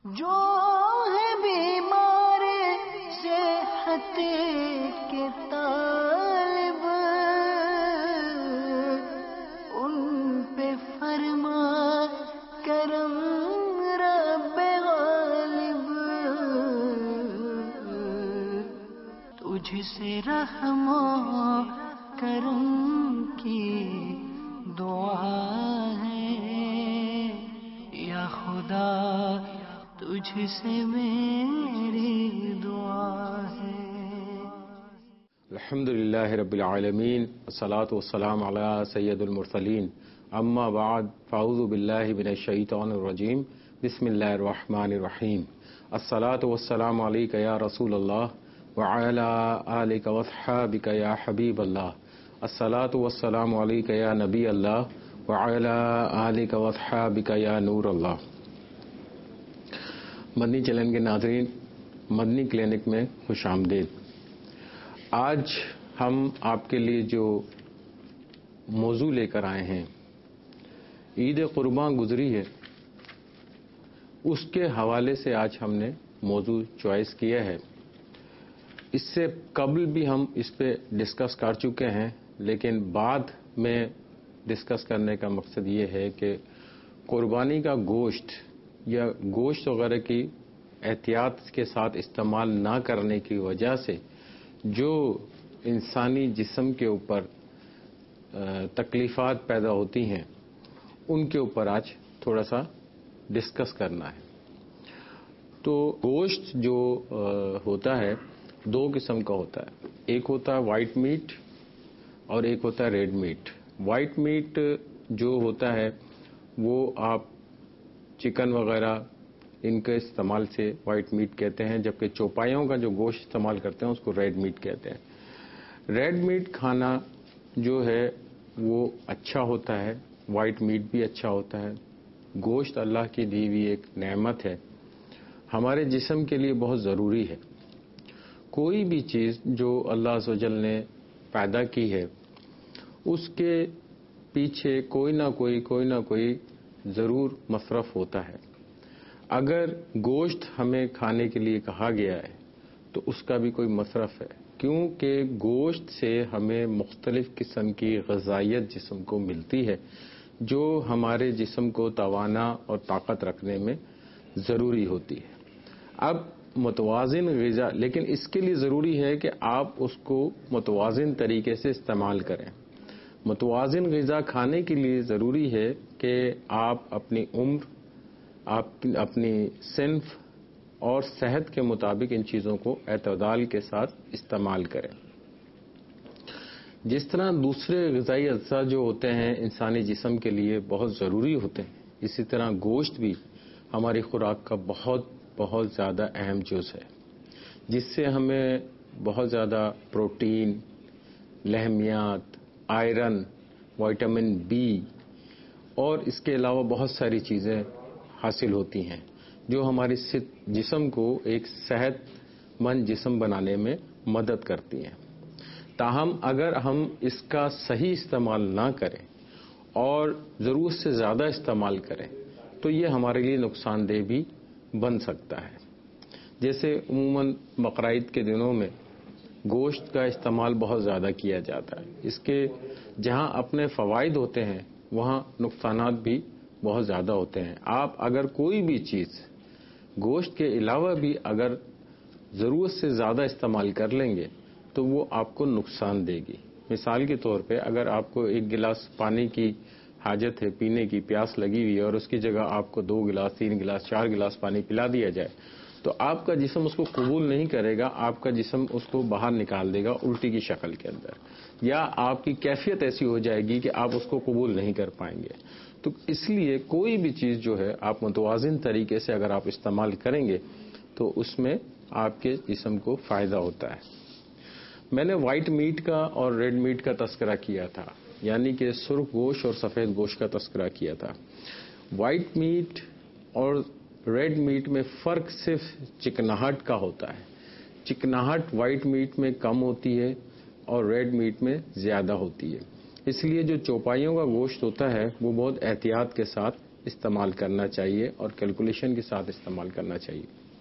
جو ہے بیمار صحت کے طالب، ان پہ فرما کرم رب غالب، تجھ سے رحم و کرم کی دعا ہے یا خدا، تجھ سے میری دعا ہے۔ الحمدللہ رب العالمین، والصلاة والسلام علی سید المرسلین، اما بعد، فاعوذ باللہ من الشیطان الرجیم، بسم اللہ الرحمن الرحیم۔ الصلاة والسلام علیک یا رسول اللہ وعلی آلک واصحابک یا حبیب اللہ۔ الصلاة والسلام علیک یا نبی اللہ وعلی آلک واصحابک یا نور اللہ۔ مدنی چینل کے ناظرین، مدنی کلینک میں خوش آمدید۔ آج ہم آپ کے لیے جو موضوع لے کر آئے ہیں، عید قرباں گزری ہے، اس کے حوالے سے آج ہم نے موضوع چوائس کیا ہے۔ اس سے قبل بھی ہم اس پہ ڈسکس کر چکے ہیں، لیکن بعد میں ڈسکس کرنے کا مقصد یہ ہے کہ قربانی کا گوشت یا گوشت وغیرہ کی احتیاط کے ساتھ استعمال نہ کرنے کی وجہ سے جو انسانی جسم کے اوپر تکلیفات پیدا ہوتی ہیں، ان کے اوپر آج تھوڑا سا ڈسکس کرنا ہے۔ تو گوشت جو ہوتا ہے دو قسم کا ہوتا ہے، ایک ہوتا ہے وائٹ میٹ اور ایک ہوتا ہے ریڈ میٹ۔ وائٹ میٹ جو ہوتا ہے وہ آپ چکن وغیرہ ان کے استعمال سے وائٹ میٹ کہتے ہیں، جبکہ چوپایوں کا جو گوشت استعمال کرتے ہیں اس کو ریڈ میٹ کہتے ہیں۔ ریڈ میٹ کھانا جو ہے وہ اچھا ہوتا ہے، وائٹ میٹ بھی اچھا ہوتا ہے۔ گوشت اللہ کی دی ہوئی ایک نعمت ہے، ہمارے جسم کے لیے بہت ضروری ہے۔ کوئی بھی چیز جو اللہ عز و جل نے پیدا کی ہے، اس کے پیچھے کوئی نہ کوئی ضرور مصرف ہوتا ہے۔ اگر گوشت ہمیں کھانے کے لیے کہا گیا ہے تو اس کا بھی کوئی مصرف ہے، کیونکہ گوشت سے ہمیں مختلف قسم کی غذائیت جسم کو ملتی ہے جو ہمارے جسم کو توانا اور طاقت رکھنے میں ضروری ہوتی ہے۔ اب متوازن غذا، لیکن اس کے لیے ضروری ہے کہ آپ اس کو متوازن طریقے سے استعمال کریں۔ متوازن غذا کھانے کے لیے ضروری ہے کہ آپ اپنی عمر، اپنی صنف اور صحت کے مطابق ان چیزوں کو اعتدال کے ساتھ استعمال کریں۔ جس طرح دوسرے غذائی اجزاء جو ہوتے ہیں انسانی جسم کے لیے بہت ضروری ہوتے ہیں، اسی طرح گوشت بھی ہماری خوراک کا بہت زیادہ اہم جز ہے، جس سے ہمیں بہت زیادہ پروٹین، لحمیات، آئرن، وائٹامن بی اور اس کے علاوہ بہت ساری چیزیں حاصل ہوتی ہیں جو ہماری جسم کو ایک صحت مند جسم بنانے میں مدد کرتی ہیں۔ تاہم اگر ہم اس کا صحیح استعمال نہ کریں اور ضرورت سے زیادہ استعمال کریں تو یہ ہمارے لیے نقصان دہ بھی بن سکتا ہے۔ جیسے عموماً بقرعید کے دنوں میں گوشت کا استعمال بہت زیادہ کیا جاتا ہے، اس کے جہاں اپنے فوائد ہوتے ہیں وہاں نقصانات بھی بہت زیادہ ہوتے ہیں۔ آپ اگر کوئی بھی چیز گوشت کے علاوہ بھی اگر ضرورت سے زیادہ استعمال کر لیں گے تو وہ آپ کو نقصان دے گی۔ مثال کے طور پہ اگر آپ کو ایک گلاس پانی کی حاجت ہے، پینے کی پیاس لگی ہوئی ہے، اور اس کی جگہ آپ کو 2 گلاس، 3 گلاس، 4 گلاس پانی پلا دیا جائے تو آپ کا جسم اس کو قبول نہیں کرے گا، آپ کا جسم اس کو باہر نکال دے گا الٹی کی شکل کے اندر، یا آپ کی کیفیت ایسی ہو جائے گی کہ آپ اس کو قبول نہیں کر پائیں گے۔ تو اس لیے کوئی بھی چیز جو ہے آپ متوازن طریقے سے اگر آپ استعمال کریں گے تو اس میں آپ کے جسم کو فائدہ ہوتا ہے۔ میں نے وائٹ میٹ کا اور ریڈ میٹ کا تذکرہ کیا تھا، یعنی کہ سرخ گوشت اور سفید گوشت کا تذکرہ کیا تھا۔ وائٹ میٹ اور ریڈ میٹ میں فرق صرف چکناہٹ کا ہوتا ہے۔ چکناہٹ وائٹ میٹ میں کم ہوتی ہے اور ریڈ میٹ میں زیادہ ہوتی ہے، اس لیے جو چوپائیوں کا گوشت ہوتا ہے وہ بہت احتیاط کے ساتھ استعمال کرنا چاہیے اور کیلکولیشن کے ساتھ استعمال کرنا چاہیے.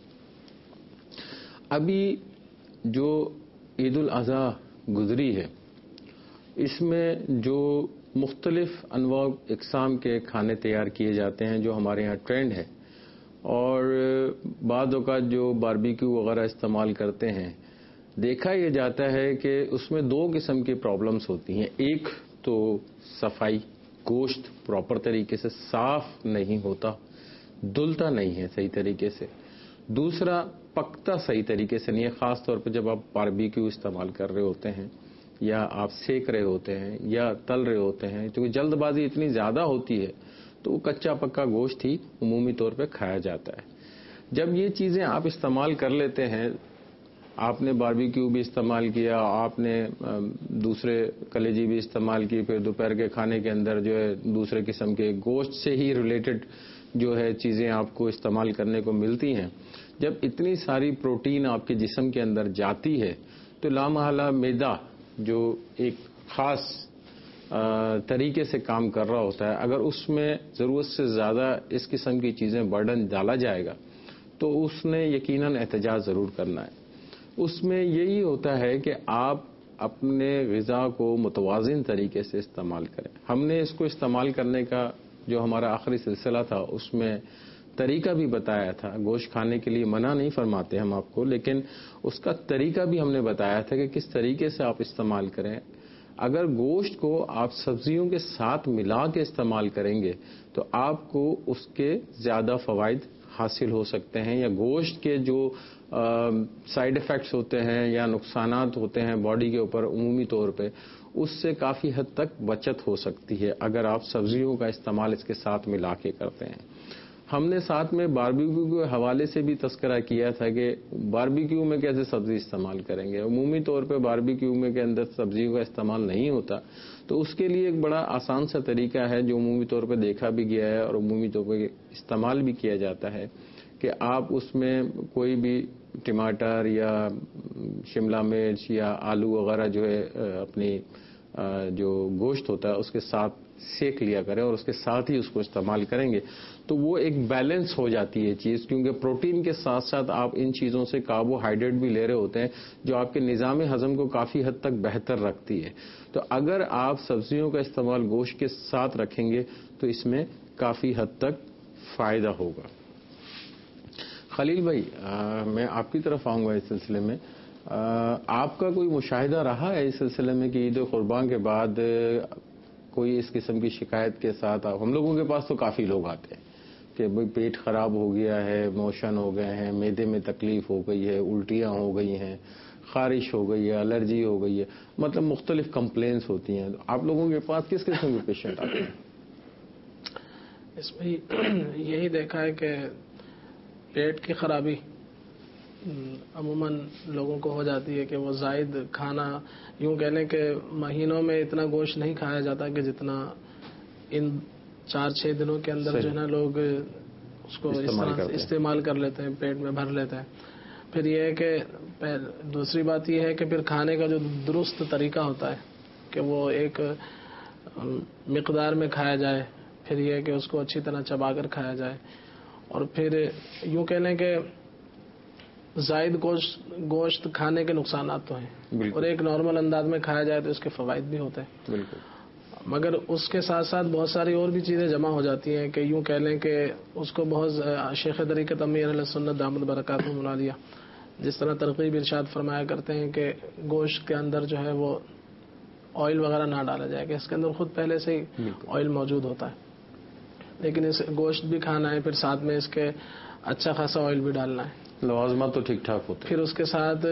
ابھی جو عید الاضحیٰ گزری ہے اس میں جو مختلف انواع اقسام کے کھانے تیار کیے جاتے ہیں جو ہمارے یہاں ٹرینڈ ہے، اور بعض اوقات جو باربیکیو وغیرہ استعمال کرتے ہیں، دیکھا یہ جاتا ہے کہ اس میں 2 قسم کی پرابلمز ہوتی ہیں. ایک تو صفائی، گوشت پراپر طریقے سے صاف نہیں ہوتا، دھلتا نہیں ہے صحیح طریقے سے. دوسرا پکتا صحیح طریقے سے نہیں ہے، خاص طور پہ جب آپ باربیکیو استعمال کر رہے ہوتے ہیں یا آپ سیک رہے ہوتے ہیں یا تل رہے ہوتے ہیں، کیونکہ جلد بازی اتنی زیادہ ہوتی ہے تو وہ کچا پکا گوشت ہی عمومی طور پہ کھایا جاتا ہے. جب یہ چیزیں آپ استعمال کر لیتے ہیں، آپ نے باربیکیو بھی استعمال کیا، آپ نے دوسرے کلیجی بھی استعمال کی، پھر دوپہر کے کھانے کے اندر جو ہے دوسرے قسم کے گوشت سے ہی ریلیٹڈ جو ہے چیزیں آپ کو استعمال کرنے کو ملتی ہیں. جب اتنی ساری پروٹین آپ کے جسم کے اندر جاتی ہے تو لامحالہ معدہ جو ایک خاص طریقے سے کام کر رہا ہوتا ہے، اگر اس میں ضرورت سے زیادہ اس قسم کی چیزیں برڈن ڈالا جائے گا تو اس نے یقیناً احتجاج ضرور کرنا ہے. اس میں یہی ہوتا ہے کہ آپ اپنے غذا کو متوازن طریقے سے استعمال کریں. ہم نے اس کو استعمال کرنے کا جو ہمارا آخری سلسلہ تھا اس میں طریقہ بھی بتایا تھا. گوشت کھانے کے لیے منع نہیں فرماتے ہم آپ کو، لیکن اس کا طریقہ بھی ہم نے بتایا تھا کہ کس طریقے سے آپ استعمال کریں. اگر گوشت کو آپ سبزیوں کے ساتھ ملا کے استعمال کریں گے تو آپ کو اس کے زیادہ فوائد حاصل ہو سکتے ہیں، یا گوشت کے جو سائیڈ ایفیکٹس ہوتے ہیں یا نقصانات ہوتے ہیں باڈی کے اوپر عمومی طور پہ، اس سے کافی حد تک بچت ہو سکتی ہے اگر آپ سبزیوں کا استعمال اس کے ساتھ ملا کے کرتے ہیں. ہم نے ساتھ میں باربیکیو کے حوالے سے بھی تذکرہ کیا تھا کہ باربیکیو میں کیسے سبزی استعمال کریں گے. عمومی طور پہ باربیکیو میں کے اندر سبزیوں کا استعمال نہیں ہوتا، تو اس کے لیے ایک بڑا آسان سا طریقہ ہے جو عمومی طور پہ دیکھا بھی گیا ہے اور عمومی طور پہ استعمال بھی کیا جاتا ہے کہ آپ اس میں کوئی بھی ٹماٹر یا شملہ مرچ یا آلو وغیرہ جو ہے اپنی جو گوشت ہوتا ہے اس کے ساتھ سیک لیا کریں اور اس کے ساتھ ہی اس کو استعمال کریں گے تو وہ ایک بیلنس ہو جاتی ہے چیز، کیونکہ پروٹین کے ساتھ ساتھ آپ ان چیزوں سے کاربوہائیڈریٹ بھی لے رہے ہوتے ہیں جو آپ کے نظام ہضم کو کافی حد تک بہتر رکھتی ہے. تو اگر آپ سبزیوں کا استعمال گوشت کے ساتھ رکھیں گے تو اس میں کافی حد تک فائدہ ہوگا. خلیل بھائی، میں آپ کی طرف آؤں گا اس سلسلے میں. آپ کا کوئی مشاہدہ رہا ہے اس سلسلے میں کہ عید قربان کے بعد کوئی اس قسم کی شکایت کے ساتھ؟ ہم لوگوں کے پاس تو کافی لوگ آتے ہیں کہ بھئی پیٹ خراب ہو گیا ہے، موشن ہو گئے ہیں، معدے میں تکلیف ہو گئی ہے، الٹیاں ہو گئی ہیں، خارش ہو گئی ہے، الرجی ہو گئی ہے، مطلب مختلف کمپلینس ہوتی ہیں. آپ لوگوں کے پاس کس قسم کے پیشنٹ آتے ہیں؟ اس میں یہی دیکھا ہے کہ پیٹ کی خرابی عموماً لوگوں کو ہو جاتی ہے کہ وہ زائد کھانا، یوں کہہ لیں کہ مہینوں میں اتنا گوشت نہیں کھایا جاتا کہ جتنا ان 4-6 دنوں کے اندر جو ہے نا لوگ اس کو اس طرح استعمال کر لیتے ہیں، پیٹ میں بھر لیتے ہیں. پھر یہ ہے کہ دوسری بات یہ ہے کہ پھر کھانے کا جو درست طریقہ ہوتا ہے کہ وہ ایک مقدار میں کھایا جائے، پھر یہ ہے کہ اس کو اچھی طرح چبا کر کھایا جائے، اور پھر یوں کہہ لیں کہ زائد گوشت کھانے کے نقصانات تو ہیں اور ایک نارمل انداز میں کھایا جائے تو اس کے فوائد بھی ہوتے ہیں. بالکل. مگر اس کے ساتھ ساتھ بہت ساری اور بھی چیزیں جمع ہو جاتی ہیں کہ یوں کہہ لیں کہ اس کو بہت شیخ طریقت امیر علیہ سنت دامت برکاتہ عالیہ جس طرح ترغیب ارشاد فرمایا کرتے ہیں کہ گوشت کے اندر جو ہے وہ آئل وغیرہ نہ ڈالا جائے، کہ اس کے اندر خود پہلے سے ہی آئل موجود ہوتا ہے، لیکن اس گوشت بھی کھانا ہے، پھر ساتھ میں اس کے اچھا خاصا آئل بھی ڈالنا ہے، لوازمات تو ٹھیک ٹھاک ہوتے ہیں، پھر اس کے ساتھ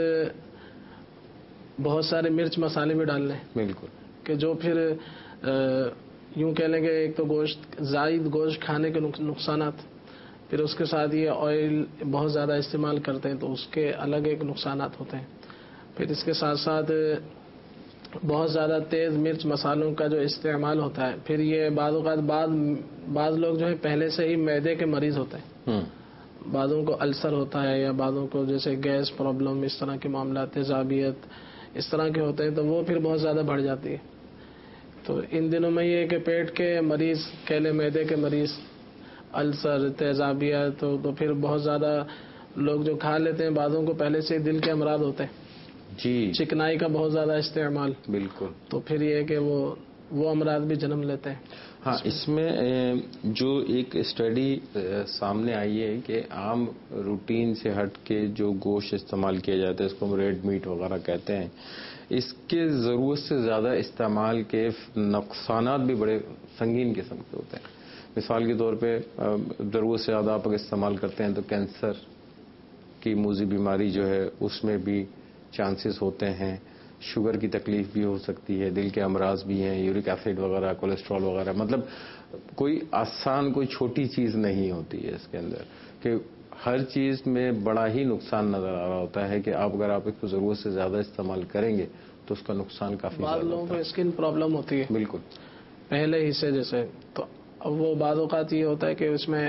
بہت سارے مرچ مسالے بھی ڈالنے ہیں. بالکل. کہ جو پھر یوں کہہ لیں کہ ایک تو زائد گوشت کھانے کے نقصانات، پھر اس کے ساتھ یہ آئل بہت زیادہ استعمال کرتے ہیں تو اس کے الگ ایک نقصانات ہوتے ہیں. پھر اس کے ساتھ ساتھ بہت زیادہ تیز مرچ مسالوں کا جو استعمال ہوتا ہے، پھر یہ بعض اوقات بعض لوگ جو ہے پہلے سے ہی معدے کے مریض ہوتے ہیں، بعضوں کو السر ہوتا ہے یا بعضوں کو جیسے گیس پرابلم، اس طرح کے معاملات، تیزابیت اس طرح کے ہوتے ہیں تو وہ پھر بہت زیادہ بڑھ جاتی ہے. تو ان دنوں میں یہ کہ پیٹ کے مریض، کہلے معدے کے مریض السر تیزابیہ تو پھر بہت زیادہ لوگ جو کھا لیتے ہیں بعضوں کو پہلے سے دل کے امراض ہوتے ہیں جی چکنائی کا بہت زیادہ استعمال بالکل. تو پھر یہ ہے کہ وہ امراض بھی جنم لیتے ہیں. ہاں اس میں جو ایک اسٹڈی سامنے آئی ہے کہ عام روٹین سے ہٹ کے جو گوشت استعمال کیا جاتا ہے اس کو ہم ریڈ میٹ وغیرہ کہتے ہیں اس کے ضرورت سے زیادہ استعمال کے نقصانات بھی بڑے سنگین قسم کے ہوتے ہیں. مثال کے طور پہ ضرورت سے زیادہ آپ اگر استعمال کرتے ہیں تو کینسر کی موذی بیماری جو ہے اس میں بھی چانسز ہوتے ہیں. شوگر کی تکلیف بھی ہو سکتی ہے, دل کے امراض بھی ہیں, یورک ایسڈ وغیرہ, کولیسٹرول وغیرہ. مطلب کوئی آسان کوئی چھوٹی چیز نہیں ہوتی ہے اس کے اندر کہ ہر چیز میں بڑا ہی نقصان نظر آ رہا ہوتا ہے کہ آپ اگر آپ اس کو ضرورت سے زیادہ استعمال کریں گے تو اس کا نقصان کافی زیادہ بعض لوگوں کو اسکن پرابلم ہوتی ہے بالکل پہلے ہی سے جیسے, تو وہ بعض اوقات یہ ہوتا ہے کہ اس میں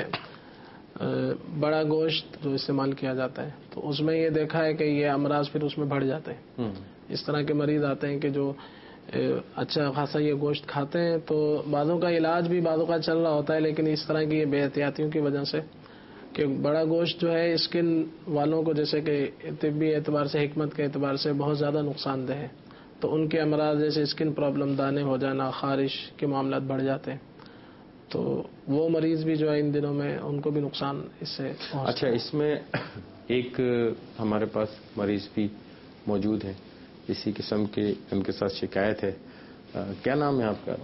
بڑا گوشت جو استعمال کیا جاتا ہے تو اس میں یہ دیکھا ہے کہ یہ امراض پھر اس میں بڑھ جاتے ہیں. اس طرح کے مریض آتے ہیں کہ جو اچھا خاصا یہ گوشت کھاتے ہیں تو بعضوں کا علاج بھی بعضوں کا چل رہا ہوتا ہے لیکن اس طرح کی یہ بے احتیاطیوں کی وجہ سے کہ بڑا گوشت جو ہے اسکن والوں کو جیسے کہ طبی اعتبار سے حکمت کے اعتبار سے بہت زیادہ نقصان دہ ہے تو ان کے امراض جیسے اسکن پرابلم, دانے ہو جانا, خارش کے معاملات بڑھ جاتے ہیں تو وہ مریض بھی جو ہے ان دنوں میں ان کو بھی نقصان اس سے. اچھا اس میں ایک ہمارے پاس مریض بھی موجود ہیں اسی قسم کے, ان کے ساتھ شکایت ہے. کیا نام ہے آپ کا؟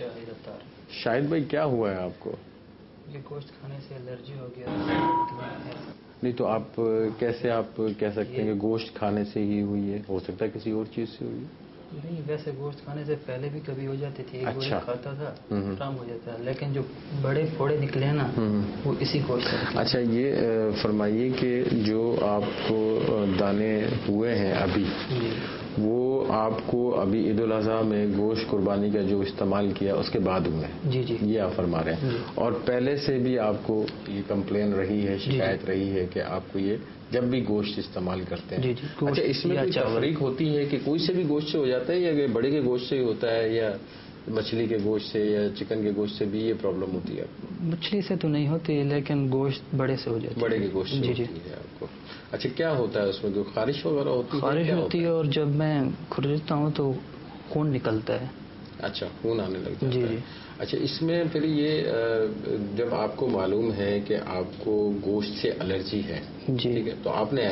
شاہد بھائی کیا ہوا ہے آپ کو؟ یہ گوشت کھانے سے الرجی ہو گیا. نہیں تو آپ کیسے آپ کہہ سکتے ہیں کہ گوشت کھانے سے ہی ہوئی ہے؟ ہو سکتا ہے کسی اور چیز سے ہوئی. نہیں ویسے گوشت کھانے سے پہلے بھی کبھی ہو جاتی تھی, ایک گوشت کھاتا تھا آرام ہو جاتا ہے, لیکن جو بڑے پھوڑے نکلے ہیں نا وہ اسی گوشت سے. اچھا یہ فرمائیے کہ جو آپ کو دانے ہوئے ہیں ابھی وہ آپ کو ابھی عید الاضحیٰ میں گوشت قربانی کا جو استعمال کیا اس کے بعد ہوئے ہیں؟ جی جی یہ آپ فرما رہے ہیں. اور پہلے سے بھی آپ کو یہ کمپلین رہی ہے, شکایت رہی ہے کہ آپ کو یہ جب بھی گوشت استعمال کرتے ہیں؟ اچھا اس میں کوئی تفریق ہوتی ہے کہ کوئی سے بھی گوشت سے ہو جاتا ہے یا بڑے کے گوشت سے ہی ہوتا ہے یا مچھلی کے گوشت سے یا چکن کے گوشت سے بھی یہ پرابلم ہوتی ہے آپ کو؟ مچھلی سے تو نہیں ہوتی لیکن گوشت بڑے سے ہو جاتا ہے. بڑے کے گوشت سے ہوتی ہے آپ کو. اچھا کیا ہوتا ہے اس میں, کوئی خارش وغیرہ ہوتی ہے؟ خارش ہوتی ہے اور جب میں کھرچتا ہوں تو خون نکلتا ہے. اچھا خون آنے لگتا ہے. جی جی. اچھا اس میں پھر یہ جب آپ کو معلوم ہے کہ آپ کو گوشت سے الرجی ہے ٹھیک ہے تو آپ نے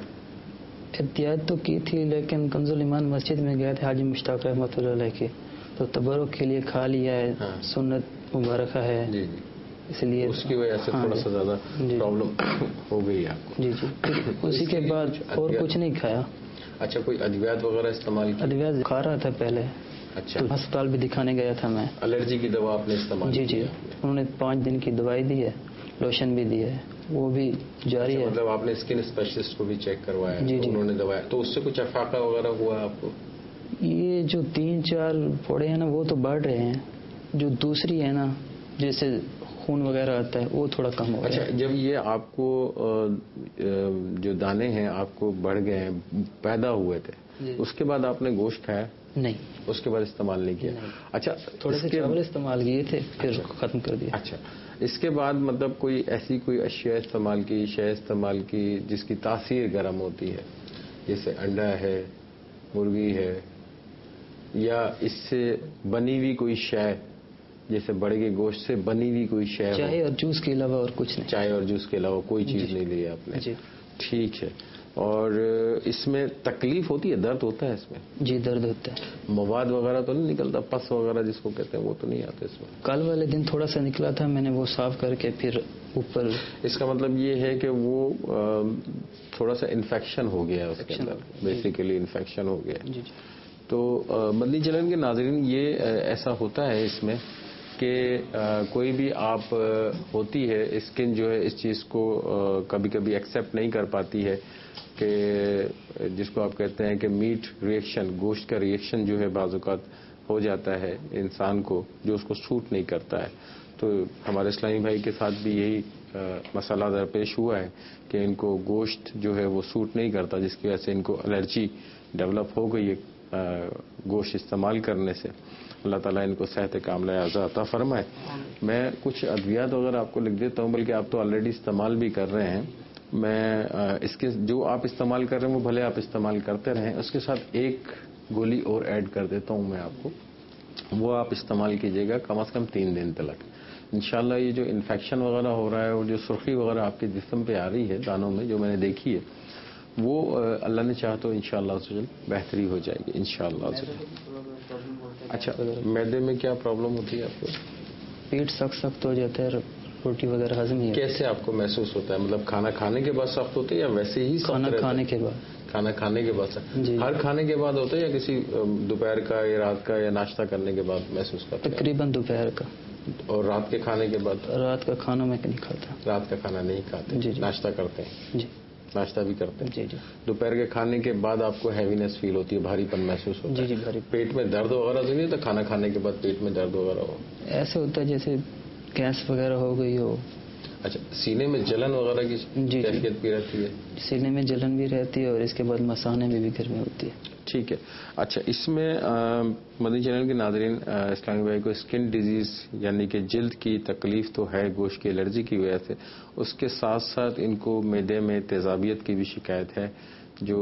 احتیاط تو کی تھی لیکن کنز الایمان مسجد میں گئے تھے حاجی مشتاق رحمۃ اللہ علیہ کے تو تبرک کے لیے کھا لیا ہے, سنت مبارکہ ہے جی جی اس لیے اس کی وجہ سے تھوڑا سا زیادہ پرابلم ہو گئی آپ کو. جی جی اسی کے بعد اور کچھ نہیں کھایا. اچھا کوئی ادویات وغیرہ استعمال کی؟ ادویات کھا رہا تھا پہلے. اچھا ہسپتال بھی دکھانے گیا تھا میں. الرجی کی دوا آپ نے استعمال کی؟ جی انہوں نے 5 دن کی دوائی دی ہے, لوشن بھی دی ہے, وہ بھی جاری ہے. مطلب آپ نے اسکن اسپیشلسٹ کو بھی چیک کروایا؟ جی انہوں نے دوایا تو اس سے کچھ افاقہ وغیرہ ہوا آپ کو؟ یہ جو 3-4 پھوڑے ہیں نا وہ تو بڑھ رہے ہیں, جو دوسری ہے نا جیسے خون وغیرہ آتا ہے وہ تھوڑا کم ہو گیا. اچھا جب یہ آپ کو جو دانے ہیں آپ کو بڑھ گئے ہیں, پیدا ہوئے تھے اس کے بعد آپ نے گوشت کھایا؟ نہیں اس کے بعد استعمال نہیں کیا. اچھا تھوڑے سے چاول استعمال کیے تھے پھر ختم کر دیا. اچھا اس کے بعد مطلب کوئی ایسی کوئی اشیاء استعمال کی, شے استعمال کی جس کی تاثیر گرم ہوتی ہے, جیسے انڈا ہے, مرغی ہے, یا اس سے بنی ہوئی کوئی شے جیسے بڑے کے گوشت سے بنی ہوئی کوئی شے؟ چائے اور جوس کے علاوہ اور کچھ نہیں. چائے اور جوس کے علاوہ کوئی چیز نہیں لی آپ نے؟ جی ٹھیک ہے. اور اس میں تکلیف ہوتی ہے, درد ہوتا ہے اس میں؟ جی درد ہوتا ہے. مواد وغیرہ تو نہیں نکلتا, پس وغیرہ جس کو کہتے ہیں وہ تو نہیں آتے اس میں؟ کل والے دن تھوڑا سا نکلا تھا, میں نے وہ صاف کر کے پھر اوپر. اس کا مطلب یہ ہے کہ وہ تھوڑا سا انفیکشن ہو گیا اس کے اندر, بیسیکلی انفیکشن ہو گیا. جی تو مدنی چینل کے ناظرین یہ ایسا ہوتا ہے اس میں کہ کوئی بھی آپ ہوتی ہے اسکن جو ہے اس چیز کو کبھی کبھی ایکسیپٹ نہیں کر پاتی ہے کہ جس کو آپ کہتے ہیں کہ میٹ ریئیکشن, گوشت کا ریئیکشن جو ہے بعض اوقات ہو جاتا ہے انسان کو جو اس کو سوٹ نہیں کرتا ہے. تو ہمارے اسلامی بھائی کے ساتھ بھی یہی مسئلہ درپیش ہوا ہے کہ ان کو گوشت جو ہے وہ سوٹ نہیں کرتا, جس کی وجہ سے ان کو الرجی ڈیولپ ہو گئی ہے گوشت استعمال کرنے سے. اللہ تعالیٰ ان کو صحت کاملہ اعضا عطا فرمائے. میں کچھ ادویات وغیرہ آپ کو لکھ دیتا ہوں، بلکہ آپ تو آلریڈی استعمال بھی کر رہے ہیں. میں اس کے جو آپ استعمال کر رہے ہیں وہ بھلے آپ استعمال کرتے رہیں، اس کے ساتھ ایک گولی اور ایڈ کر دیتا ہوں میں آپ کو، وہ آپ استعمال کیجیے گا کم از کم 3 دن تک. انشاءاللہ یہ جو انفیکشن وغیرہ ہو رہا ہے اور جو سرخی وغیرہ آپ کے جسم پہ آ رہی ہے دانوں میں، جو میں نے دیکھی ہے، وہ اللہ نے چاہا تو انشاءاللہ بہتری ہو جائے گی انشاءاللہ. اچھا، معدے میں کیا پرابلم ہوتی ہے آپ کو؟ پیٹ سخت ہو جاتا ہے، روٹی وغیرہ ہضم نہیں. کیسے آپ کو محسوس ہوتا ہے؟ مطلب کھانا کھانے کے بعد سخت ہوتے ہے یا ویسے ہی؟ کھانا کھانے کے بعد. کھانا کھانے کے بعد جی. ہر کھانے کے بعد ہوتا ہے یا کسی دوپہر کا یا رات کا یا ناشتہ کرنے کے بعد محسوس کرتے ہیں؟ تقریباً دوپہر کا. اور رات کے کھانے کے بعد؟ رات کا کھانا میں نہیں کھاتا. رات کا کھانا نہیں کھاتے؟ جی. ناشتہ کرتے ہیں؟ جی. ناشتہ بھی کرتے ہیں؟ جی. دوپہر کے کھانے کے بعد آپ کو ہیوینس فیل ہوتی ہے، بھاری پن محسوس ہوتا ہے؟ جی بھاری. پیٹ میں درد وغیرہ تو نہیں ہوتا کھانا کھانے کے بعد پیٹ میں درد وغیرہ ہو؟ ایسے ہوتا ہے جیسے گیس وغیرہ ہو گئی ہو. اچھا، سینے میں جلن وغیرہ کی کیفیت بھی رہتی ہے؟ سینے میں جلن بھی رہتی ہے اور اس کے بعد مثانے میں بھی گرمی ہوتی ہے. ٹھیک ہے. اچھا، اس میں مدنی چینل کے ناظرین، اسلامی بھائی کو اسکن ڈیزیز یعنی کہ جلد کی تکلیف تو ہے گوشت کی الرجی کی وجہ سے، اس کے ساتھ ساتھ ان کو معدے میں تیزابیت کی بھی شکایت ہے، جو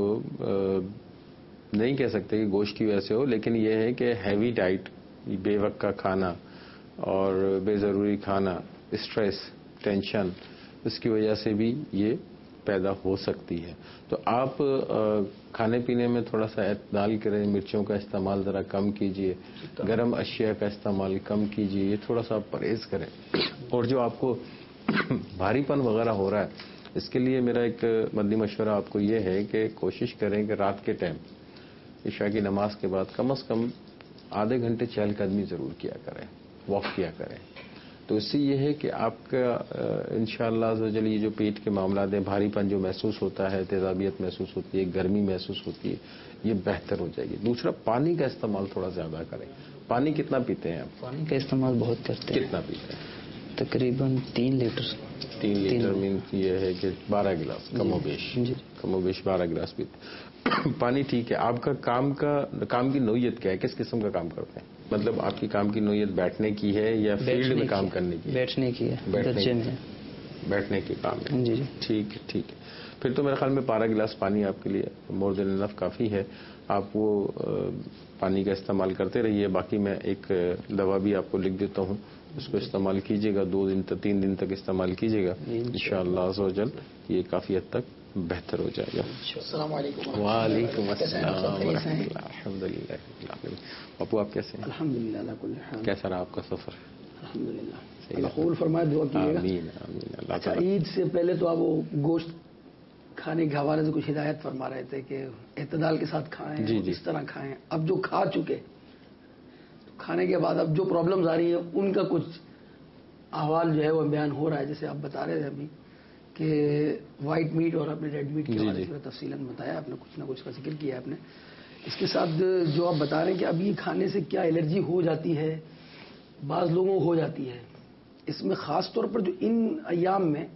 نہیں کہہ سکتے کہ گوشت کی وجہ سے ہو، لیکن یہ ہے کہ ہیوی ڈائٹ، بے وقت کا کھانا اور بے ضروری کھانا، اسٹریس، ٹینشن، اس کی وجہ سے بھی یہ پیدا ہو سکتی ہے. تو آپ کھانے پینے میں تھوڑا سا اعتدال کریں، مرچوں کا استعمال ذرا کم کیجئے، گرم اشیاء کا استعمال کم کیجئے، یہ تھوڑا سا پرہیز کریں. اور جو آپ کو بھاری پن وغیرہ ہو رہا ہے، اس کے لیے میرا ایک مدنی مشورہ آپ کو یہ ہے کہ کوشش کریں کہ رات کے ٹائم عشاء کی نماز کے بعد کم از کم آدھے گھنٹے چہل قدمی ضرور کیا کریں، واک کیا کریں. تو اس سے یہ ہے کہ آپ کا انشاءاللہ عزوجل یہ جو پیٹ کے معاملات ہیں، بھاری پن جو محسوس ہوتا ہے، تیزابیت محسوس ہوتی ہے، گرمی محسوس ہوتی ہے، یہ بہتر ہو جائے گی. دوسرا، پانی کا استعمال تھوڑا زیادہ کریں. پانی کتنا پیتے ہیں آپ؟ پانی کا استعمال بہت کرتے ہیں. کتنا پیتے ہیں؟ تقریباً 3 لیٹر. 3 لیٹر مینس یہ ہے کہ 12 گلاس کم و بیش. کم و بیش 12 گلاس پیتے. پانی ٹھیک ہے. آپ کا کام کی نوعیت کیا ہے؟ کس قسم کا کام کرتے ہیں؟ مطلب آپ کی کام کی نوعیت بیٹھنے کی ہے یا فیلڈ میں کام کرنے کی؟ بیٹھنے کی ہے. بیٹھنے کے کام ہے. جی. ٹھیک ہے. پھر تو میرے خیال میں 12 گلاس پانی آپ کے لیے مور دین انف کافی ہے. آپ وہ پانی کا استعمال کرتے رہیے. باقی میں ایک دوا بھی آپ کو لکھ دیتا ہوں، اس کو استعمال کیجیے گا. 3 دن تک استعمال کیجیے گا، انشاءاللہ عز و جل یہ کافی حد تک بہتر ہو جائے گا. السلام علیکم. وعلیکم السلام ورحمۃ اللہ. الحمد للہ. پپو آپ کیسے ہیں؟ الحمدللہ علی کل حال. کیسا رہا آپ کا سفر؟ الحمدللہ. اللہ قبول فرمائے، دعا کیجیے گا. آمین آمین. اللہ تعالیٰ. عید سے پہلے تو آپ وہ گوشت کھانے کے حوالے سے کچھ ہدایت فرما رہے تھے کہ اعتدال کے ساتھ کھائیں. جی. اس طرح کھائیں. اب جو کھا چکے کھانے کے بعد اب جو پرابلمز آ رہی ہیں ان کا کچھ احوال جو ہے وہ بیان ہو رہا ہے. جیسے آپ بتا رہے تھے ابھی کہ وائٹ میٹ اور اپنے ریڈ میٹ کے حوالے سے تفصیلاً بتایا آپ نے، کچھ نہ کچھ کا ذکر کیا آپ نے. اس کے ساتھ جو آپ بتا رہے ہیں کہ اب یہ کھانے سے کیا الرجی ہو جاتی ہے، بعض لوگوں کو ہو جاتی ہے. اس میں خاص طور پر جو ان ایام میں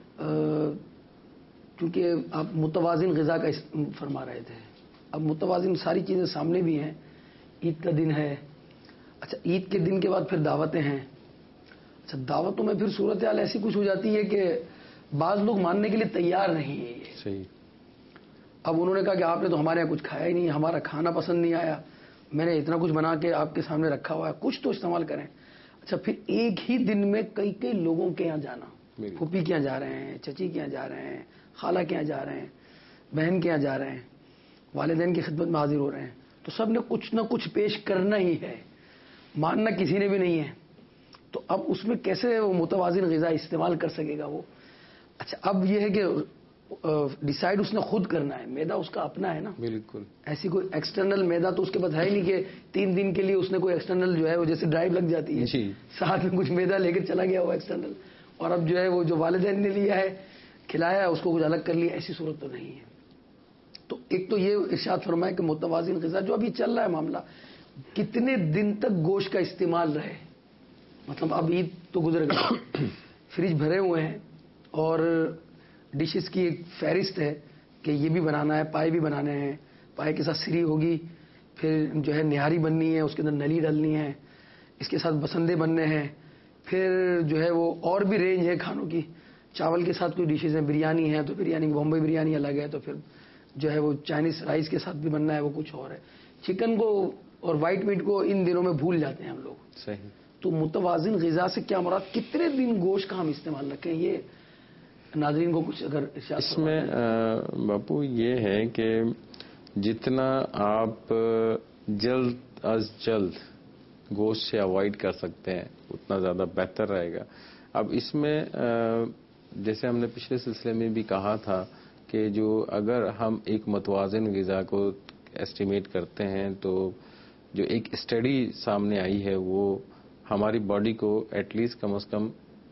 کیونکہ آپ متوازن غذا کا فرما رہے تھے، اب متوازن ساری چیزیں سامنے بھی ہیں. عید کا دن ہے. اچھا، عید کے دن کے بعد پھر دعوتیں ہیں. اچھا، دعوتوں میں پھر صورتحال ایسی کچھ ہو جاتی ہے کہ بعض لوگ ماننے کے لیے تیار نہیں ہیں. صحیح. اب انہوں نے کہا کہ آپ نے تو ہمارے یہاں کچھ کھایا ہی نہیں، ہمارا کھانا پسند نہیں آیا، میں نے اتنا کچھ بنا کے آپ کے سامنے رکھا ہوا ہے، کچھ تو استعمال کریں. اچھا، پھر ایک ہی دن میں کئی لوگوں کے یہاں جانا، پھوپھی کے یہاں جا رہے ہیں، چچی کے یہاں جا رہے ہیں، خالہ کے یہاں جا رہے ہیں، بہن کے یہاں جا رہے ہیں، والدین کی خدمت میں حاضر ہو رہے ہیں، تو سب نے کچھ نہ کچھ پیش کرنا ہی ہے، ماننا کسی نے بھی نہیں ہے. تو اب اس میں کیسے وہ متوازن غذا استعمال کر سکے گا وہ؟ اچھا، اب یہ ہے کہ ڈیسائیڈ اس نے خود کرنا ہے. میدا اس کا اپنا ہے نا. بالکل. ایسی کوئی ایکسٹرنل میدا تو اس کے پاس ہے ہی نہیں کہ 3 دن کے لیے اس نے کوئی ایکسٹرنل جو ہے وہ جیسے ڈرائیو لگ جاتی ہے ساتھ میں کچھ میدا لے کر چلا گیا وہ ایکسٹرنل، اور اب جو ہے وہ جو والدین نے لیا ہے کھلایا اس کو کچھ الگ کر لیا. ایسی صورت تو نہیں ہے. تو ایک تو یہ ارشاد فرمائے کہ متوازن غذا جو ابھی چل رہا ہے معاملہ، کتنے دن تک گوشت کا استعمال رہے. مطلب اب عید تو گزر گئی، فریج بھرے ہوئے ہیں اور ڈشز کی ایک فہرست ہے کہ یہ بھی بنانا ہے، پائے بھی بنانے ہیں، پائے کے ساتھ سری ہوگی، پھر جو ہے نہاری بننی ہے، اس کے اندر نلی ڈالنی ہے، اس کے ساتھ بسندے بننے ہیں، پھر جو ہے وہ اور بھی رینج ہے کھانوں کی. چاول کے ساتھ کوئی ڈشز ہیں، بریانی ہے تو بریانی بمبئی بریانی الگ ہے، تو پھر جو ہے وہ چائنیز رائس کے ساتھ بھی بننا ہے، وہ کچھ اور ہے. چکن کو اور وائٹ میٹ کو ان دنوں میں بھول جاتے ہیں ہم لوگ. صحیح. تو متوازن غذا سے کیا مراد؟ کتنے دن گوشت کا ہم استعمال رکھیں؟ یہ ناظرین کو کچھ اگر اس میں باپو یہ ہے کہ جتنا آپ جلد از جلد گوشت سے اوائڈ کر سکتے ہیں اتنا زیادہ بہتر رہے گا. اب اس میں جیسے ہم نے پچھلے سلسلے میں بھی کہا تھا کہ جو اگر ہم ایک متوازن غذا کو ایسٹیمیٹ کرتے ہیں تو جو ایک اسٹڈی سامنے آئی ہے وہ ہماری باڈی کو ایٹ لیسٹ کم از کم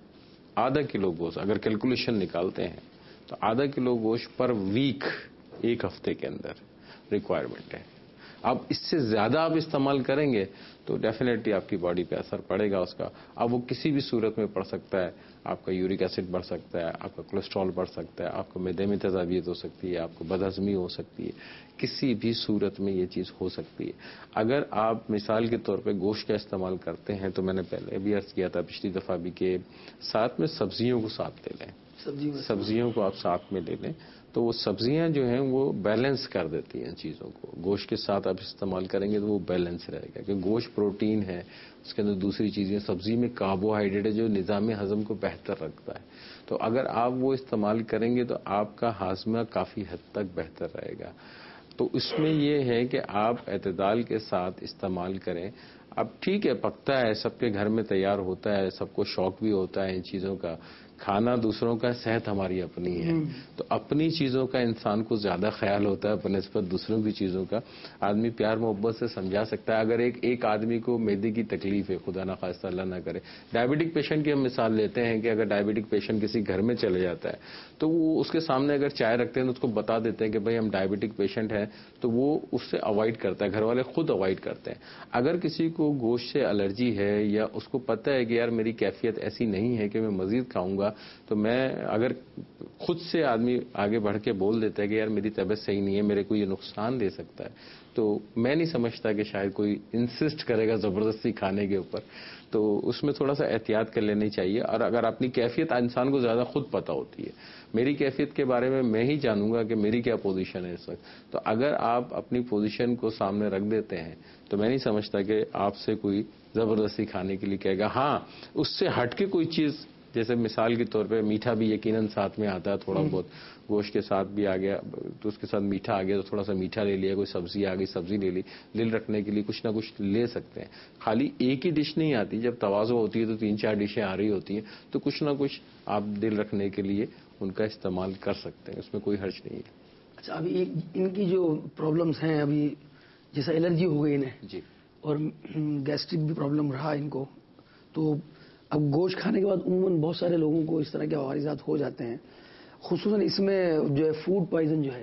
آدھا کلو گوشت اگر کیلکولیشن نکالتے ہیں تو آدھا کلو گوشت پر ویک ایک ہفتے کے اندر ریکوائرمنٹ ہے. اب اس سے زیادہ آپ استعمال کریں گے تو ڈیفینیٹلی آپ کی باڈی پہ اثر پڑے گا اس کا. اب وہ کسی بھی صورت میں پڑ سکتا ہے. آپ کا یورک ایسڈ بڑھ سکتا ہے، آپ کا کولیسٹرول بڑھ سکتا ہے، آپ کو معدے میں تذابیت ہو سکتی ہے، آپ کو بدہضمی ہو سکتی ہے. کسی بھی صورت میں یہ چیز ہو سکتی ہے. اگر آپ مثال کے طور پہ گوشت کا استعمال کرتے ہیں تو میں نے پہلے بھی عرض کیا تھا پچھلی دفعہ بھی کہ ساتھ میں سبزیوں کو ساتھ لے لیں. سبزیوں کو آپ ساتھ میں لے لیں تو وہ سبزیاں جو ہیں وہ بیلنس کر دیتی ہیں چیزوں کو. گوشت کے ساتھ آپ استعمال کریں گے تو وہ بیلنس رہے گا کہ گوشت پروٹین ہے، اس کے اندر دوسری چیزیں، سبزی میں کاربوہائیڈریٹ ہے جو نظام ہضم کو بہتر رکھتا ہے. تو اگر آپ وہ استعمال کریں گے تو آپ کا ہاضمہ کافی حد تک بہتر رہے گا. تو اس میں یہ ہے کہ آپ اعتدال کے ساتھ استعمال کریں. اب ٹھیک ہے پکتا ہے، سب کے گھر میں تیار ہوتا ہے، سب کو شوق بھی ہوتا ہے ان چیزوں کا. کھانا دوسروں کا، صحت ہماری اپنی ہے. تو اپنی چیزوں کا انسان کو زیادہ خیال ہوتا ہے بنسبت دوسروں کی چیزوں کا. آدمی پیار محبت سے سمجھا سکتا ہے. اگر ایک آدمی کو معدے کی تکلیف ہے، خدا نخواستہ اللہ نہ کرے، ڈائبٹک پیشنٹ کی ہم مثال لیتے ہیں کہ اگر ڈائبٹک پیشنٹ کسی گھر میں چلے جاتا ہے تو وہ اس کے سامنے اگر چائے رکھتے ہیں تو اس کو بتا دیتے ہیں کہ بھائی ہم ڈائبٹک پیشنٹ ہیں، تو وہ اس سے اوائڈ کرتا ہے. گھر والے خود اوائڈ کرتے ہیں. اگر کسی کو گوشت سے الرجی ہے یا اس کو پتہ ہے کہ یار میری کیفیت ایسی نہیں ہے کہ میں مزید کھاؤں گا، تو میں اگر خود سے آدمی آگے بڑھ کے بول دیتا ہے کہ یار میری طبیعت صحیح نہیں ہے، میرے کو یہ نقصان دے سکتا ہے، تو میں نہیں سمجھتا کہ شاید کوئی انسسٹ کرے گا زبردستی کھانے کے اوپر. تو اس میں تھوڑا سا احتیاط کر لینی چاہیے. اور اگر اپنی کیفیت انسان کو زیادہ خود پتہ ہوتی ہے، میری کیفیت کے بارے میں ہی جانوں گا کہ میری کیا پوزیشن ہے اس وقت. تو اگر آپ اپنی پوزیشن کو سامنے رکھ دیتے ہیں تو میں نہیں سمجھتا کہ آپ سے کوئی زبردستی کھانے کے لیے کہے گا. ہاں اس سے ہٹ کے کوئی چیز، جیسے مثال کے طور پہ میٹھا بھی یقیناً ساتھ میں آتا ہے، تھوڑا بہت گوشت کے ساتھ بھی آ گیا تو اس کے ساتھ میٹھا آ گیا تو تھوڑا سا میٹھا لے لیا. کوئی سبزی آ گئی، سبزی لے لی. دل رکھنے کے لیے کچھ نہ کچھ لے سکتے ہیں. خالی ایک ہی ڈش نہیں آتی. جب تواضع ہوتی ہے تو 3-4 ڈشیں آ رہی ہوتی ہیں، تو کچھ نہ کچھ آپ دل رکھنے کے لیے ان کا استعمال کر سکتے ہیں. اس میں کوئی حرج نہیں ہے. اچھا، ابھی ان کی جو پرابلمس ہیں، ابھی جیسا الرجی ہو گئی انہیں جی، اور گیسٹرک بھی پرابلم رہا ان کو، تو اب گوشت کھانے کے بعد عموماً بہت سارے لوگوں کو اس طرح کے عوارضات ہو جاتے ہیں. خصوصاً اس میں جو ہے فوڈ پوائزن جو ہے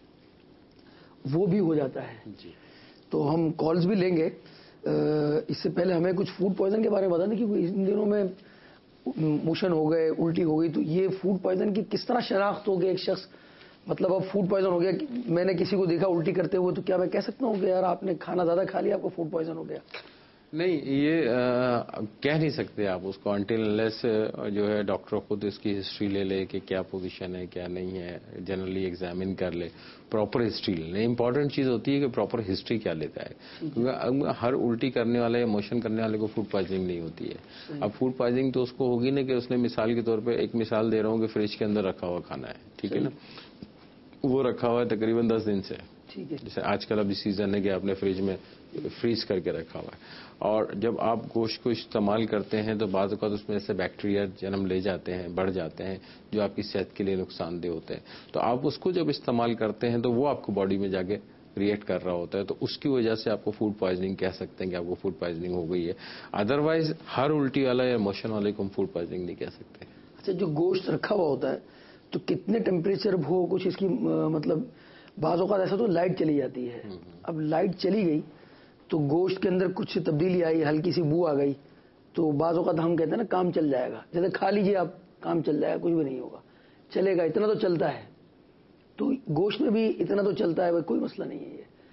وہ بھی ہو جاتا ہے. جی، تو ہم کالز بھی لیں گے. اس سے پہلے ہمیں کچھ فوڈ پوائزن کے بارے میں بتانا کہ ان دنوں میں موشن ہو گئے، الٹی ہو گئی، تو یہ فوڈ پوائزن کی کس طرح شناخت ہوگی؟ ایک شخص مطلب اب فوڈ پوائزن ہو گیا، میں نے کسی کو دیکھا الٹی کرتے ہوئے، تو کیا میں کہہ سکتا ہوں کہ یار آپ نے کھانا زیادہ کھا لیا، آپ کو فوڈ پوائزن ہو گیا؟ نہیں، یہ کہہ نہیں سکتے آپ اس کو انٹل انلیس جو ہے ڈاکٹر خود اس کی ہسٹری لے لے کہ کیا پوزیشن ہے کیا نہیں ہے، جنرلی ایگزامن کر لے، پراپر ہسٹری لے لیں. امپورٹنٹ چیز ہوتی ہے کہ پراپر ہسٹری کیا لیتا ہے، کیونکہ ہر الٹی کرنے والے یا موشن کرنے والے کو فوڈ پوائزننگ نہیں ہوتی ہے. اب فوڈ پوائزننگ تو اس کو ہوگی نا کہ اس نے مثال کے طور پہ ایک مثال دے رہا ہوں کہ فریج کے اندر رکھا ہوا کھانا ہے، ٹھیک ہے نا، وہ رکھا ہوا ہے تقریباً 10 دن سے. جیسے آج کل ابھی سیزن ہے کہ آپ نے فریج میں فریز کر کے رکھا ہوا ہے، اور جب آپ گوشت کو استعمال کرتے ہیں تو بعض اوقات اس میں سے بیکٹیریا جنم لے جاتے ہیں، بڑھ جاتے ہیں، جو آپ کی صحت کے لیے نقصان دہ ہوتے ہیں. تو آپ اس کو جب استعمال کرتے ہیں تو وہ آپ کو باڈی میں جا کے ریئیکٹ کر رہا ہوتا ہے، تو اس کی وجہ سے آپ کو فوڈ پوائزننگ کہہ سکتے ہیں کہ آپ کو فوڈ پوائزننگ ہو گئی ہے. ادروائز ہر الٹی والا یا موشن والے کو ہم فوڈ پوائزننگ نہیں کہہ سکتے. اچھا، جو گوشت رکھا ہوا ہوتا ہے تو کتنے ٹیمپریچر ہو کچھ اس کی مطلب بعض اوقات ایسا تو لائٹ چلی جاتی ہے. اب لائٹ چلی گئی تو گوشت کے اندر کچھ تبدیلی آئی، ہلکی سی بو آ گئی، تو بعض اوقات ہم کہتے ہیں نا کام چل جائے گا، جیسے کھا لیجیے آپ کام چل جائے گا، کچھ بھی نہیں ہوگا، چلے گا، اتنا تو چلتا ہے. تو گوشت میں بھی اتنا تو چلتا ہے، کوئی مسئلہ نہیں ہے. یہ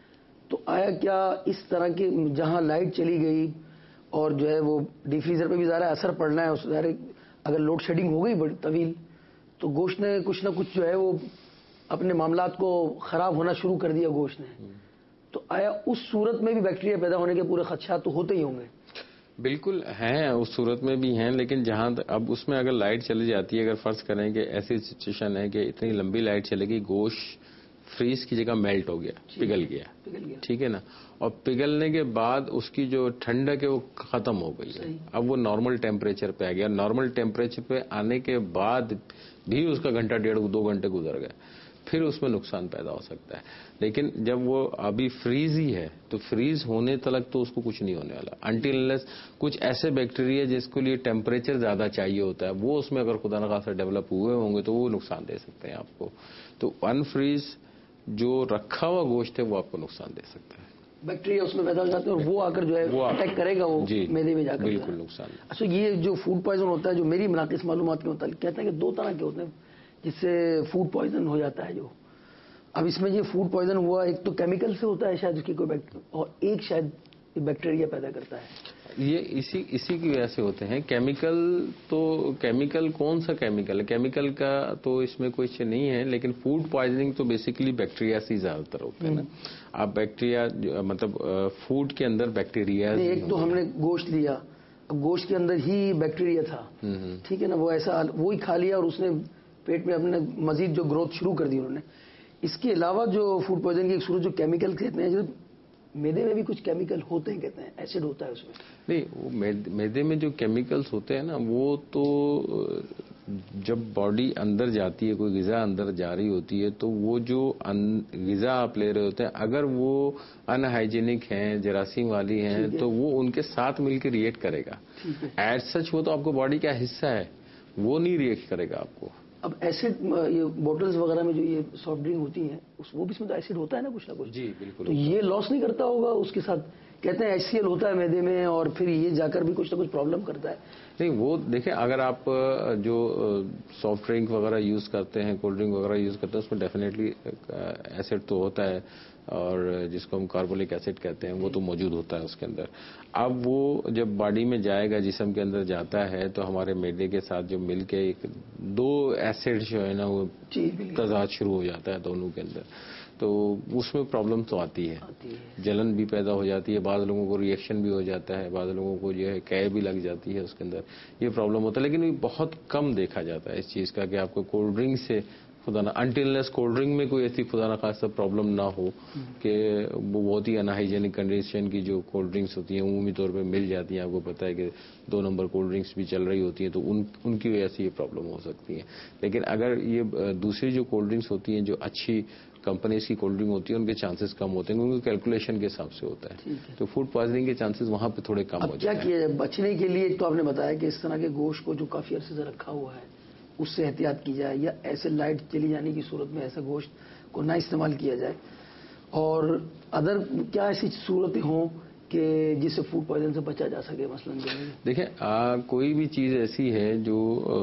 تو آیا کیا اس طرح کے جہاں لائٹ چلی گئی اور جو ہے وہ ڈی فریزر پہ بھی ظاہر اثر پڑنا ہے، اس ظاہر اگر لوڈ شیڈنگ ہو گئی بڑی طویل تو گوشت نے کچھ نہ کچھ جو ہے وہ اپنے معاملات کو خراب ہونا شروع کر دیا گوشت نے، تو آیا اس صورت میں بھی بیکٹیریا پیدا ہونے کے پورے خدشات تو ہوتے ہی ہوں گے؟ بالکل ہیں، اس صورت میں بھی ہیں، لیکن جہاں اب اس میں اگر لائٹ چلی جاتی ہے، اگر فرض کریں کہ ایسی سچویشن ہے کہ اتنی لمبی لائٹ چلے گی، گوشت فریز کی جگہ میلٹ ہو گیا، پگھل گیا، ٹھیک ہے نا، اور پگھلنے کے بعد اس کی جو ٹھنڈک ہے وہ ختم ہو گئی ہے، اب وہ نارمل ٹیمپریچر پہ آ گیا، نارمل ٹیمپریچر پہ آنے کے بعد بھی اس کا گھنٹہ 1.5-2 گھنٹے گزر گئے، پھر اس میں نقصان پیدا ہو سکتا ہے۔ لیکن جب وہ ابھی فریز ہی ہے تو فریز ہونے تلک تو اس کو کچھ نہیں ہونے والا، انٹل انلیس کچھ ایسے بیکٹیریا جس کے لیے ٹیمپریچر زیادہ چاہیے ہوتا ہے وہ اس میں اگر خدا نخواستہ ڈیولپ ہوئے ہوں گے تو وہ نقصان دے سکتے ہیں آپ کو۔ تو ان فریز جو رکھا ہوا گوشت ہے وہ آپ کو نقصان دے سکتا ہے، بیکٹیریا اس میں پیدا ہو جاتے ہیں اور وہ آ کر جو ہے اٹیک کرے گا، وہ معدے میں جا کر بالکل نقصان۔ اچھا، یہ جو فوڈ پوائزن ہوتا ہے، جو میری ناقص معلومات کے متعلق کہتے ہیں کہ 2 طرح کے ہوتے ہیں جس سے فوڈ پوائزن ہو جاتا ہے، جو اب اس میں یہ فوڈ پوائزن ہوا، ایک تو کیمیکل سے ہوتا ہے شاید اس کی کوئی اور ایک شاید بیکٹیریا پیدا کرتا ہے۔ یہ اسی کی وجہ سے ہوتے ہیں کیمیکل۔ تو کیمیکل کون سا کیمیکل ہے؟ کیمیکل کا تو اس میں کوئی چیز نہیں ہے، لیکن فوڈ پوائزننگ تو بیسیکلی بیکٹیریا سے زیادہ تر ہوتا ہے نا۔ آپ بیکٹیریا مطلب فوڈ کے اندر بیکٹیریا، ایک تو ہم نے گوشت لیا، اب گوشت کے اندر ہی بیکٹیریا تھا، ٹھیک ہے نا، وہ ایسا وہی کھا لیا اور اس نے پیٹ میں اپنے مزید جو گروتھ شروع کر دی انہوں نے۔ اس کے علاوہ جو فوڈ پوائزن کی ایک صورت جو کیمیکل کہتے ہیں، جو میدے میں بھی کچھ کیمیکل ہوتے ہیں، کہتے ہیں ایسڈ ہوتا ہے اس میں۔ نہیں، وہ میدے میں جو کیمیکلز ہوتے ہیں نا، وہ تو جب باڈی اندر جاتی ہے، کوئی غذا اندر جا رہی ہوتی ہے، تو وہ جو غذا آپ لے رہے ہوتے ہیں اگر وہ ان ہائیجینک ہیں، جراثیم والی ہیں، تو وہ ان کے ساتھ مل کے ریئیکٹ کرے گا۔ ایز سچ وہ تو آپ کو باڈی کا حصہ ہے، وہ نہیں ریئیکٹ کرے گا آپ کو۔ اب ایسڈ یہ بوٹلز وغیرہ میں جو یہ سافٹ ڈرنک ہوتی ہیں وہ بھی اس میں تو ایسڈ ہوتا ہے نا کچھ نہ کچھ؟ جی بالکل۔ تو یہ لاس نہیں کرتا ہوگا اس کے ساتھ؟ کہتے ہیں HCl ہوتا ہے میدے میں اور پھر یہ جا کر بھی کچھ نہ کچھ پرابلم کرتا ہے۔ نہیں، وہ دیکھیں، اگر آپ جو سافٹ ڈرنک وغیرہ یوز کرتے ہیں، کولڈ ڈرنک وغیرہ یوز کرتے ہیں، اس میں ڈیفینیٹلی ایسڈ تو ہوتا ہے، اور جس کو ہم کاربولک ایسڈ کہتے ہیں وہ تو موجود ہوتا ہے اس کے اندر۔ اب وہ جب باڈی میں جائے گا، جسم کے اندر جاتا ہے، تو ہمارے معدے کے ساتھ جو مل کے 2 ایسڈ جو ہے نا وہ تضاد شروع ہو جاتا ہے دونوں کے اندر، تو اس میں پرابلم تو آتی ہے، جلن بھی پیدا ہو جاتی ہے، بعض لوگوں کو ریئیکشن بھی ہو جاتا ہے، بعض لوگوں کو جو ہے قے بھی لگ جاتی ہے اس کے اندر، یہ پرابلم ہوتا ہے۔ لیکن یہ بہت کم دیکھا جاتا ہے اس چیز کا کہ آپ کو کولڈ ڈرنک سے خدا نہ انٹل لیس کولڈ ڈرنک میں کوئی ایسی خدا نہ خاصہ پرابلم نہ ہو کہ وہ بہت ہی انہائیجینک کنڈیشن کی جو کولڈ ڈرنکس ہوتی ہیں عمومی طور پہ مل جاتی ہیں، آپ کو پتہ ہے کہ 2 نمبر کولڈ ڈرنکس بھی چل رہی ہوتی ہیں، تو ان کی وجہ سے یہ پرابلم ہو سکتی ہے۔ لیکن اگر یہ دوسری جو کولڈ ڈرنکس ہوتی ہیں جو اچھی کمپنیز کی کولڈ ڈرنک ہوتی ہے، ان کے چانسز کم ہوتے ہیں کیونکہ کیلکولیشن کے حساب سے ہوتا ہے، تو فوڈ پوائزننگ کے چانسز وہاں پہ تھوڑے کم ہو جاتے ہیں۔ کیا کیا جائے بچنے کے لیے؟ تو آپ نے بتایا کہ اس طرح کے گوشت کو جو کافی عرصے سے رکھا ہوا ہے اس سے احتیاط کی جائے، یا ایسے لائٹ چلی جانے کی صورت میں ایسا گوشت کو نہ استعمال کیا جائے، اور ادر کیا ایسی صورتیں ہوں کہ جس سے فوڈ پوائزن سے بچا جا سکے؟ مثلاً دیکھیں، کوئی بھی چیز ایسی ہے جو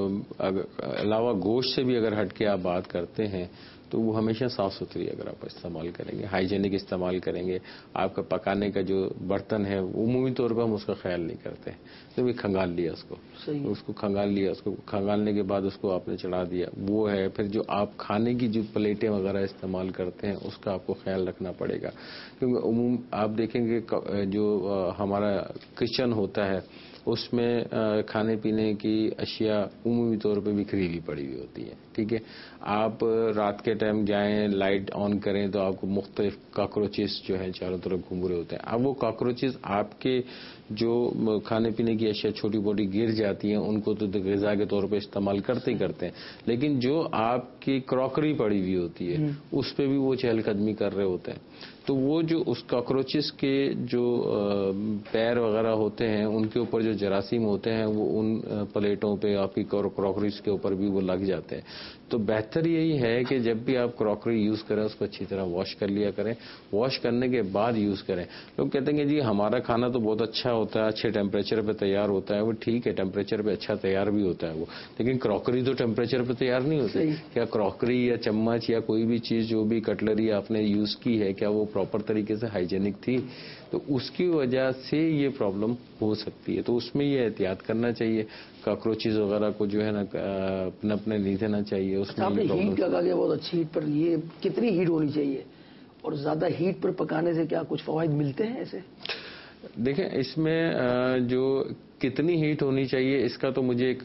علاوہ گوشت سے بھی اگر ہٹ کے آپ بات کرتے ہیں تو وہ ہمیشہ صاف ستھری اگر آپ استعمال کریں گے، ہائیجینک استعمال کریں گے، آپ کا پکانے کا جو برتن ہے عمومی طور پر ہم اس کا خیال نہیں کرتے، تو بھی کھنگال لیا اس کو کھنگال لیا، اس کو کھنگالنے کے بعد اس کو آپ نے چڑھا دیا، وہ ہے۔ پھر جو آپ کھانے کی جو پلیٹیں وغیرہ استعمال کرتے ہیں اس کا آپ کو خیال رکھنا پڑے گا، کیونکہ آپ دیکھیں گے جو ہمارا کچن ہوتا ہے اس میں کھانے پینے کی اشیاء عمومی طور پہ بکھری ہوئی پڑی ہوئی ہوتی ہے، ٹھیک ہے۔ آپ رات کے ٹائم جائیں، لائٹ آن کریں تو آپ کو مختلف کاکروچز جو ہیں چاروں طرف گھوم رہے ہوتے ہیں۔ اب وہ کاکروچز آپ کے جو کھانے پینے کی اشیاء چھوٹی موٹی گر جاتی ہیں ان کو تو غذا کے طور پہ استعمال کرتے ہی کرتے ہیں، لیکن جو آپ کی کراکری پڑی ہوئی ہوتی ہے اس پہ بھی وہ چہل قدمی کر رہے ہوتے ہیں، تو وہ جو اس کاکروچز کے جو پیر وغیرہ ہوتے ہیں ان کے اوپر جو جراثیم ہوتے ہیں وہ ان پلیٹوں پہ آپ کی کراکریز کے اوپر بھی وہ لگ جاتے ہیں، تو بہتر یہی ہے کہ جب بھی آپ کراکری یوز کریں اس کو اچھی طرح واش کر لیا کریں. واش کرنے کے بعد یوز کریں. لوگ کہتے ہیں کہ جی ہمارا کھانا تو بہت اچھا ہوتا ہے, اچھے ٹیمپریچر پہ تیار ہوتا ہے. وہ ٹھیک ہے, ٹیمپریچر پہ اچھا تیار بھی ہوتا ہے وہ, لیکن کراکری تو ٹیمپریچر پہ تیار نہیں ہوتی. کیا کراکری یا چمچ یا کوئی بھی چیز جو بھی کٹلری آپ نے یوز کی ہے, کیا وہ پراپر طریقے سے ہائیجینک تھی؟ تو اس کی وجہ سے یہ پرابلم ہو سکتی ہے. تو اس میں یہ احتیاط کرنا چاہیے. کاکروچز وغیرہ کو جو ہے نا اپنے نہیں دینا چاہیے. اس میں ہیٹ کا کہا گیا بہت اچھی ہیٹ پر, یہ کتنی ہیٹ ہونی چاہیے اور زیادہ ہیٹ پر پکانے سے کیا کچھ فوائد ملتے ہیں ایسے؟ دیکھیں اس میں جو کتنی ہیٹ ہونی چاہیے اس کا تو مجھے ایک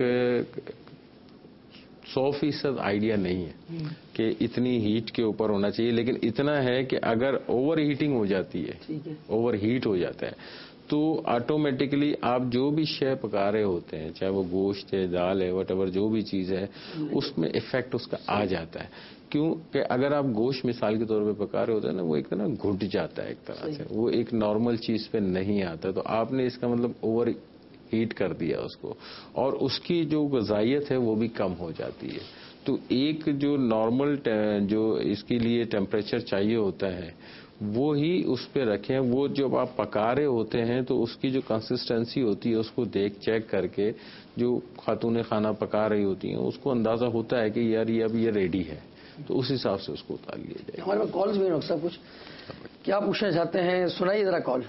100% آئیڈیا نہیں ہے کہ اتنی ہیٹ کے اوپر ہونا چاہیے, لیکن اتنا ہے کہ اگر اوور ہیٹنگ ہو جاتی ہے, اوور ہیٹ ہو جاتا ہے, تو آٹومیٹکلی آپ جو بھی شے پکا رہے ہوتے ہیں, چاہے وہ گوشت ہے, دال ہے, وٹ ایور جو بھی چیز ہے, اس میں افیکٹ اس کا آ جاتا ہے. کیوں کہ اگر آپ گوشت مثال کے طور پہ پکا رہے ہوتے ہیں نا, وہ ایک طرح گھٹ جاتا ہے ایک طرح سے, وہ ایک نارمل چیز پہ نہیں آتا. تو آپ نے اس کا مطلب اوور ہیٹ کر دیا اس کو, اور اس کی جو غذائیت ہے وہ بھی کم ہو جاتی ہے. تو ایک جو نارمل جو اس کے لیے ٹیمپریچر چاہیے ہوتا ہے وہی اس پہ رکھیں. وہ جب آپ پکا رہے ہوتے ہیں تو اس کی جو کنسسٹنسی ہوتی ہے اس کو چیک کر کے جو خاتون خانہ پکا رہی ہوتی ہیں اس کو اندازہ ہوتا ہے کہ یار یہ اب یہ ریڈی ہے, تو اس حساب سے اس کو اتار لیا جائے. ہمارے پاس کالز بھی ہیں صاحب, کچھ کیا پوچھنا چاہتے ہیں سنائیے ذرا کال.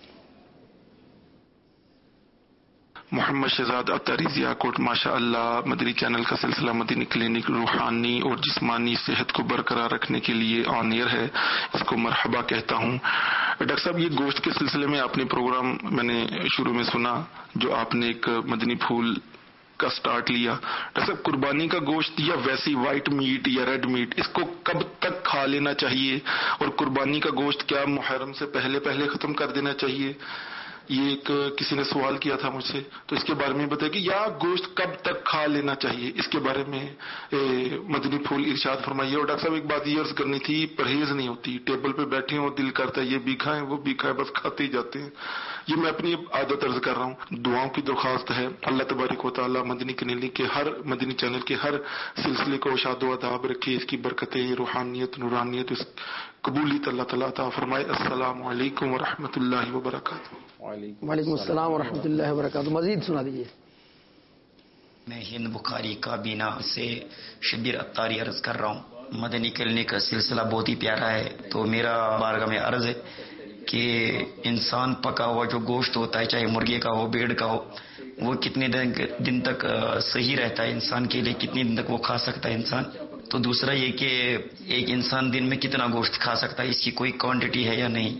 محمد شہزاد اطاری ضیاء کوٹ. ماشاء اللہ مدنی چینل کا سلسلہ مدنی کلینک روحانی اور جسمانی صحت کو برقرار رکھنے کے لیے آن ایئر ہے, اس کو مرحبا کہتا ہوں. ڈاکٹر صاحب, یہ گوشت کے سلسلے میں آپ نے پروگرام میں نے شروع میں سنا, جو آپ نے ایک مدنی پھول کا سٹارٹ لیا. ڈاکٹر صاحب, قربانی کا گوشت یا ویسی وائٹ میٹ یا ریڈ میٹ, اس کو کب تک کھا لینا چاہیے, اور قربانی کا گوشت کیا محرم سے پہلے ختم کر دینا چاہیے؟ یہ ایک کسی نے سوال کیا تھا مجھ سے, تو اس کے بارے میں بتائیں کہ یا گوشت کب تک کھا لینا چاہیے, اس کے بارے میں مدنی پھول ارشاد فرمائیے. اور ڈاکٹر صاحب ایک بات یہ عرض کرنی تھی, پرہیز نہیں ہوتی, ٹیبل پہ بیٹھے ہوں دل کرتا ہے یہ بھی کھائیں وہ بھی کھائیں, بس کھاتے ہی جاتے ہیں. یہ میں اپنی عادت عرض کر رہا ہوں. دعاؤں کی درخواست ہے, اللہ تبارک و تعالی مدنی کلینک کے ہر مدنی چینل کے ہر سلسلے کو شاد و آداب رکھے, اس کی برکتیں, روحانیت, نورانیت, اس قبولیت اللہ تعالیٰ عطا فرمائے. السلام علیکم ورحمۃ اللہ وبرکاتہ. وعلیکم السلام ورحمۃ اللہ وبرکاتہ. مزید سنا دیجیے. میں ہند بخاری کابینہ سے شبیر اطاری عرض کر رہا ہوں. مدنی کلینک کا سلسلہ بہت ہی پیارا ہے, تو میرا بارگاہ میں عرض ہے کہ انسان پکا ہوا جو گوشت ہوتا ہے, چاہے مرغے کا ہو, بھیڑ کا ہو, وہ کتنے دن تک صحیح رہتا ہے انسان کے لیے, کتنے دن تک وہ کھا سکتا ہے انسان. تو دوسرا یہ کہ ایک انسان دن میں کتنا گوشت کھا سکتا ہے, اس کی کوئی کوانٹٹی ہے یا نہیں؟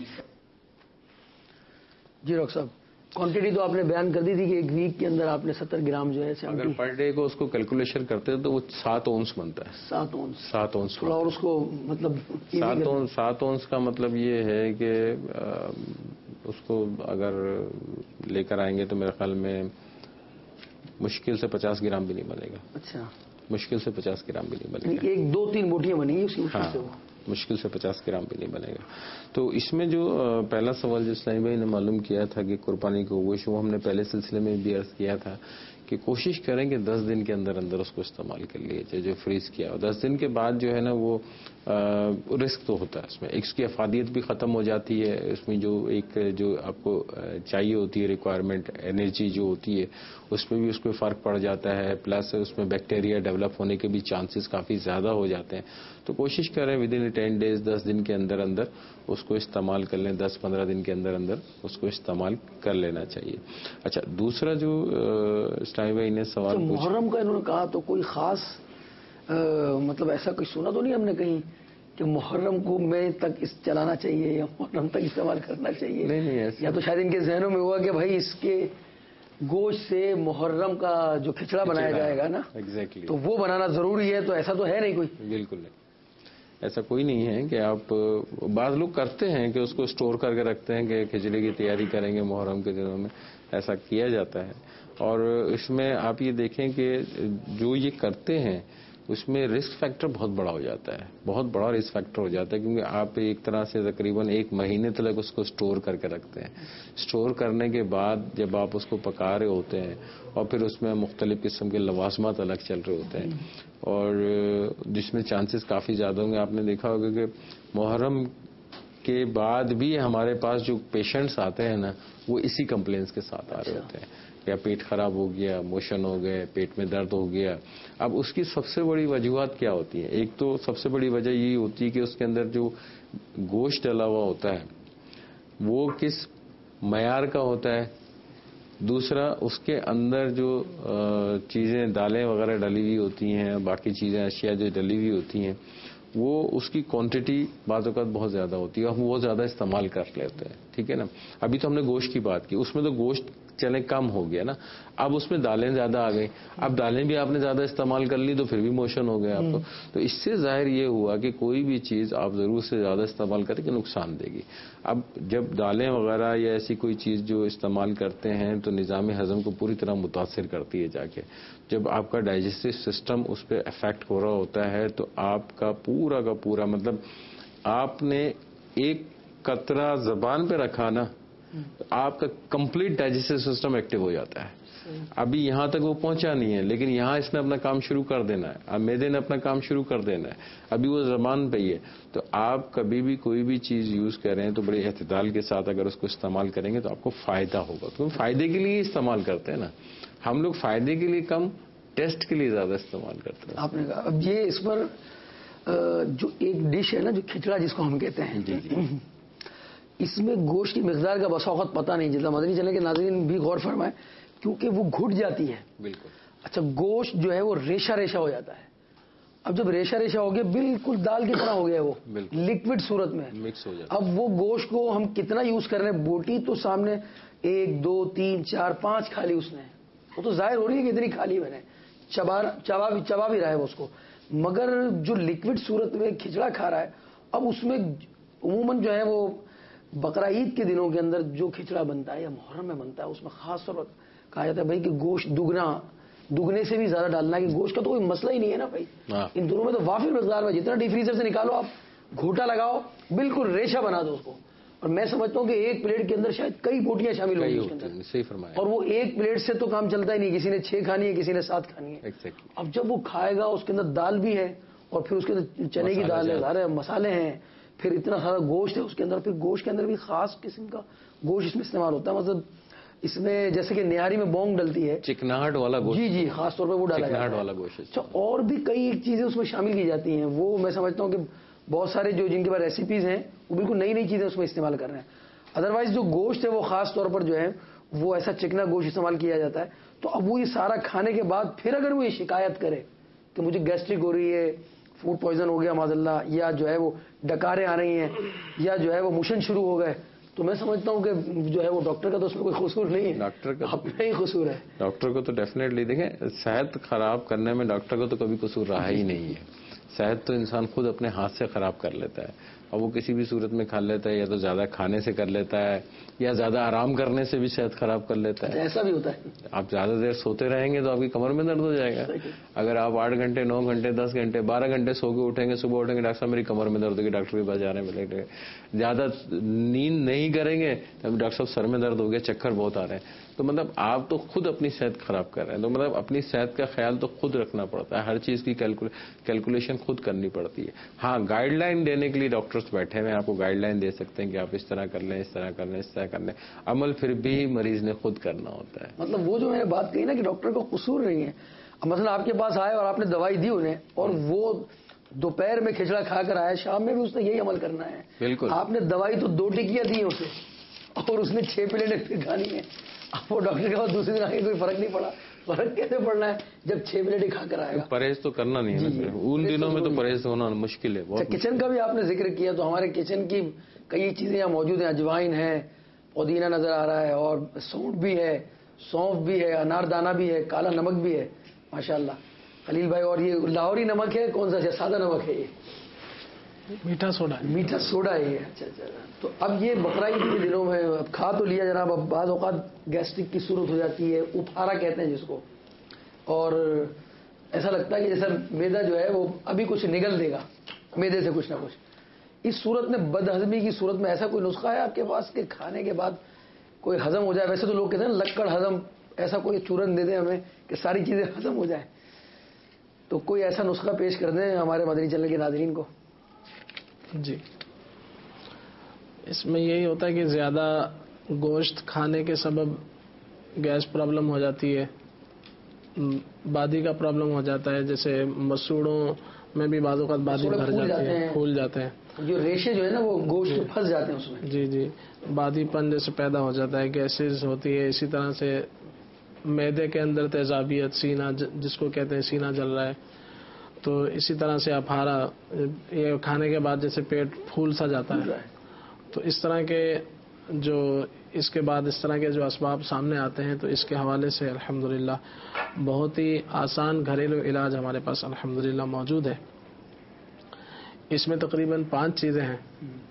جی ڈاکٹر صاحب, کوانٹٹی تو آپ نے بیان کر دی تھی کہ ایک ویک کے اندر آپ نے 70 گرام جو ہے, اگر پر ڈے کو اس کو کیلکولیشن کرتے ہیں تو وہ 7 اونس بنتا ہے. 7 اونس. اور اس کو مطلب 7 اونس کا مطلب یہ ہے کہ اس کو اگر لے کر آئیں گے تو میرے خیال میں مشکل سے 50 گرام بھی نہیں بنے گا. اچھا, مشکل سے 50 گرام بھی نہیں بنے گا. 1-2-3 موٹیاں بنیں گی اس کی مشکل سے, مشکل سے 50 گرام بھی نہیں بنے گا. تو اس میں جو پہلا سوال جو اسلامی بھائی نے معلوم کیا تھا کہ قربانی کا گوشت, وہ ہم نے پہلے سلسلے میں بھی عرض کیا تھا کہ کوشش کریں کہ 10 دن کے اندر اندر اس کو استعمال کر لیے جائے, جو فریز کیا. اور 10 دن کے بعد جو ہے نا وہ رسک تو ہوتا ہے اس میں, اس کی افادیت بھی ختم ہو جاتی ہے. اس میں جو ایک جو آپ کو چاہیے ہوتی ہے ریکوائرمنٹ, انرجی جو ہوتی ہے, اس میں بھی اس کو فرق پڑ جاتا ہے. پلس اس میں بیکٹیریا ڈیولپ ہونے کے بھی چانسز کافی زیادہ ہو جاتے ہیں. تو کوشش کریں ودن 10 ڈیز, 10 دن کے اندر اندر اس کو استعمال کر لیں. 10-15 دن کے اندر اندر اس کو استعمال کر لینا چاہیے. اچھا, دوسرا جو اسلامی بھائی نے سوال پوچھا, محرم کا انہوں نے کہا تو کوئی خاص مطلب ایسا کوئی سنا تو نہیں ہم نے کہیں کہ محرم کو میں تک چلانا چاہیے یا محرم تک استعمال کرنا چاہیے؟ نہیں, یا تو شاید ان کے ذہنوں میں ہوا کہ بھائی اس کے گوشت سے محرم کا جو کھچڑا بنایا جائے گا نا, ایگزیکٹلی, تو وہ بنانا ضروری ہے. تو ایسا تو ہے نہیں کوئی. بالکل نہیں, ایسا کوئی نہیں ہے کہ آپ, بعض لوگ کرتے ہیں کہ اس کو اسٹور کر کے رکھتے ہیں کہ کھچڑی کی تیاری کریں گے محرم کے دنوں میں, ایسا کیا جاتا ہے. اور اس میں آپ یہ دیکھیں کہ جو یہ کرتے ہیں اس میں رسک فیکٹر بہت بڑا ہو جاتا ہے, بہت بڑا رسک فیکٹر ہو جاتا ہے, کیونکہ آپ ایک طرح سے تقریباً 1 مہینے تک اس کو اسٹور کر کے رکھتے ہیں. اسٹور کرنے کے بعد جب آپ اس کو پکا رہے ہوتے ہیں اور پھر اس میں مختلف قسم کے لوازمات الگ چل رہے ہوتے ہیں, اور جس میں چانسز کافی زیادہ ہوں گے. آپ نے دیکھا ہوگا کہ محرم کے بعد بھی ہمارے پاس جو پیشنٹس آتے ہیں نا وہ اسی کمپلینس کے ساتھ آ رہے ہوتے ہیں, یا پیٹ خراب ہو گیا, موشن ہو گئے, پیٹ میں درد ہو گیا. اب اس کی سب سے بڑی وجوہات کیا ہوتی ہیں؟ ایک تو سب سے بڑی وجہ یہی ہوتی ہے کہ اس کے اندر جو گوشت ڈلا ہوا ہوتا ہے وہ کس معیار کا ہوتا ہے. دوسرا اس کے اندر جو چیزیں دالیں وغیرہ ڈلی ہوئی ہوتی ہیں, باقی چیزیں اشیاء جو ڈلی ہوئی ہوتی ہیں وہ اس کی کوانٹٹی بعض اوقات بہت زیادہ ہوتی ہے اور وہ زیادہ استعمال کر لیتے ہیں. ٹھیک ہے نا. ابھی تو ہم نے گوشت کی بات کی, اس میں تو گوشت چلے کم ہو گیا نا, اب اس میں دالیں زیادہ آ گئی, اب دالیں بھی آپ نے زیادہ استعمال کر لی تو پھر بھی موشن ہو گیا آپ کو. تو اس سے ظاہر یہ ہوا کہ کوئی بھی چیز آپ ضرور سے زیادہ استعمال کریں کہ نقصان دے گی. اب جب دالیں وغیرہ یا ایسی کوئی چیز جو استعمال کرتے ہیں تو نظام ہضم کو پوری طرح متاثر کرتی ہے جا کے. جب آپ کا ڈائجسٹو سسٹم اس پہ افیکٹ ہو رہا ہوتا ہے تو آپ کا پورا مطلب آپ نے ایک قطرہ زبان پہ رکھا نا آپ کا کمپلیٹ ڈائجسٹو سسٹم ایکٹیو ہو جاتا ہے. ابھی یہاں تک وہ پہنچا نہیں ہے لیکن یہاں اس نے اپنا کام شروع کر دینا ہے, اب میدے نے اپنا کام شروع کر دینا ہے, ابھی وہ زبان پہ ہی ہے. تو آپ کبھی بھی کوئی بھی چیز یوز کریں تو بڑے اعتدال کے ساتھ اگر اس کو استعمال کریں گے تو آپ کو فائدہ ہوگا. تو فائدے کے لیے استعمال کرتے ہیں نا ہم لوگ, فائدے کے لیے کم ٹیسٹ کے لیے زیادہ استعمال کرتے ہیں. آپ نے کہا اب یہ اس پر جو ایک ڈش ہے نا جو کھچڑا جس کو ہم کہتے ہیں, جی اس میں گوشت کی مقدار کا بسا اوقات پتہ نہیں چلتا. مدنی چلے کے ناظرین بھی غور فرمائیں کیونکہ وہ گھٹ جاتی ہے. بالکل. اچھا گوشت جو ہے وہ ریشہ ریشہ ہو جاتا ہے. اب جب ریشہ ریشہ ہو گیا بالکل دال کی طرح ہو گیا وہ لکوڈ صورت میں مکس ہو جاتا ہے. اب وہ گوشت کو ہم کتنا یوز کر رہے ہیں, بوٹی تو سامنے 1 2 3 4 5 کھا لی اس نے, وہ تو ظاہر ہو رہی ہے کہ اتنی کھا لی میں نے, چبا بھی رہا ہے اس کو, مگر جو لکوڈ صورت میں کھچڑا کھا رہا ہے. اب اس میں عموماً جو ہے وہ بقرہ عید کے دنوں کے اندر جو کھچڑا بنتا ہے یا محرم میں بنتا ہے اس میں خاص طور پر کہا جاتا ہے بھائی کہ گوشت دگنے سے بھی زیادہ ڈالنا ہے, کہ گوشت کا تو کوئی مسئلہ ہی نہیں ہے نا بھائی. ان دونوں میں تو وافر مقدار میں جتنا ڈیپ فریزر سے نکالو آپ گھوٹا لگاؤ بالکل ریشہ بنا دو اس کو. اور میں سمجھتا ہوں کہ ایک پلیٹ کے اندر شاید کئی بوٹیاں شامل ہوئی اس کے اندر. صحیح فرمایا. اور وہ ایک پلیٹ سے تو کام چلتا ہی نہیں, کسی نے 6 کھانی ہے کسی نے 7 کھانی ہے. اب جب وہ کھائے گا اس کے اندر دال بھی ہے اور پھر اس کے اندر چنے کی دال ہے, سارے مسالے ہیں, پھر اتنا سارا گوشت ہے اس کے اندر, پھر گوشت کے اندر بھی خاص قسم کا گوشت اس میں استعمال ہوتا ہے. مطلب اس میں جیسے کہ نہاری میں بونگ ڈلتی ہے, چکناہٹ والا گوشت. جی خاص طور پہ وہ ڈالا جاتا ہے, چکناہٹ والا گوشت. اچھا اور بھی کئی چیزیں اس میں شامل کی جاتی ہیں. وہ میں سمجھتا ہوں کہ بہت سارے جو جن کے پاس ریسیپیز ہیں وہ بالکل نئی چیزیں اس میں استعمال کر رہے ہیں. ادروائز جو گوشت ہے وہ خاص طور پر جو ہے وہ ایسا چکنا گوشت استعمال کیا جاتا ہے. تو اب وہ یہ سارا کھانے کے بعد پھر اگر وہ یہ شکایت کرے کہ مجھے گیسٹرک ہو رہی ہے, فوڈ پوائزن ہو گیا معاذ اللہ, یا جو ہے وہ ڈکاریں آ رہی ہیں, یا جو ہے وہ موشن شروع ہو گئے, تو میں سمجھتا ہوں کہ جو ہے وہ ڈاکٹر کا تو اس میں کوئی قصور نہیں ہے, ڈاکٹر کا اپنا ہی قصور ہے. ڈاکٹر کو تو ڈیفینیٹلی دیکھیں, صحت خراب کرنے میں ڈاکٹر کو تو کبھی قصور رہا ہی نہیں ہے. صحت تو انسان خود اپنے ہاتھ سے خراب کر لیتا ہے, اور وہ کسی بھی صورت میں کھا لیتا ہے, یا تو زیادہ کھانے سے کر لیتا ہے یا زیادہ آرام کرنے سے بھی صحت خراب کر لیتا ہے. ایسا بھی ہوتا ہے. آپ زیادہ دیر سوتے رہیں گے تو آپ کی کمر میں درد ہو جائے گا. اگر آپ 8 گھنٹے 9 گھنٹے 10 گھنٹے 12 گھنٹے سو کے اٹھیں گے, صبح اٹھیں گے ڈاکٹر صاحب میری کمر میں درد ہوگی, ڈاکٹر کے پاس جا رہے ہیں ملے, زیادہ نیند نہیں کریں گے تب ڈاکٹر صاحب سر میں درد ہو گیا, چکر بہت آ رہے ہیں. تو مطلب آپ تو خود اپنی صحت خراب کر رہے ہیں. تو مطلب اپنی صحت کا خیال تو خود رکھنا پڑتا ہے, ہر چیز کی کیلکولیشن خود کرنی پڑتی ہے. ہاں گائیڈ لائن دینے کے لیے ڈاکٹرز بیٹھے ہوئے ہیں, آپ کو گائیڈ لائن دے سکتے ہیں کہ آپ اس طرح کر لیں, اس طرح کر لیں, اس طرح کر لیں. عمل پھر بھی مریض نے خود کرنا ہوتا ہے. مطلب وہ جو میں نے بات کہی نا کہ ڈاکٹر کا قصور نہیں ہے. اب مثلا آپ کے پاس آئے اور آپ نے دوائی دی انہیں, اور وہ دوپہر میں کھچڑا کھا کر آیا, شام میں بھی اس نے یہی عمل کرنا ہے. بالکل. آپ نے دوائی تو 2 ٹکیاں دی اسے اور اس نے 6 پلیٹیں پھر کھانی ہے. اب وہ ڈاکٹر کے پاس دوسرے دن آگے کوئی فرق نہیں پڑا. فرق کیسے پڑنا ہے جب 6 پلیٹیں کھا کر آئے گا. پرہیز تو کرنا نہیں ہے, ان دنوں میں تو پرہیز ہونا مشکل ہے. کچن کا بھی آپ نے ذکر کیا, تو ہمارے کچن کی کئی چیزیں یہاں موجود ہیں. اجوائن ہے, پودینہ نظر آ رہا ہے, اور سونٹ بھی ہے, سونف بھی ہے, اناردانہ بھی ہے, کالا نمک بھی ہے ماشاءاللہ خلیل بھائی. اور یہ لاہوری نمک ہے, کون سا سادہ نمک ہے, یہ میٹھا سوڈا ہے یہ. اچھا. تو اب یہ بقرہ عید کے دنوں میں اب کھا تو لیا جناب, اب بعض اوقات گیسٹرک کی صورت ہو جاتی ہے, اپھارا کہتے ہیں جس کو, اور ایسا لگتا ہے کہ جیسا میدا جو ہے وہ ابھی کچھ نگل دے گا میدے سے کچھ نہ کچھ. اس صورت میں بد ہضمی کی صورت میں ایسا کوئی نسخہ ہے آپ کے پاس کہ کھانے کے بعد کوئی ہضم ہو جائے؟ ویسے تو لوگ کہتے ہیں لکڑ ہضم, ایسا کوئی چورن دے دیں ہمیں کہ ساری چیزیں ہضم ہو جائیں. تو کوئی ایسا نسخہ پیش کر دیں ہمارے مدنی چینل کے ناظرین کو. جی اس میں یہی ہوتا ہے کہ زیادہ گوشت کھانے کے سبب گیس پرابلم ہو جاتی ہے, بادی کا پرابلم ہو جاتا ہے, جیسے مسوڑوں میں بھی بعض اوقات بادی بھر جاتی ہے, پھول جاتے ہیں, جو ریشے جو ہے نا وہ گوشت پھنس جاتے ہیں اس میں. جی جی, بادی پن جیسے پیدا ہو جاتا ہے, گیسز ہوتی ہے. اسی طرح سے معدے کے اندر تیزابیت, سینہ جس کو کہتے ہیں سینہ جل رہا ہے, تو اسی طرح سے اپہارا, یہ کھانے کے بعد جیسے پیٹ پھول سا جاتا ہے. تو اس طرح کے جو اس کے بعد اس طرح کے جو اسباب سامنے آتے ہیں, تو اس کے حوالے سے الحمدللہ بہت ہی آسان گھریلو علاج ہمارے پاس الحمدللہ موجود ہے. اس میں تقریباً 5 چیزیں ہیں.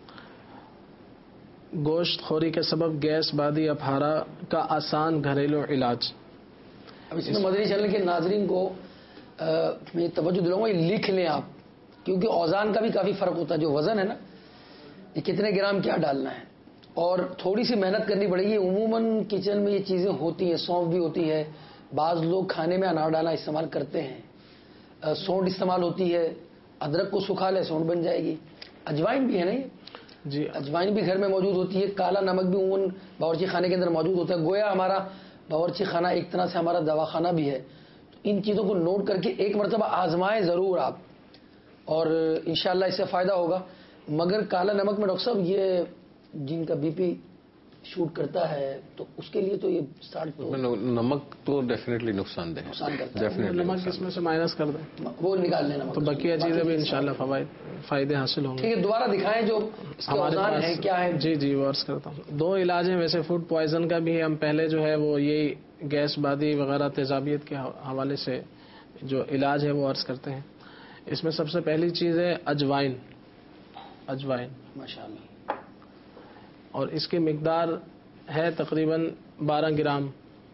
گوشت خوری کے سبب گیس, بادی, اپہارا کا آسان گھریلو علاج. اب اس میں مدنی چینل کے ناظرین کو میں توجہ دلاؤں گا, یہ لکھ لیں آپ, کیونکہ اوزان کا بھی کافی فرق ہوتا ہے. جو وزن ہے نا, یہ کتنے گرام کیا ڈالنا ہے, اور تھوڑی سی محنت کرنی پڑے گی. عموماً کچن میں یہ چیزیں ہوتی ہیں, سونف بھی ہوتی ہے, بعض لوگ کھانے میں انار ڈالنا استعمال کرتے ہیں, سونڈ استعمال ہوتی ہے, ادرک کو سکھا لے سونڈ بن جائے گی. اجوائن بھی ہے نا, جی اجوائن بھی گھر میں موجود ہوتی ہے. کالا نمک بھی عموماً باورچی خانے کے اندر موجود ہوتا ہے. گویا ہمارا باورچی خانہ ایک طرح سے ہمارا دواخانہ بھی ہے. ان چیزوں کو نوٹ کر کے ایک مرتبہ آزمائیں ضرور آپ, اور انشاءاللہ اس سے فائدہ ہوگا. مگر کالا نمک میں ڈاکٹر صاحب یہ جن کا بی پی شوٹ کرتا ہے تو اس کے لیے تو یہ نمک تو ڈیفینیٹلی نقصان دہ ہے. نمک اس میں سے مائنس کر دیں, وہ نکال لینا, تو بقیہ چیزیں بھی انشاءاللہ فائدے حاصل ہوں گے. ٹھیک ہے, دوبارہ دکھائیں جو ہمارے پاس کیا ہے. جی جی, وہ عرض کرتا ہوں. 2 علاج ہیں ویسے, فوڈ پوائزن کا بھی ہے. ہم پہلے جو ہے وہ یہی گیس, بادی وغیرہ تیزابیت کے حوالے سے جو علاج ہے وہ عرض کرتے ہیں. اس میں سب سے پہلی چیز ہے اجوائن. اجوائن ماشاءاللہ, اور اس کی مقدار ہے تقریباً 12 گرام,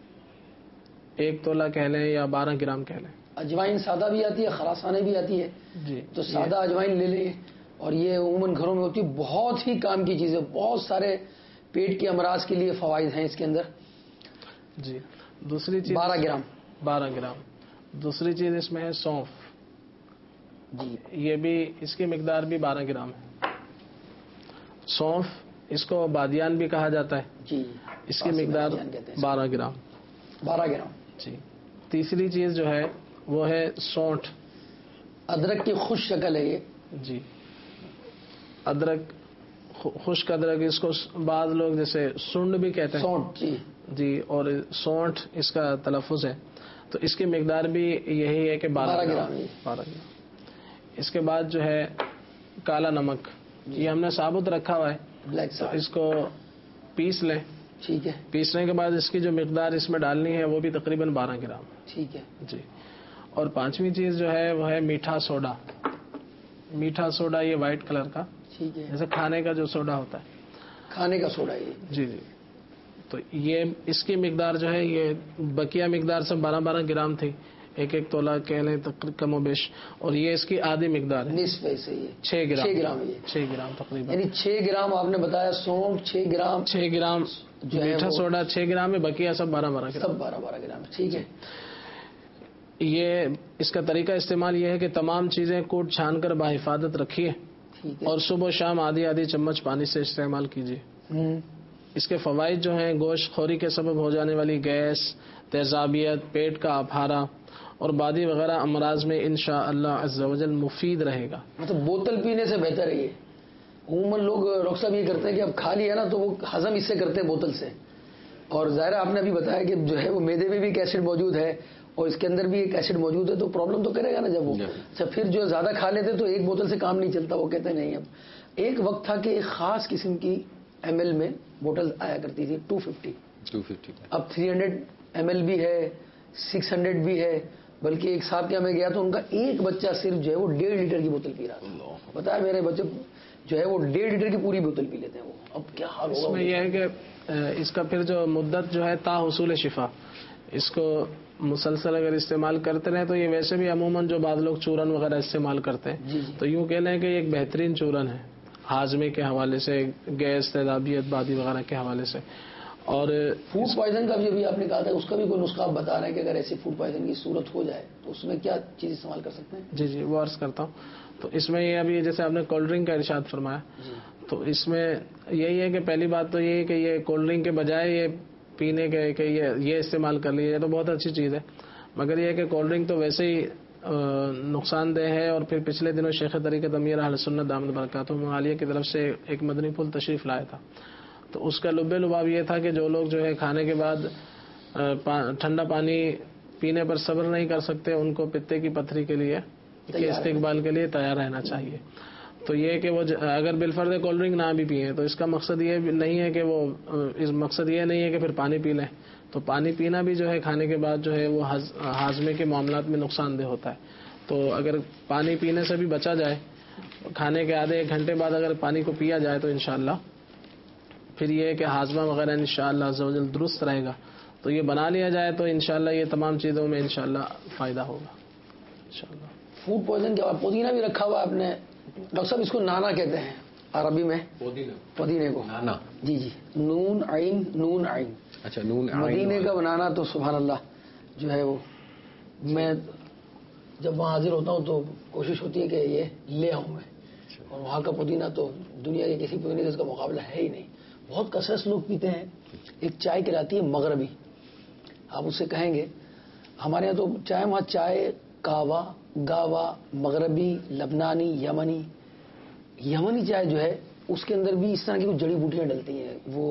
1 تولہ کہہ لیں یا 12 گرام کہہ لیں. اجوائن سادہ بھی آتی ہے, خراسانے بھی آتی ہے. جی, تو سادہ اجوائن لے لیں, اور یہ عموماً گھروں میں ہوتی ہے. بہت ہی کام کی چیز ہے, بہت سارے پیٹ کے امراض کے لیے فوائد ہیں اس کے اندر. جی, دوسری چیز 12 گرام. 12 گرام. دوسری چیز اس میں ہے سونف. جی, یہ بھی اس کی مقدار بھی 12 گرام ہے. سونف, اس کو بادیان بھی کہا جاتا ہے. جی, اس کی مقدار 12 گرام. 12 گرام. جی. تیسری چیز جو ہے وہ ہے سونٹھ. ادرک کی خشک شکل ہے یہ. جی, ادرک, خشک ادرک, اس کو بعض لوگ جیسے سنڈ بھی کہتے ہیں. سونٹ. جی جی, اور سونٹھ اس کا تلفظ ہے. تو اس کی مقدار بھی یہی ہے کہ 12 گرام. 12 گرام. اس کے بعد جو ہے کالا نمک, یہ ہم نے ثابت رکھا ہوا ہے. بلیک تو اس کو پیس لیں. ٹھیک ہے. پیسنے کے بعد اس کی جو مقدار اس میں ڈالنی ہے وہ بھی تقریباً 12 گرام. ٹھیک ہے. جی, اور 5ویں چیز جو ہے وہ ہے میٹھا سوڈا. میٹھا سوڈا یہ وائٹ کلر کا, ٹھیک ہے, جیسے کھانے کا جو سوڈا ہوتا ہے, کھانے کا سوڈا یہ. جی جی. تو یہ اس کی مقدار جو ہے یہ بقیہ مقدار سے 12 گرام تھی, 1 تولہ کہہ لیں کم و بیش, اور یہ اس کی آدھی مقدار ہے. نصف ایسے ہی ہے. 6 گرام. 6 گرام. 6 گرام تقریباً, یعنی 6 گرام آپ نے بتایا سونف, 6 گرام 6 گرام میٹھا سوڈا, 6 گرام میں بقیہ سب 12 گرام. سب 12 گرام. ٹھیک ہے. یہ اس کا طریقہ استعمال یہ ہے کہ تمام چیزیں کوٹ چھان کر بحفاظت رکھیے, اور صبح و شام آدھی چمچ پانی سے استعمال کیجیے. اس کے فوائد جو ہیں, گوشت خوری کے سبب ہو جانے والی گیس, تیزابیت, پیٹ کا اپہارا اور بادی وغیرہ امراض میں انشاءاللہ عز و جل مفید رہے گا. مطلب بوتل پینے سے بہتر ہے یہ. عموماً لوگ ڈاکٹر صاحب یہ کرتے ہیں کہ اب کھا لیا نا تو وہ ہضم اس سے کرتے ہیں بوتل سے, اور ظاہر آپ نے ابھی بتایا کہ جو ہے وہ میدے میں بھی ایک ایسڈ موجود ہے اور اس کے اندر بھی ایک ایسڈ موجود ہے, تو پرابلم تو کرے گا نا جب وہ. اچھا, پھر جو زیادہ کھا لیتے تو ایک بوتل سے کام نہیں چلتا, وہ کہتے نہیں. اب ایک وقت تھا کہ ایک خاص قسم کی ml میں بوٹل آیا کرتی تھی 250. اب 300 ml بھی ہے, 600 بھی ہے. بلکہ ایک صاحب کے ہمیں گیا تو ان کا ایک بچہ صرف جو ہے وہ 1.5 لیٹر کی بوتل پی رہا تھا. بتایا میرے بچے جو ہے وہ 1.5 لیٹر کی پوری بوتل پی لیتے ہیں وہ. اب کیا حال ہوگا. اس میں یہ ہے کہ اس کا پھر جو مدت جو ہے تا حصول شفا, اس کو مسلسل اگر استعمال کرتے رہے تو یہ ویسے بھی عموماً جو بعض لوگ چورن وغیرہ استعمال کرتے ہیں, تو یوں کہہ لیں کہ یہ ایک بہترین چورن ہے ہاضمے کے حوالے سے, گیس, تیزابیت, بادی وغیرہ کے حوالے سے. اور فوڈ پوائزن کا بھی آپ نے کہا تھا، اس کا بھی کوئی نسخہ آپ بتا رہے ہیں کہ اگر ایسی فوڈ پوائزن کی صورت ہو جائے تو اس میں کیا چیز استعمال کر سکتے ہیں؟ جی وہ عرض کرتا ہوں. تو اس میں یہ ابھی جیسے آپ نے کولڈ ڈرنک کا ارشاد فرمایا، تو اس میں یہی ہے کہ پہلی بات تو یہ ہے کہ یہ کولڈ ڈرنک کے بجائے یہ پینے کے کہ یہ استعمال کر لیجیے تو بہت اچھی چیز ہے. مگر یہ ہے کہ کولڈ ڈرنک تو ویسے ہی نقصان دہ ہے. اور پھر پچھلے دنوں شیخ طریقت امیر اہل سنت دامت برکاتہم عالیہ کی طرف سے ایک مدنی پھول تشریف لایا تھا. تو اس کا لب لباب یہ تھا کہ جو لوگ جو ہے کھانے کے بعد ٹھنڈا پانی پینے پر صبر نہیں کر سکتے، ان کو پتے کی پتھری کے لیے کے استقبال کے لیے تیار رہنا چاہیے. تو یہ کہ وہ اگر بالفرض کولڈ ڈرنک نہ بھی پئیں تو اس کا مقصد یہ نہیں ہے کہ وہ مقصد یہ نہیں ہے کہ پھر پانی پی لیں. تو پانی پینا بھی جو ہے کھانے کے بعد جو ہے وہ ہاضمے کے معاملات میں نقصان دہ ہوتا ہے. تو اگر پانی پینے سے بھی بچا جائے، کھانے کے آدھے ایک گھنٹے بعد اگر پانی کو پیا جائے تو انشاءاللہ پھر یہ ہے کہ ہاضمہ وغیرہ انشاءاللہ عزوجل درست رہے گا. تو یہ بنا لیا جائے تو انشاءاللہ یہ تمام چیزوں میں انشاءاللہ فائدہ ہوگا انشاءاللہ. فوڈ پوائزن کے بعد پودینہ بھی رکھا ہوا آپ نے ڈاکٹر صاحب، اس کو نانا کہتے ہیں عربی میں، پودینے کو نانا. جی نون عین نون عین. اچھا نون مدینے کا بنانا تو سبحان اللہ جو ہے وہ میں جب وہاں حاضر ہوتا ہوں تو کوشش ہوتی ہے کہ یہ لے آؤں میں. اور وہاں کا پودینہ تو دنیا کے کسی پودینے کا اس کا مقابلہ ہے ہی نہیں. بہت کثرت سے لوگ پیتے ہیں. ایک چائے کہلاتی ہے مغربی، آپ اس سے کہیں گے ہمارے یہاں تو چائے، وہاں چائے کہوا گاوا مغربی لبنانی یمنی چائے جو ہے اس کے اندر بھی اس طرح کی کچھ جڑی بوٹیاں ڈلتی ہیں. وہ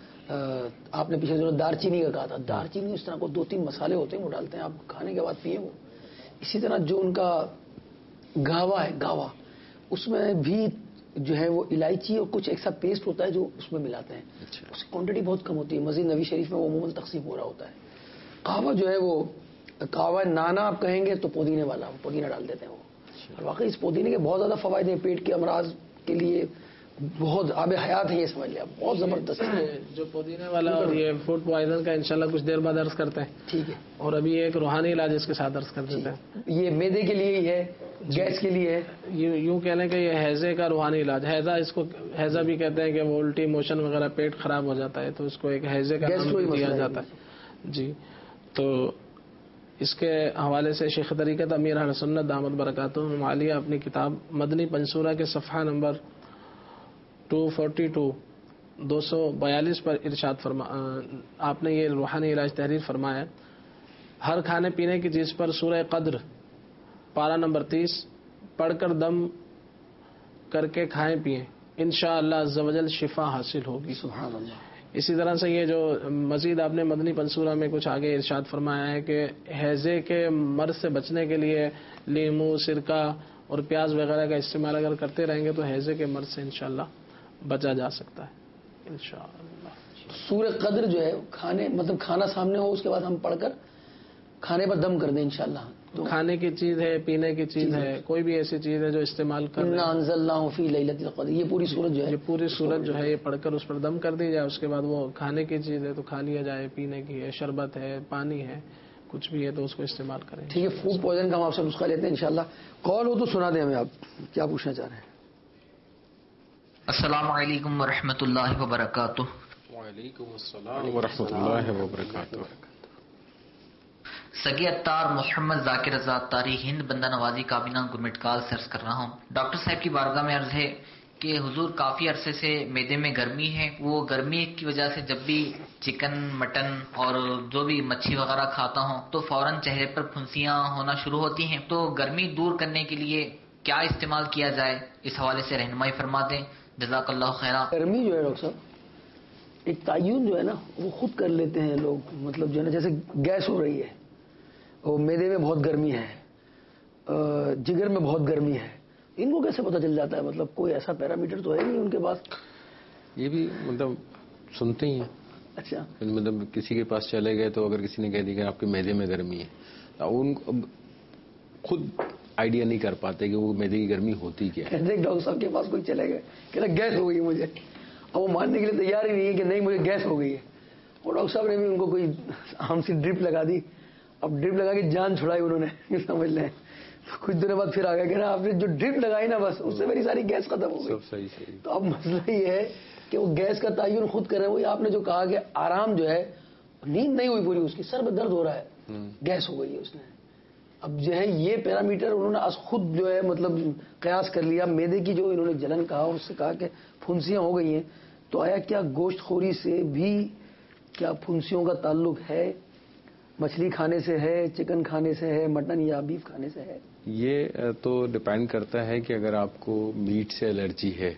آپ نے پچھلے دنوں دار چینی کا کہا تھا، دار چینی اس طرح کو 2-3 مسالے ہوتے ہیں وہ ڈالتے ہیں، آپ کھانے کے بعد پیئیں وہ. اسی طرح جو ان کا گاوا ہے، گاوا اس میں بھی جو ہے وہ الائچی اور کچھ ایسا پیسٹ ہوتا ہے جو اس میں ملاتے ہیں. اس کی کوانٹٹی بہت کم ہوتی ہے. مسجد نبی شریف میں وہ عموماً تقسیم ہو رہا ہوتا ہے. قہوہ جو ہے وہ قہوہ نانا آپ کہیں گے تو پودینے والا، پودینہ ڈال دیتے ہیں وہ. اور واقعی اس پودینے کے بہت زیادہ فوائد ہیں. پیٹ کے امراض کے لیے بہت آب حیات ہے، یہ سمجھ لیں آپ، بہت زبردست ہے. جو پودینے والا اور یہ فوڈ پوائزن کا انشاءاللہ کچھ دیر بعد عرض کرتے ہیں. ٹھیک ہے. اور ابھی ایک روحانی علاج اس کے ساتھ عرض کر دیتے ہیں. یہ معدے کے لیے ہی ہے، گیس کے لیے ہے. یوں کہہ لیں کہ یہ ہیضے کا روحانی علاج. ہیضہ اس کو ہیضہ بھی کہتے ہیں کہ وہ الٹی موشن وغیرہ پیٹ خراب ہو جاتا ہے تو اس کو ایک ہیضے کا نام دیا جاتا ہے. جی تو اس کے حوالے سے شیخ طریقت امیر اہل سنت دامت برکاتہم عالیہ اپنی کتاب مدنی پنصورہ کے صفحہ نمبر 242 پر ارشاد آپ نے یہ روحانی علاج تحریر فرمایا. ہر کھانے پینے کی چیز پر سورہ قدر پارہ نمبر 30 پڑھ کر دم کر کے کھائیں پیئیں، انشاءاللہ عز و جل شفا حاصل ہوگی. سبحان اللہ. اسی طرح سے یہ جو مزید آپ نے مدنی پنصورہ میں کچھ آگے ارشاد فرمایا ہے کہ ہیضے کے مرض سے بچنے کے لیے لیمو، سرکہ اور پیاز وغیرہ کا استعمال اگر کرتے رہیں گے تو ہیضے کے مرض سے انشاءاللہ بچا جا سکتا ہے انشاءاللہ. سورہ قدر جو ہے کھانے مطلب کھانا سامنے ہو اس کے بعد ہم پڑھ کر کھانے پر دم کر دیں انشاءاللہ. تو کھانے کی چیز ہے، پینے کی چیز ہے، کوئی بھی ایسی چیز ہے جو استعمال کر انا انزلناہ فی لیلۃ القدر، یہ پوری سورت جو ہے، یہ پوری سورت جو ہے یہ پڑھ کر اس پر دم کر دی جائے. اس کے بعد وہ کھانے کی چیز ہے تو کھا لیا جائے، پینے کی ہے، شربت ہے، پانی ہے، کچھ بھی ہے تو اس کو استعمال کریں. ٹھیک ہے. فوڈ پوائزن کا ہم آپ سے نسخہ لیتے ہیں انشاءاللہ. کال ہو تو سنا دیں ہمیں، آپ کیا پوچھنا چاہ رہے ہیں. السلام علیکم ورحمۃ اللہ وبرکاتہ. وعلیکم السلام ورحمۃ اللہ وبرکاتہ. سگے اتار محمد ذاکر رضا اتاری ہند بندہ نوازی کابینہ گرمٹکال سے عرض کر رہا ہوں. ڈاکٹر صاحب کی بارگاہ میں عرض ہے کہ حضور کافی عرصے سے معدے میں گرمی ہے. وہ گرمی کی وجہ سے جب بھی چکن، مٹن اور جو بھی مچھی وغیرہ کھاتا ہوں تو فوراً چہرے پر پھنسیاں ہونا شروع ہوتی ہیں. تو گرمی دور کرنے کے لیے کیا استعمال کیا جائے، اس حوالے سے رہنمائی فرما دیں. جزاک اللہ خیرہ. گرمی جو ہے ڈاکٹر صاحب ایک تعین جو ہے نا وہ خود کر لیتے ہیں لوگ. مطلب جو ہے نا جیسے گیس ہو رہی ہے، اور معدے میں بہت گرمی ہے، جگر میں بہت گرمی ہے، ان کو کیسے پتہ چل جاتا ہے؟ مطلب کوئی ایسا پیرامیٹر تو ہے نہیں ان کے پاس. یہ بھی مطلب سنتے ہی ہیں. اچھا. مطلب کسی کے پاس چلے گئے تو اگر کسی نے کہہ دیا کہ آپ کے معدے میں گرمی ہے تو ان خود آئیڈیا نہیں کر پاتے کہ وہ معدے کی گرمی ہوتی کیا ہے. ڈاکٹر صاحب کے پاس کوئی چلے گئے کہ گیس ہو گئی مجھے، اب وہ ماننے کے لیے تیار ہی نہیں ہے کہ نہیں مجھے گیس ہو گئی ہے. اور ڈاکٹر صاحب نے بھی ان کو کوئی عام سی ڈرپ لگا دی. اب ڈرپ لگا کے جان چھڑائی انہوں نے، سمجھ لیں کچھ دنوں بعد پھر آ گیا کہ نا آپ نے جو ڈرپ لگائی نا بس اس سے میری ساری گیس ختم ہو گئی. سب صحیح. تو اب مسئلہ یہ ہے کہ وہ گیس کا تعین خود کرے. وہی آپ نے جو کہا کہ آرام جو ہے نیند نہیں ہوئی پوری, اس کی سر میں درد ہو رہا ہے, گیس ہو گئی ہے اس نے. اب جو ہے یہ پیرامیٹر انہوں نے خود جو ہے مطلب قیاس کر لیا. میدے کی جو انہوں نے جلن کہا اور اس سے کہا کہ پھنسیاں ہو گئی ہیں. تو آیا کیا گوشت خوری سے بھی کیا پھنسیوں کا تعلق ہے؟ مچھلی کھانے سے ہے, چکن کھانے سے ہے, مٹن یا بیف کھانے سے ہے؟ یہ تو ڈپینڈ کرتا ہے کہ اگر آپ کو میٹ سے الرجی ہے,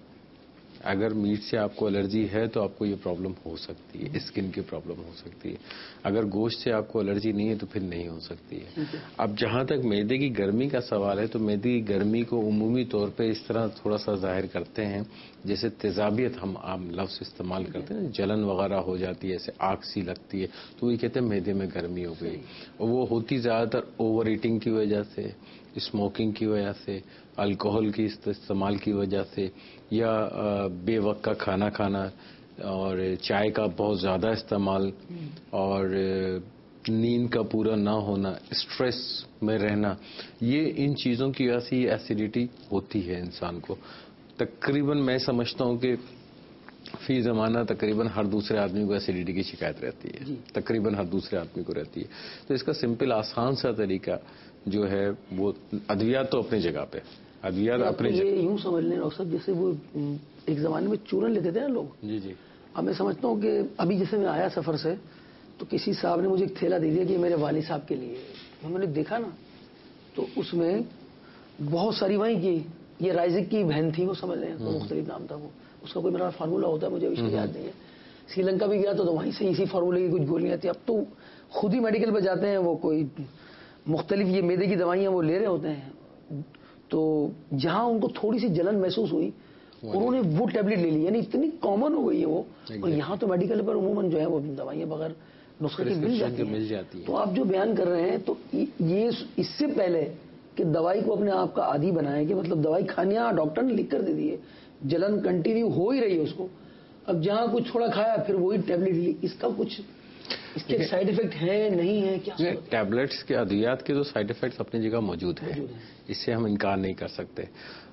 اگر میٹ سے آپ کو الرجی ہے تو آپ کو یہ پرابلم ہو سکتی ہے, اسکن کی پرابلم ہو سکتی ہے. اگر گوشت سے آپ کو الرجی نہیں ہے تو پھر نہیں ہو سکتی ہے. اب جہاں تک معدے کی گرمی کا سوال ہے تو معدے کی گرمی کو عمومی طور پہ اس طرح تھوڑا سا ظاہر کرتے ہیں جیسے تیزابیت ہم عام لفظ استعمال کرتے ہیں, جلن وغیرہ ہو جاتی ہے, ایسے آگ سی لگتی ہے, تو یہ کہتے ہیں معدے میں گرمی ہو گئی. اور وہ ہوتی زیادہ تر اوور ایٹنگ کی وجہ سے, اسموکنگ کی وجہ سے, الکوہل کی استعمال کی وجہ سے, یا بے وقت کا کھانا کھانا اور چائے کا بہت زیادہ استعمال اور نیند کا پورا نہ ہونا, اسٹریس میں رہنا, یہ ان چیزوں کی وجہ سے یہ ایسیڈیٹی ہوتی ہے انسان کو. تقریباً میں سمجھتا ہوں کہ فی زمانہ تقریباً ہر دوسرے آدمی کو ایسیڈیٹی کی شکایت رہتی ہے, تقریباً ہر دوسرے آدمی کو رہتی ہے. تو اس کا سمپل آسان سا طریقہ جو ہے وہ ادویات تو اپنی جگہ پہ, ادویات اپنی جگہ. یہ یوں سمجھ لیں ڈاکٹر صاحب جیسے وہ ایک زمانے میں چورن لیتے تھے نا لوگ. جی. اب میں سمجھتا ہوں کہ ابھی جیسے میں آیا سفر سے تو کسی صاحب نے مجھے ایک تھیلا دے دیا کہ میرے والد صاحب کے لیے. میں نے دیکھا نا تو اس میں بہت ساری وہیں کی یہ رائزک کی بہن تھی, وہ سمجھ لیں تو مختلف نام تھا, وہ اس کا کوئی میرا فارمولا ہوتا ہے مجھے اس کو یاد نہیں ہے. سری لنکا بھی گیا تو وہیں سے اسی فارمولے کی کچھ گولیاں تھیں. اب تو خود ہی میڈیکل پہ جاتے ہیں, وہ کوئی مختلف یہ میدے کی دوائیاں وہ لے رہے ہوتے ہیں. تو جہاں ان کو تھوڑی سی جلن محسوس ہوئی انہوں نے وہ ٹیبلٹ لے لی, یعنی اتنی کامن ہو گئی ہے وہ. اور یہاں تو میڈیکل پر عموماً جو ہے وہ دوائیاں بغیر نسخے کی مل جاتی ہیں. تو آپ جو بیان کر رہے ہیں تو یہ اس سے پہلے کہ دوائی کو اپنے آپ کا عادی بنائیں کہ مطلب دوائی کھانی, ڈاکٹر نے لکھ کر دے دی ہے, جلن کنٹینیو ہو ہی رہی ہے اس کو. اب جہاں کچھ تھوڑا کھایا پھر وہی ٹیبلٹ لی, اس کا کچھ اس کے سائڈ افیکٹ ہے نہیں ہے کیا؟ ٹیبلٹس کے ادویات کے تو سائڈ افیکٹس اپنی جگہ موجود ہیں, اس سے ہم انکار نہیں کر سکتے.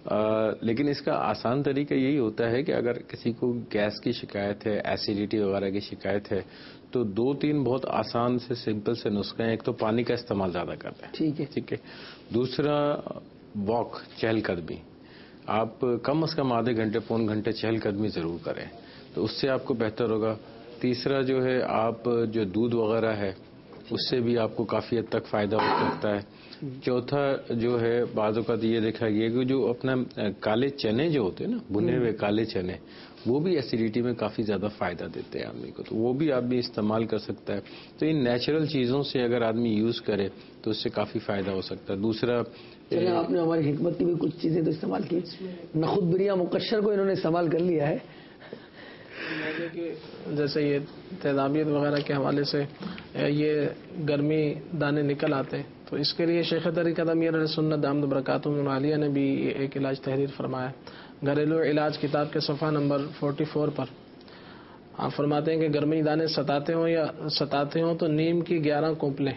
لیکن اس کا آسان طریقہ یہی ہوتا ہے کہ اگر کسی کو گیس کی شکایت ہے, ایسیڈیٹی وغیرہ کی شکایت ہے, تو 2-3 بہت آسان سے سمپل سے نسخے ہیں. ایک تو پانی کا استعمال زیادہ کرتا ہے, ٹھیک ہے. دوسرا واک, چہل قدمی. آپ کم از کم آدھے گھنٹے پون گھنٹے چہل قدمی ضرور کریں, تو اس سے آپ کو بہتر ہوگا. تیسرا جو ہے آپ جو دودھ وغیرہ ہے اس سے بھی آپ کو کافی حد تک فائدہ ہو سکتا ہے. چوتھا جو ہے بعض اوقات یہ دیکھا گیا کہ جو اپنا کالے چنے جو ہوتے ہیں نا, بنے ہوئے کالے چنے, وہ بھی ایسیڈیٹی میں کافی زیادہ فائدہ دیتے ہیں آدمی کو, تو وہ بھی آدمی استعمال کر سکتا ہے. تو ان نیچرل چیزوں سے اگر آدمی یوز کرے تو اس سے کافی فائدہ ہو سکتا ہے. دوسرا آپ نے ہماری حکمت کی بھی کچھ چیزیں تو استعمال کی, نخود بریا مقشر کو انہوں نے استعمال کر لیا ہے. جیسے یہ تیزابیت وغیرہ کے حوالے سے یہ گرمی دانے نکل آتے ہیں, تو اس کے لیے شیخ طریقت امیر علیہ سنت دامد برکاتہم عالیہ نے بھی ایک علاج تحریر فرمایا. گھریلو علاج کتاب کے صفحہ نمبر 44 پر آپ فرماتے ہیں کہ گرمی دانے ستاتے ہوں تو نیم کی 11 کونپلیں,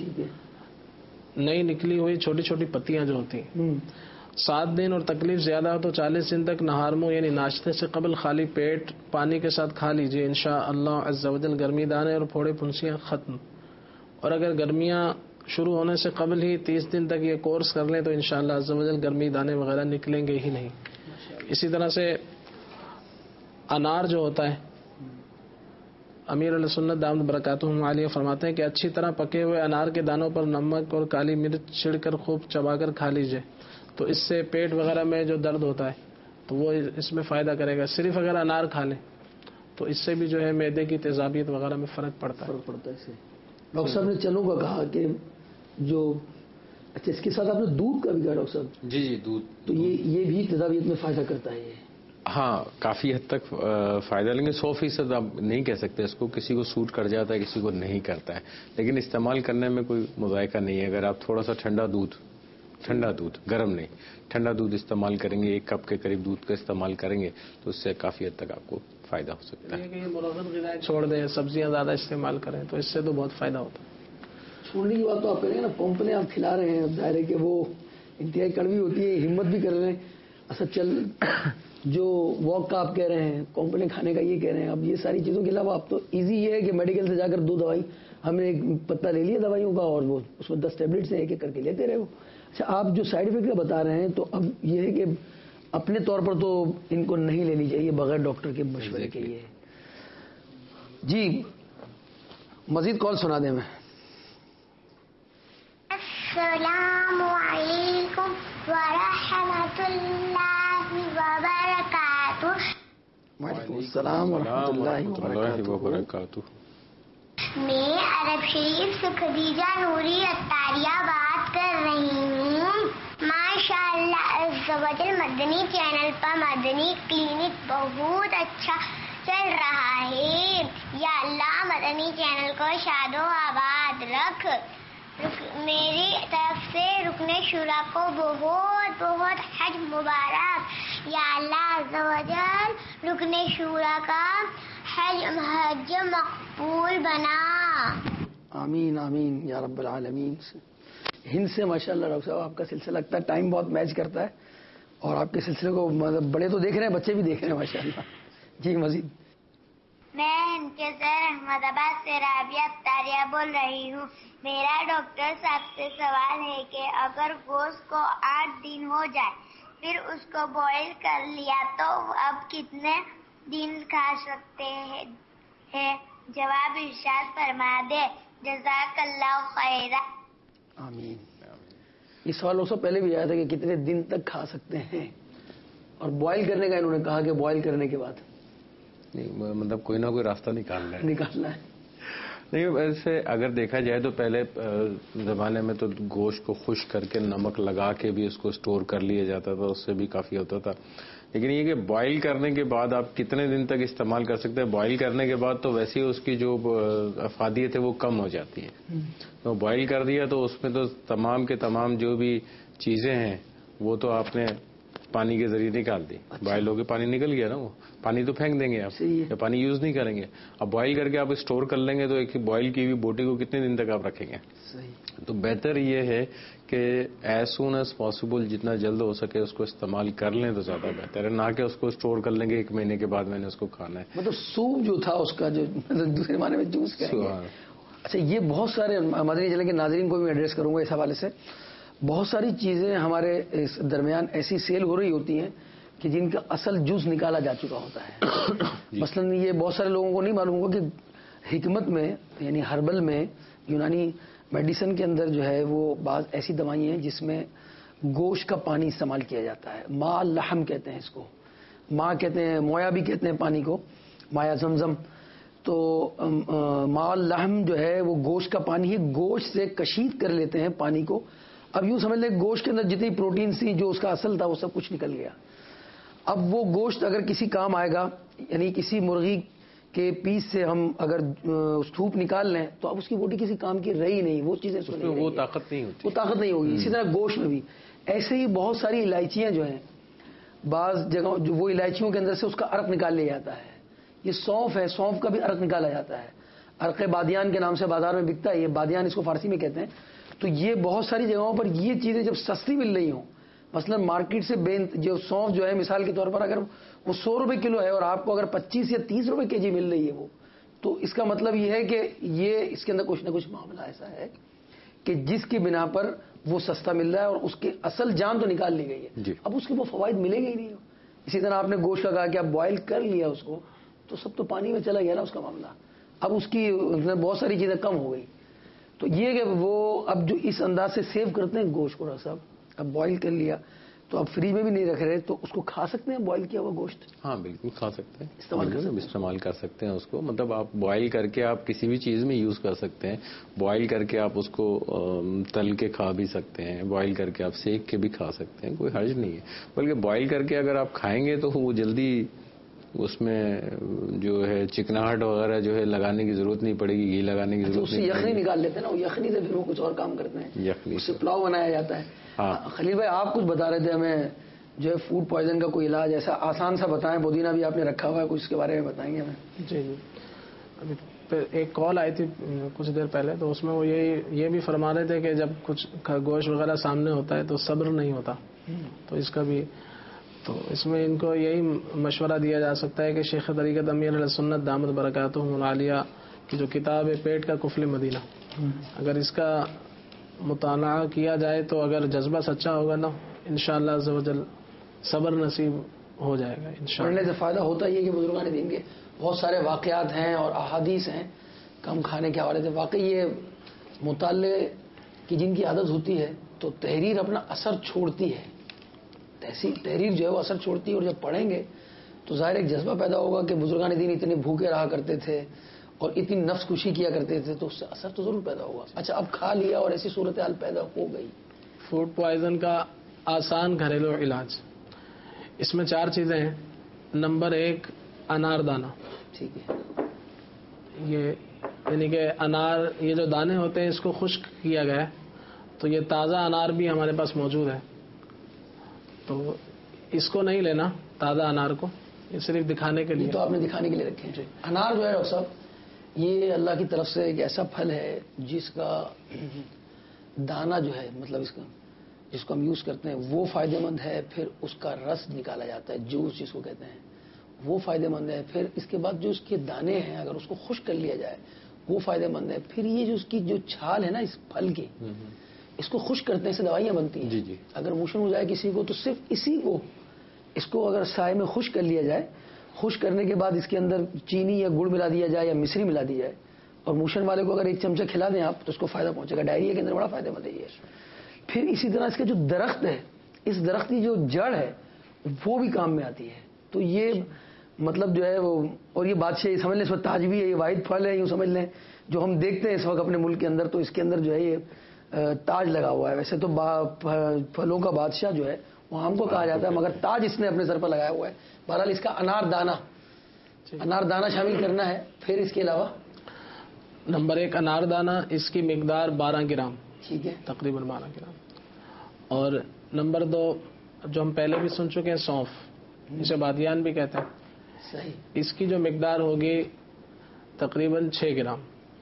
نئی نکلی ہوئی چھوٹی چھوٹی پتیاں جو ہوتی ہیں, 7 دن اور تکلیف زیادہ ہو تو 40 دن تک نہارمو یعنی ناشتے سے قبل خالی پیٹ پانی کے ساتھ کھا لیجئے. انشاءاللہ عز و جل گرمی دانے اور پھوڑے پھنسیاں ختم. اور اگر گرمیاں شروع ہونے سے قبل ہی 30 دن تک یہ کورس کر لیں تو انشاءاللہ عز و جل گرمی دانے وغیرہ نکلیں گے ہی نہیں. اسی طرح سے انار جو ہوتا ہے, امیر علیہ سنت دامد برکاتہم عالیہ فرماتے ہیں کہ اچھی طرح پکے ہوئے انار کے دانوں پر نمک اور کالی مرچ چھڑ کر خوب چبا کر کھا لیجئے, تو اس سے پیٹ وغیرہ میں جو درد ہوتا ہے تو وہ اس میں فائدہ کرے گا. صرف اگر انار کھا لیں تو اس سے بھی جو ہے معدے کی تیزابیت وغیرہ میں فرق پڑتا ہے. ڈاکٹر صاحب نے چنوں کا کہا کہ جو اچھا اس کے ساتھ آپ نے دودھ کا بھی کہا ڈاکٹر صاحب. جی دودھ, تو یہ بھی تیزابیت میں فائدہ کرتا ہے. ہاں کافی حد تک فائدہ, لیکن 100% آپ نہیں کہہ سکتے اس کو, کسی کو سوٹ کر جاتا ہے کسی کو نہیں کرتا ہے, لیکن استعمال کرنے میں کوئی مذائقہ نہیں ہے. اگر آپ تھوڑا سا ٹھنڈا دودھ گرم نہیں, ٹھنڈا دودھ استعمال کریں گے, 1 کپ کے قریب دودھ کا استعمال کریں گے تو اس سے کافی حد تک آپ کو فائدہ ہو سکتا ہے. مرغن غذائیں چھوڑ دیں, سبزیاں زیادہ استعمال کریں تو اس سے تو بہت فائدہ ہوتا ہے. چھوڑنے کی بات تو آپ کریں گے نا، پمپلیں آپ کھلا رہے ہیں، اب ظاہر ہے کہ وہ انتہائی کڑوی ہوتی ہے، ہمت بھی کر رہے ہیں. اصل چل جو واک کا آپ کہہ رہے ہیں، کمپلیں کھانے کا یہ کہہ رہے ہیں، اب یہ ساری چیزوں کے علاوہ اب تو ایزی یہ ہے کہ میڈیکل سے جا کر 2 دوائی ہم نے ایک پتہ لے لیا دوائیوں کا، اور وہ اس میں 10 ٹیبلٹس ہیں، ایک ایک کر کے لیتے رہے ہو. اچھا آپ جو سائڈ افیکٹ کا بتا رہے ہیں، تو اب یہ ہے کہ اپنے طور پر تو ان کو نہیں لینی چاہیے بغیر ڈاکٹر کے مشورے کے. یہ جی مزید کال سنا دیں. میں السلام علیکم ورحمۃ اللہ وبرکاتہ. وعلیکم السلام ورحمۃ اللہ وبرکاتہ. میں عرب شریف سے خدیجہ نوری اتاریہ بات کر رہی ہوں. ماشاء اللہ عز و جل مدنی چینل پر مدنی کلینک بہت اچھا چل رہا ہے. یا اللہ مدنی چینل کو شاد و آباد رکھ. میری طرف سے رکن شورا کو بہت بہت حج مبارک. یا اللہ عز و جل رکن شورا کا حج مقبول بنا. آمین آمین یا رب العالمین. ہند سے ماشاءاللہ ڈاکٹر صاحب آپ کا سلسلہ لگتا ہے ٹائم بہت میچ کرتا ہے، اور آپ کے سلسلے کو بڑے تو دیکھ رہے ہیں، بچے بھی دیکھ رہے ہیں ماشاءاللہ. جی مزید. میں ہند کے شہر احمد آباد سے رابعہ اتاریہ بول رہی ہوں. میرا ڈاکٹر صاحب سے سوال ہے کہ اگر گوشت کو 8 دن ہو جائے پھر اس کو بوائل کر لیا تو اب کتنے دن کھا سکتے ہیں؟ جواب ارشاد فرما دے. جزاک اللہ خیرہ. آمین. یہ سوال اس سے پہلے بھی آیا تھا کہ کتنے دن تک کھا سکتے ہیں، اور بوائل کرنے کا انہوں نے کہا کہ بوائل کرنے کے بعد نہیں، مطلب کوئی نہ کوئی راستہ نکالنا ہے. نہیں ویسے اگر دیکھا جائے تو پہلے زمانے میں تو گوشت کو خشک کر کے نمک لگا کے بھی اس کو سٹور کر لیا جاتا تھا، اس سے بھی کافی ہوتا تھا. لیکن یہ کہ بوائل کرنے کے بعد آپ کتنے دن تک استعمال کر سکتے ہیں. بوائل کرنے کے بعد تو ویسے ہی اس کی جو افادیت ہے وہ کم ہو جاتی ہے. تو بوائل کر دیا تو اس میں تو تمام کے تمام جو بھی چیزیں ہیں وہ تو آپ نے پانی کے ذریعے نکال دی. بوائل ہو کے پانی نکل گیا نا، وہ پانی تو پھینک دیں گے آپ، یا پانی یوز نہیں کریں گے. اب بوائل کر کے آپ اسٹور کر لیں گے تو ایک بوائل کی ہوئی بوٹی کو کتنے دن تک آپ رکھیں گے. تو بہتر یہ ہے کہ ایز سون ایز پاسبل جتنا جلد ہو سکے اس کو استعمال کر لیں تو زیادہ بہتر ہے، نہ کہ اس کو اسٹور کر لیں گے 1 مہینے کے بعد میں نے اس کو کھانا ہے. مطلب سوپ جو تھا اس کا، جو دوسرے معنی میں جوس کہیں گے. اچھا یہ بہت سارے مدنی چینل کے ناظرین کو بھی میں ایڈریس کروں گا اس حوالے سے. بہت ساری چیزیں ہمارے اس درمیان ایسی سیل ہو رہی ہوتی ہیں کہ جن کا اصل جوس نکالا جا چکا ہوتا ہے. مثلا یہ بہت سارے لوگوں کو نہیں معلوم ہوگا کہ حکمت میں یعنی ہربل میں یونانی میڈیسن کے اندر جو ہے وہ بعض ایسی دوائیں ہیں جس میں گوشت کا پانی استعمال کیا جاتا ہے. ماء لحم کہتے ہیں اس کو، ماء کہتے ہیں، مویا بھی کہتے ہیں پانی کو، مایا زمزم. تو ماء لحم جو ہے وہ گوشت کا پانی ہے، گوشت سے کشید کر لیتے ہیں پانی کو. اب یوں سمجھ لیں گوشت کے اندر جتنی پروٹین تھی جو اس کا اصل تھا وہ سب کچھ نکل گیا. اب وہ گوشت اگر کسی کام آئے گا، یعنی کسی مرغی کے پیس سے ہم اگر تھوپ نکال لیں تو اب اس کی بوٹی کسی کام کی رہی نہیں، وہ چیزیں وہ طاقت نہیں ہوتی، وہ طاقت نہیں ہوگی. اسی طرح گوشت میں بھی ایسے ہی بہت ساری الائچیاں جو ہیں، بعض جگہ جو وہ الائچیوں کے اندر سے اس کا عرق نکال لیا جاتا ہے. یہ سونف ہے، سونف کا بھی عرق نکالا جاتا ہے، عرق بادیان کے نام سے بازار میں بکتا ہے. یہ بادیان اس کو فارسی میں کہتے ہیں. تو یہ بہت ساری جگہوں پر یہ چیزیں جب سستی مل رہی ہوں، مثلا مارکیٹ سے جو سونف جو ہے مثال کے طور پر اگر وہ 100 روپے کلو ہے اور آپ کو اگر 25 یا 30 روپے کے جی مل رہی ہے وہ، تو اس کا مطلب یہ ہے کہ یہ اس کے اندر کچھ نہ کچھ معاملہ ایسا ہے کہ جس کی بنا پر وہ سستا مل رہا ہے اور اس کی اصل جان تو نکال لی گئی ہے. اب اس کے وہ فوائد ملیں گے ہی نہیں. اسی طرح آپ نے گوشت کا کہا کہ آپ بوائل کر لیا اس کو تو سب تو پانی میں چلا گیا نا اس کا معاملہ. اب اس کی بہت ساری چیزیں کم ہو گئی. تو یہ کہ وہ اب جو اس انداز سے سیو کرتے ہیں گوشت کو، صاحب اب بوائل کر لیا تو اب فریج میں بھی نہیں رکھ رہے تو اس کو کھا سکتے ہیں بوائل کیا ہوا گوشت. ہاں بالکل کھا سکتے ہیں، استعمال کر سکتے ہیں اس کو. مطلب آپ بوائل کر کے آپ کسی بھی چیز میں یوز کر سکتے ہیں. بوائل کر کے آپ اس کو تل کے کھا بھی سکتے ہیں، بوائل کر کے آپ سیک کے بھی کھا سکتے ہیں، کوئی حرج نہیں ہے. بلکہ بوائل کر کے اگر آپ کھائیں گے تو وہ جلدی اس میں جو ہے چکناہٹ وغیرہ جو ہے لگانے کی ضرورت نہیں پڑے گی، گھی لگانے کی ضرورت نہیں. یخنی نکال لیتے ہیں نا، وہ یخنی سے پھر وہ کچھ اور کام کرتے ہیں، یخنی سے پلاؤ بنایا جاتا ہے. خلیل بھائی آپ کچھ بتا رہے تھے ہمیں جو ہے فوڈ پوائزن کا کوئی علاج ایسا آسان سا بتائیں. پودینہ بھی آپ نے رکھا ہوا ہے، کچھ اس کے بارے میں بتائیں گے ہمیں. جی ابھی ایک کال آئی تھی کچھ دیر پہلے، تو اس میں وہ یہ بھی فرما رہے تھے کہ جب کچھ گوشت وغیرہ سامنے ہوتا ہے تو صبر نہیں ہوتا. تو اس کا بھی تو اس میں ان کو یہی مشورہ دیا جا سکتا ہے کہ شیخ طریقت امیر علیہ سنت دامت برکاتہم العالیہ کی جو کتاب ہے پیٹ کا قفل مدینہ، اگر اس کا مطالعہ کیا جائے تو اگر جذبہ سچا ہوگا نا انشاءاللہ عز و جل صبر نصیب ہو جائے گا انشاءاللہ. پڑھنے سے فائدہ ہوتا ہی ہے کہ بزرگان دین کے بہت سارے واقعات ہیں اور احادیث ہیں کم کھانے کے حوالے سے. واقعی یہ مطالعے کی جن کی عادت ہوتی ہے تو تحریر اپنا اثر چھوڑتی ہے. تحریر جو ہے وہ اثر چھوڑتی ہے، اور جب پڑھیں گے تو ظاہر ایک جذبہ پیدا ہوگا کہ بزرگان دین اتنے بھوکے رہا کرتے تھے اور اتنی نفس کشی کیا کرتے تھے، تو اس سے اثر تو ضرور پیدا ہوگا. اچھا، اب کھا لیا اور ایسی صورتحال پیدا ہو گئی. فوڈ پوائزن کا آسان گھریلو علاج، اس میں 4 چیزیں ہیں. نمبر 1 انار دانہ. ٹھیک ہے. یہ یعنی کہ انار، یہ جو دانے ہوتے ہیں اس کو خشک کیا گیا ہے، تو یہ تازہ انار بھی ہمارے پاس موجود ہے. تو اس کو نہیں لینا تازہ انار کو، یہ صرف دکھانے کے لیے. تو آپ نے دکھانے کے لیے رکھے ہیں. انار جو ہے ڈاکٹر صاحب یہ اللہ کی طرف سے ایک ایسا پھل ہے جس کا دانہ جو ہے، مطلب اس کا جس کو ہم یوز کرتے ہیں وہ فائدہ مند ہے. پھر اس کا رس نکالا جاتا ہے، جوس جس کو کہتے ہیں، وہ فائدہ مند ہے. پھر اس کے بعد جو اس کے دانے ہیں اگر اس کو خشک کر لیا جائے وہ فائدہ مند ہے. پھر یہ جو اس کی جو چھال ہے نا اس پھل کی، اس کو خشک کرتے ہیں، اس سے دوائیاں بنتی ہیں. جی. اگر موشن ہو جائے کسی کو تو صرف اسی کو اس کو اگر سائے میں خشک کر لیا جائے، خشک کرنے کے بعد اس کے اندر چینی یا گڑ ملا دیا جائے یا مصری ملا دی جائے، اور موشن والے کو اگر 1 چمچہ کھلا دیں آپ تو اس کو فائدہ پہنچے گا. ڈائریا کے اندر بڑا فائدہ مند ہے یہ. پھر اسی طرح اس کا جو درخت ہے، اس درخت کی جو جڑ ہے وہ بھی کام میں آتی ہے. تو یہ مطلب جو ہے وہ، اور یہ بادشاہ سمجھ لیں اس میں تاج بھی ہے، یہ واحد پھل ہے یوں سمجھ لیں جو ہم دیکھتے ہیں اس وقت اپنے ملک کے اندر. تو اس کے اندر جو ہے یہ تاج لگا ہوا ہے. ویسے تو پھلوں کا بادشاہ جو ہے وہ آم کو کہا جاتا ہے، مگر تاج اس نے اپنے سر پر لگایا ہوا ہے. بہرحال اس کا انار دانہ شامل کرنا ہے. پھر اس کے علاوہ نمبر 1 انار دانہ، اس کی مقدار 12 گرام. ٹھیک ہے. تقریباً 12 گرام. اور نمبر 2 جو ہم پہلے بھی سن چکے ہیں، سونف، اسے بادیان بھی کہتے ہیں. صحیح. اس کی جو مقدار ہوگی تقریباً 6 گرام.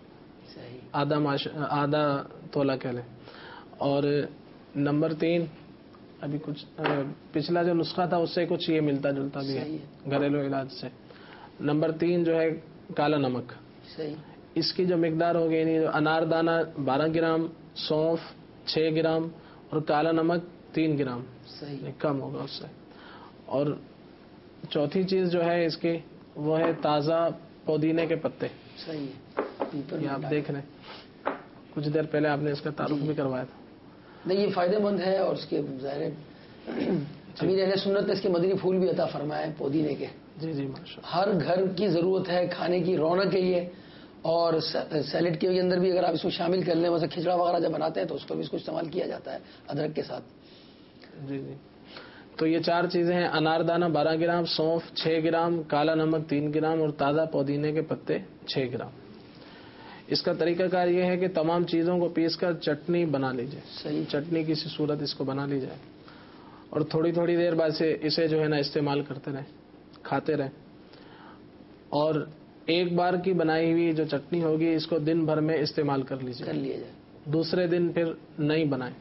صحیح. آدھا تولہ کہہ لیں. اور نمبر 3 ابھی کچھ پچھلا جو نسخہ تھا اس سے کچھ یہ ملتا جلتا بھی ہے گھریلو علاج سے. نمبر 3 جو ہے کالا نمک. صحیح. اس کی جو مقدار ہوگی یعنی انار دانہ 12 گرام، سونف 6 گرام اور کالا نمک 3 گرام. صحیح. کم ہوگا اس سے. اور چوتھی چیز جو ہے اس کی وہ ہے تازہ پودینے کے پتے. صحیح. یہ آپ دیکھ رہے ہیں، کچھ دیر پہلے آپ نے اس کا تعارف بھی کروایا تھا. نہیں، یہ فائدہ مند ہے. اور اس کے ظاہر امیر اہل سنت نے اس کے مدنی پھول بھی عطا فرمائے ہیں پودینے کے. جی ماشاء اللہ. ہر گھر کی ضرورت ہے کھانے کی، رونق ہے یہ. اور سیلڈ کے اندر بھی اگر آپ اس کو شامل کر لیں، مثلا کھچڑا وغیرہ جب بناتے ہیں تو اس کو بھی اس کو استعمال کیا جاتا ہے ادرک کے ساتھ. جی. تو یہ 4 چیزیں ہیں: انار دانہ 12 گرام، سونف 6 گرام، کالا نمک 3 گرام اور تازہ پودینے کے پتے 6 گرام. اس کا طریقہ کار یہ ہے کہ تمام چیزوں کو پیس کر چٹنی بنا لیجئے. صحیح. چٹنی کسی صورت اس کو بنا لی جائے اور تھوڑی تھوڑی دیر بعد اسے جو ہے نا استعمال کرتے رہیں، کھاتے رہیں. اور ایک بار کی بنائی ہوئی جو چٹنی ہوگی اس کو دن بھر میں استعمال کر لیجیے. کر لیا جائے. دوسرے دن پھر نہیں بنائیں.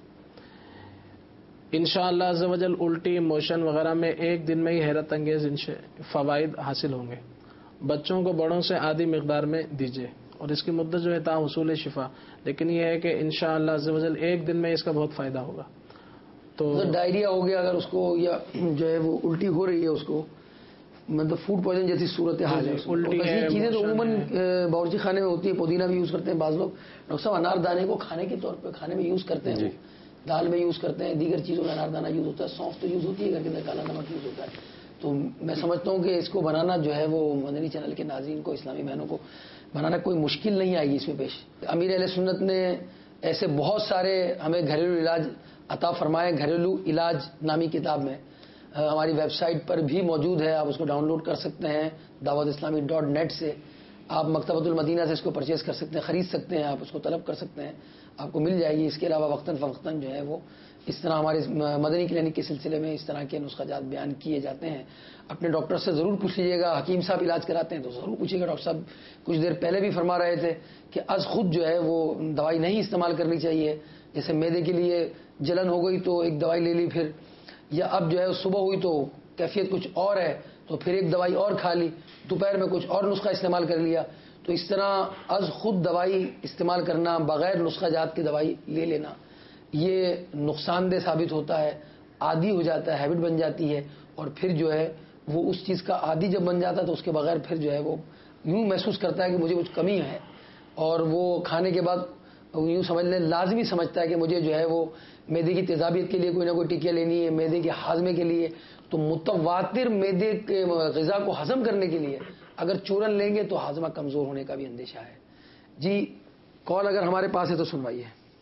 انشاءاللہ عز و جل الٹی، موشن وغیرہ میں ایک دن میں ہی حیرت انگیز فوائد حاصل ہوں گے. بچوں کو بڑوں سے آدھی مقدار میں دیجیے اور اس کی مدت جو ہے تا حصول شفا. لیکن یہ ہے کہ انشاءاللہ عز و جل ایک دن میں اس کا بہت فائدہ ہوگا. تو ڈائریا ہو گیا اگر اس کو، یا جو ہے وہ الٹی ہو رہی ہے اس کو، مطلب فوڈ پوائزن جیسی صورت حال ہے. الٹی چیزیں تو عموماً باورچی خانے میں ہوتی ہے. پودینہ بھی یوز کرتے ہیں بعض لوگ. ڈاکٹر صاحب انار دانے کو کھانے کے طور پہ کھانے میں یوز کرتے ہیں، دال میں یوز کرتے ہیں، دیگر چیزوں میں انار دانہ یوز ہوتا ہے. سونف تو یوز ہوتی ہے گھر کے اندر، کالا نمک یوز ہوتا ہے. تو میں سمجھتا ہوں کہ اس کو بنانا جو ہے وہ مدنی چینل کے ناظرین کو، اسلامی بہنوں کو بنانا کوئی مشکل نہیں آئے گی اس میں پیش. امیر اہل سنت نے ایسے بہت سارے ہمیں گھریلو علاج عطا فرمائے. گھریلو علاج نامی کتاب میں ہماری ویب سائٹ پر بھی موجود ہے، آپ اس کو ڈاؤن لوڈ کر سکتے ہیں dawatIslami.net سے. آپ مکتبۃ المدینہ سے اس کو پرچیز کر سکتے ہیں، خرید سکتے ہیں، آپ اس کو طلب کر سکتے ہیں، آپ کو مل جائے گی. اس کے علاوہ وقتاً فوقتاً جو ہے وہ اس طرح ہمارے مدنی کلینک کے سلسلے میں اس طرح کے نسخہ جات بیان کیے جاتے ہیں. اپنے ڈاکٹر سے ضرور پوچھ لیجیے گا. حکیم صاحب علاج کراتے ہیں تو ضرور پوچھیے گا. ڈاکٹر صاحب کچھ دیر پہلے بھی فرما رہے تھے کہ از خود جو ہے وہ دوائی نہیں استعمال کرنی چاہیے. جیسے معدے کے لیے جلن ہو گئی تو ایک دوائی لے لی پھر، یا اب جو ہے صبح ہوئی تو کیفیت کچھ اور ہے تو پھر ایک دوائی اور کھا لی، دوپہر میں کچھ اور نسخہ استعمال کر لیا. تو اس طرح از خود دوائی استعمال کرنا، بغیر نسخہ جات کی دوائی لے لینا، یہ نقصان دہ ثابت ہوتا ہے. عادی ہو جاتا ہے، ہیبٹ بن جاتی ہے، اور پھر جو ہے وہ اس چیز کا عادی جب بن جاتا ہے تو اس کے بغیر پھر جو ہے وہ یوں محسوس کرتا ہے کہ مجھے کچھ کمی ہے، اور وہ کھانے کے بعد یوں سمجھ لیں لازمی سمجھتا ہے کہ مجھے جو ہے وہ معدے کی تیزابیت کے لیے کوئی نہ کوئی ٹکیا لینی ہے، معدے کے ہاضمے کے لیے. تو متواتر معدے کے غذا کو ہضم کرنے کے لیے اگر چورن لیں گے تو ہاضمہ کمزور ہونے کا بھی اندیشہ ہے. جی کال اگر ہمارے پاس ہے تو سنوائیے.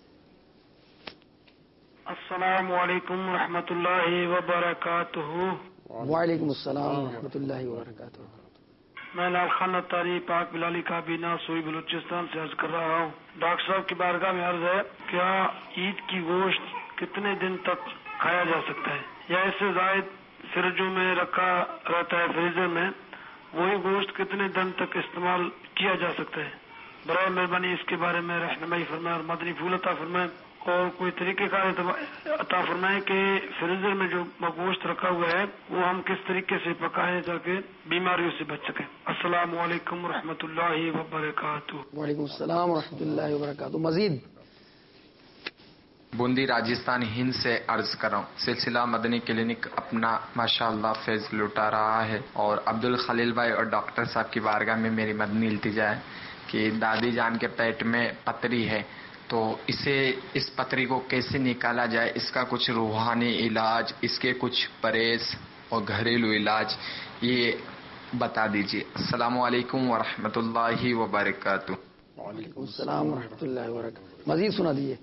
السلام علیکم ورحمۃ اللہ وبرکاتہ. وعلیکم السلام ورحمۃ اللہ وبرکاتہ. میں لال خان اتاری پاک بلالی کابینہ سوئی بلوچستان سے عرض کر رہا ہوں. ڈاکٹر صاحب کی بارگاہ میں عرض ہے، کیا عید کی گوشت کتنے دن تک کھایا جا سکتا ہے، یا اس سے زائد فریجوں میں رکھا رہتا ہے فریزر میں، وہی گوشت کتنے دن تک استعمال کیا جا سکتا ہے؟ برائے مہربانی اس کے بارے میں رہنمائی فرمائیں اور مدنی پھول عطا فرمائیں، اور کوئی طریقہ کار عطا فرمائیں کہ فریزر میں جو گوشت رکھا ہوا ہے وہ ہم کس طریقے سے پکائیں تاکہ بیماریوں سے بچ سکیں. السلام علیکم ورحمۃ اللہ وبرکاتہ. وعلیکم السلام ورحمۃ اللہ وبرکاتہ. مزید بوندی راجستھان ہند سے عرض کر رہا ہوں. سلسلہ مدنی کلینک اپنا ماشاءاللہ فیض لٹا رہا ہے، اور عبد الخلیل بھائی اور ڈاکٹر صاحب کی بارگاہ میں میری مدنی التجا ہے کہ دادی جان کے پیٹ میں پتری ہے، تو اس پتری کو کیسے نکالا جائے، اس کا کچھ روحانی علاج، اس کے کچھ پرہیز اور گھریلو علاج یہ بتا دیجیے. السلام علیکم ورحمۃ اللہ وبرکاتہ. وعلیکم السلام ورحمۃ اللہ وبرکاتہ. مزید سنا دیجیے.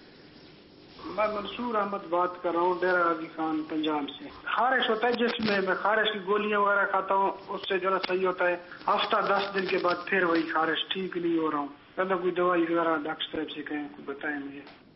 میں منصور احمد بات کر رہا ہوں، ڈیرہ غازی خان پنجاب سے. خارش ہوتا ہے جسم میں خارش کی گولیاں وغیرہ کھاتا ہوں، اس سے جو صحیح ہوتا ہے. ہفتہ 10 دن کے بعد پھر وہی خارش، ٹھیک نہیں ہو رہا ہوں. پہلے کوئی دوائی وغیرہ ڈاکٹر صاحب سے کہیں، بتائیں مجھے.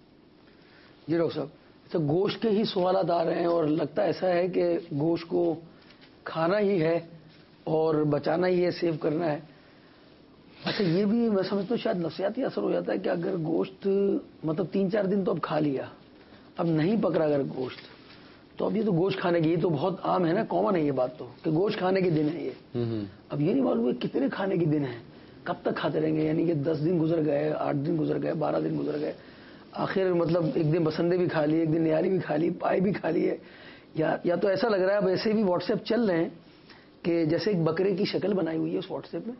جی ڈاکٹر صاحب، اچھا گوشت کے ہی سوالات آ رہے ہیں، اور لگتا ایسا ہے کہ گوشت کو کھانا ہی ہے اور بچانا ہی ہے، سیو کرنا ہے. اچھا یہ بھی میں سمجھتا ہوں شاید نفسیاتی اثر ہو جاتا ہے کہ اگر گوشت مطلب 3-4 دن تو اب کھا لیا، اب نہیں پک رہا اگر گوشت، تو اب یہ تو گوشت کھانے کی، یہ تو بہت عام ہے نا، کامن ہے یہ بات تو کہ گوشت کھانے کے دن ہے یہ. اب یہ نہیں معلوم ہے کتنے کھانے کے دن ہیں، کب تک کھاتے رہیں گے. یعنی کہ 10 دن گزر گئے، 8 دن گزر گئے، 12 دن گزر گئے، آخر مطلب ایک دن بسندے بھی کھا لیے، ایک دن نیاری بھی کھا لی، پائے بھی کھا لیے. یا تو ایسا لگ رہا ہے اب ایسے بھی واٹس ایپ چل رہے ہیں کہ جیسے ایک بکرے کی شکل بنائی ہوئی ہے اس واٹس ایپ میں،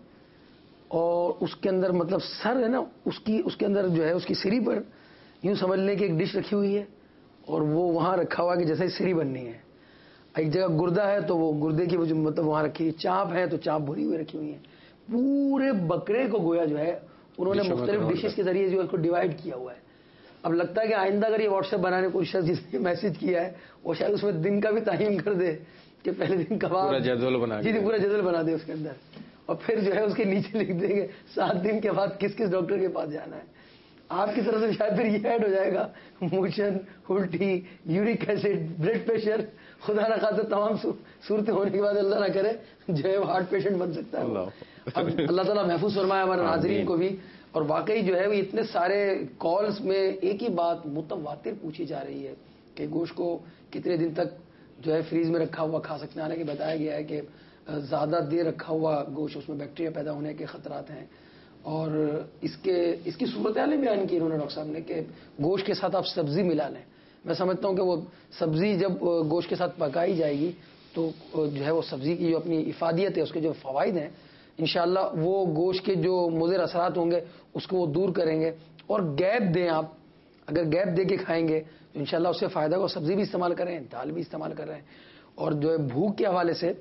اور اس کے اندر مطلب سر ہے نا اس کے اندر جو ہے اس کی سری پر یوں سمجھ لیں کہ ایک ڈش رکھی ہوئی ہے، اور وہ وہاں رکھا ہوا کہ جیسے سری بننی ہے. ایک جگہ گردہ ہے تو وہ گردے کی مطلب وہاں رکھی ہے، چانپ ہے تو چانپ بھری ہوئی رکھی ہوئی ہے. پورے بکرے کو گویا جو ہے انہوں نے مختلف ڈشز کے ذریعے جو اس کو ڈیوائڈ کیا ہوا ہے. اب لگتا ہے کہ آئندہ اگر یہ واٹس ایپ بنانے کو شخص جس نے میسج کیا ہے وہ شاید اس میں دن کا بھی تعین کر دے کہ پہلے دن کباب پورا جدول بنا جی پورا جدول بنا دے اس کے اندر، اور پھر جو ہے اس کے نیچے لکھ دیں گے 7 دن کے بعد کس کس ڈاکٹر کے پاس جانا ہے. آپ کی طرف سے شاید پھر یہ ایڈ ہو جائے گا موشن، الٹی، یورک ایسڈ، بلڈ پریشر، خدا نہ خاصے تمام صورتیں ہونے کے بعد اللہ نہ کرے جو ہے وہ ہارٹ پیشنٹ بن سکتا ہے. اب اللہ تعالیٰ محفوظ فرمائے ہمارے ناظرین کو بھی. اور واقعی جو ہے وہ اتنے سارے کالز میں ایک ہی بات متواتر پوچھی جا رہی ہے کہ گوشت کو کتنے دن تک جو ہے فریز میں رکھا ہوا کھا سکتے ہیں. حالانکہ بتایا گیا ہے کہ زیادہ دیر رکھا ہوا گوشت اس میں بیکٹیریا پیدا ہونے کے خطرات ہیں. اور اس کی صورتحالیں بیان کی انہوں نے ڈاکٹر صاحب نے کہ گوشت کے ساتھ آپ سبزی ملا لیں. میں سمجھتا ہوں کہ وہ سبزی جب گوشت کے ساتھ پکائی جائے گی تو جو ہے وہ سبزی کی جو اپنی افادیت ہے، اس کے جو فوائد ہیں، انشاءاللہ وہ گوشت کے جو مضر اثرات ہوں گے اس کو وہ دور کریں گے. اور گیپ دیں، آپ اگر گیپ دے کے کھائیں گے تو انشاءاللہ اس سے فائدہ ہو. سبزی بھی استعمال کریں، دال بھی استعمال کر رہے ہیں. اور جو ہے بھوک کے حوالے سے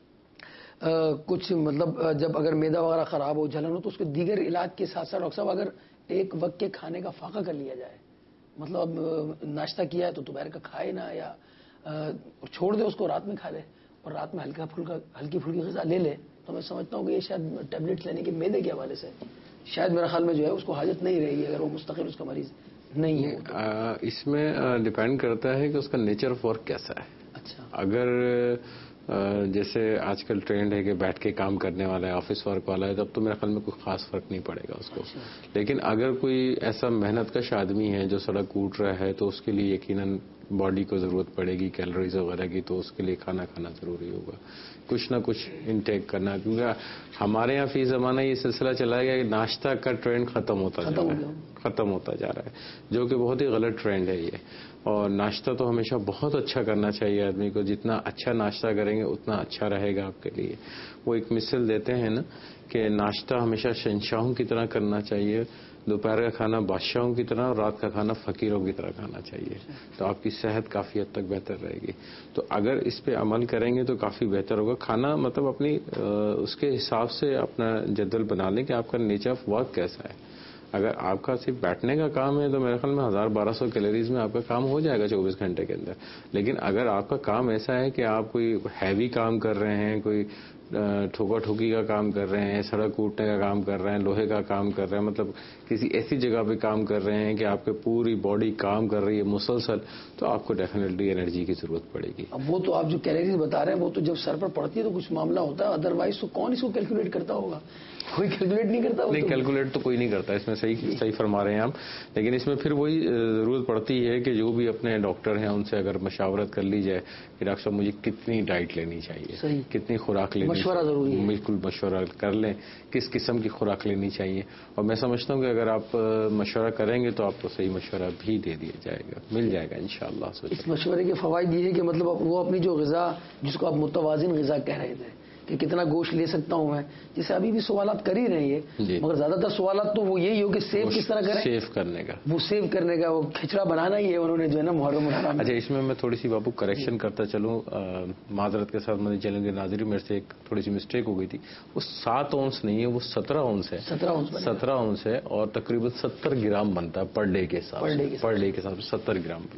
کچھ مطلب جب اگر میدا وغیرہ خراب ہو، جلن ہو، تو اس کے دیگر علاج کے ساتھ ساتھ ڈاکٹر صاحب اگر ایک وقت کے کھانے کا فاقہ کر لیا جائے، مطلب ناشتہ کیا ہے تو دوپہر کا کھائے نہ، یا چھوڑ دے اس کو، رات میں کھا لے، اور رات میں ہلکی پھلکی غذا لے لے، تو میں سمجھتا ہوں کہ یہ شاید ٹیبلٹس لینے کے میدے کے حوالے سے شاید میرے خیال میں جو ہے اس کو حاجت نہیں رہے گی اگر وہ مستقل اس کا مریض نہیں ہے. اس میں ڈیپینڈ کرتا ہے کہ اس کا نیچر آف ورک کیسا ہے. اچھا. اگر جیسے آج کل ٹرینڈ ہے کہ بیٹھ کے کام کرنے والا ہے, آفس ورک والا ہے, تب تو میرے خیال میں کوئی خاص فرق نہیں پڑے گا اس کو. لیکن اگر کوئی ایسا محنت کش آدمی ہے جو سڑک کوٹ رہا ہے, تو اس کے لیے یقیناً باڈی کو ضرورت پڑے گی کیلوریز وغیرہ کی, تو اس کے لیے کھانا کھانا ضروری ہوگا, کچھ نہ کچھ انٹیک کرنا. کیونکہ ہمارے یہاں فی زمانہ یہ سلسلہ چلا گیا کہ ناشتہ کا ٹرینڈ ختم ہوتا جا رہا ہے, جو کہ بہت ہی غلط ٹرینڈ ہے یہ. اور ناشتہ تو ہمیشہ بہت اچھا کرنا چاہیے آدمی کو, جتنا اچھا ناشتہ کریں گے اتنا اچھا رہے گا آپ کے لیے. وہ ایک مثل دیتے ہیں نا کہ ناشتہ ہمیشہ شہنشاہوں کی طرح کرنا چاہیے, دوپہر کا کھانا بادشاہوں کی طرح, اور رات کا کھانا فقیروں کی طرح کھانا چاہیے, تو آپ کی صحت کافی حد تک بہتر رہے گی. تو اگر اس پہ عمل کریں گے تو کافی بہتر ہوگا. کھانا مطلب اپنی اس کے حساب سے اپنا جدول بنا لیں کہ آپ کا نیچر آف ورک کیسا ہے. اگر آپ کا صرف بیٹھنے کا کام ہے تو میرے خیال میں 1200 کیلوریز میں آپ کا کام ہو جائے گا 24 گھنٹے کے اندر. لیکن اگر آپ کا کام ایسا ہے کہ آپ کوئی ہیوی کام کر رہے ہیں, کوئی ٹھوکا ٹھوکی کا کام کر رہے ہیں, سڑک کوٹنے کا کام کر رہے ہیں, لوہے کا کام کر رہے ہیں, مطلب کسی ایسی جگہ پہ کام کر رہے ہیں کہ آپ کے پوری باڈی کام کر رہی ہے مسلسل, تو آپ کو ڈیفینیٹلی انرجی کی ضرورت پڑے گی. اب وہ تو آپ جو کیلوریز بتا رہے ہیں وہ تو جب سر پر پڑتی ہے تو کچھ معاملہ ہوتا ہے, ادروائز تو کون اس کو کیلکولیٹ کرتا ہوگا؟ کوئی کیلکولیٹ نہیں کرتا. نہیں, کیلکولیٹ تو کوئی نہیں کرتا اس میں, صحیح فرما رہے ہیں آپ. لیکن اس میں پھر وہی ضرورت پڑتی ہے کہ جو بھی اپنے ڈاکٹر ہیں ان سے اگر مشاورت کر لی جائے کہ ڈاکٹر صاحب مجھے کتنی ڈائٹ لینی چاہیے, کتنی خوراک لینی چاہیے, مشورہ ضروری ہے. بالکل مشورہ کر لیں کس قسم کی خوراک لینی چاہیے. اور میں سمجھتا ہوں کہ اگر آپ مشورہ کریں گے تو آپ کو صحیح مشورہ بھی دے دیا جائے گا, مل جائے گا انشاءاللہ. اس مشورے کے فوائد یہ ہے کہ مطلب وہ اپنی جو غذا جس کو آپ متوازن غذا کہہ رہے تھے کہ کتنا گوشت لے سکتا ہوں میں, جیسے ابھی بھی سوالات کر ہی رہے ہیں, مگر زیادہ تر سوالات تو وہ یہی ہو کہ سیو کس طرح کریں, سیو کرنے کا, وہ سیو کرنے کا, وہ کھچڑا بنانا ہی ہے انہوں نے جو ہے نا محرم الحرام. اچھا, اس میں تھوڑی سی بابو کریکشن کرتا چلوں, معذرت کے ساتھ مدنی چینل کے ناظرین, میرے سے ایک تھوڑی سی مسٹیک ہو گئی تھی. وہ 7 اونس نہیں ہے, وہ 17 اونس ہے. 17 اونس ہے, اور تقریباً 70 گرام بنتا ہے پر ڈے کے حساب سے. پر ڈے کے حساب سے 70 گرام,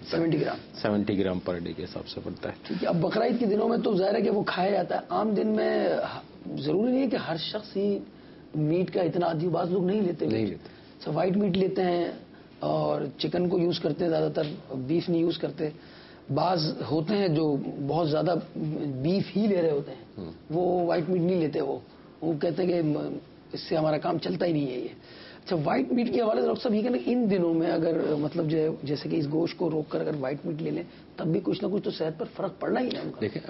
70 گرام پر ڈے کے حساب سے بنتا ہے. ٹھیک ہے. اب بقرعید کے دنوں میں تو ظاہر ہے کہ وہ کھایا جاتا ہے. عام دن میں ضروری نہیں ہے کہ ہر شخص ہی میٹ کا اتنا عادی, بعض لوگ نہیں لیتے. اچھا, وائٹ میٹ لیتے ہیں اور چکن کو یوز کرتے ہیں, زیادہ تر بیف نہیں یوز کرتے. بعض ہوتے ہیں جو بہت زیادہ بیف ہی لے رہے ہوتے ہیں, وہ وائٹ میٹ نہیں لیتے. وہ کہتے ہیں کہ اس سے ہمارا کام چلتا ہی نہیں ہے یہ. اچھا, وائٹ میٹ کے حوالے سے ڈاکٹر صاحب یہ کہنا ان دنوں میں اگر مطلب جو جیسے کہ اس گوشت کو روک کر اگر وائٹ میٹ لے لیں تب بھی کچھ نہ کچھ تو صحت پر فرق پڑنا ہی ہے. دیکھیں,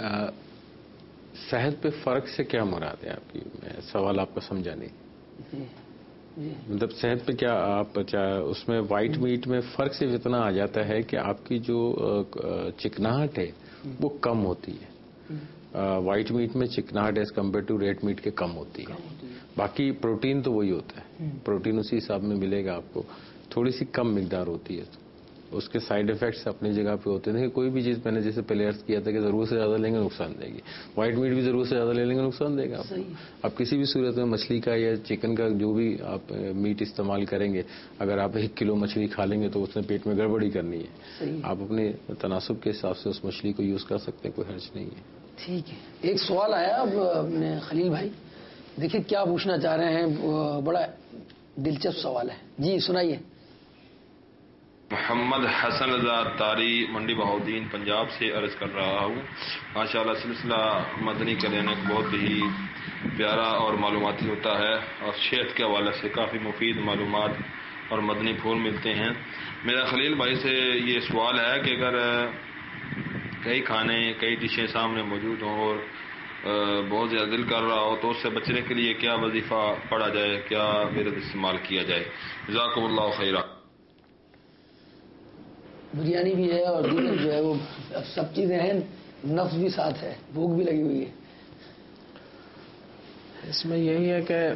صحت پہ فرق سے کیا مراد ہے آپ کی, سوال آپ کا سمجھا نہیں. مطلب صحت پہ کیا آپ اس میں وائٹ میٹ میں فرق صرف اتنا آ جاتا ہے کہ آپ کی جو چکناہٹ ہے وہ کم ہوتی ہے. وائٹ میٹ میں چکناہٹ as compared to red meat کے کم ہوتی ہے. باقی پروٹین تو وہی ہوتا ہے, پروٹین اسی حساب میں ملے گا آپ کو, تھوڑی سی کم مقدار ہوتی ہے. اس کے سائیڈ افیکٹس اپنی جگہ پہ ہوتے ہیں. کوئی بھی چیز میں نے جیسے پہلے عرض کیا تھا کہ ضرورت سے زیادہ لیں گے نقصان دے گی, وائٹ میٹ بھی ضرورت سے زیادہ لے لیں گے نقصان دے گا آپ کو. آپ کسی بھی صورت میں مچھلی کا یا چکن کا جو بھی آپ میٹ استعمال کریں گے, اگر آپ 1 کلو مچھلی کھا لیں گے تو اس میں پیٹ میں گڑبڑی کرنی ہے. آپ اپنے تناسب کے حساب سے اس مچھلی کو یوز کر سکتے ہیں, کوئی حرج نہیں ہے. ٹھیک ہے. ایک سوال آیا اب اپنے خلیل بھائی, دیکھیے کیا پوچھنا چاہ رہے ہیں, بڑا دلچسپ سوال ہے. جی سنائیے. محمد حسن رضا تاری منڈی بہاؤدین پنجاب سے عرض کر رہا ہوں. ماشاءاللہ سلسلہ مدنی کلینک بہت ہی پیارا اور معلوماتی ہوتا ہے, اور صحت کے حوالے سے کافی مفید معلومات اور مدنی پھول ملتے ہیں. میرا خلیل بھائی سے یہ سوال ہے کہ اگر کئی کھانے کئی ڈشیں سامنے موجود ہوں اور بہت زیادہ دل کر رہا ہو تو اس سے بچنے کے لیے کیا وظیفہ پڑھا جائے, کیا ورد استعمال کیا جائے؟ جزاکم اللہ خیرہ. بریانی بھی ہے اور دیگر جو ہے وہ سب چیزیں ہیں, نفس بھی ساتھ ہے, بھوک بھی لگی ہوئی ہے. اس میں یہی ہے کہ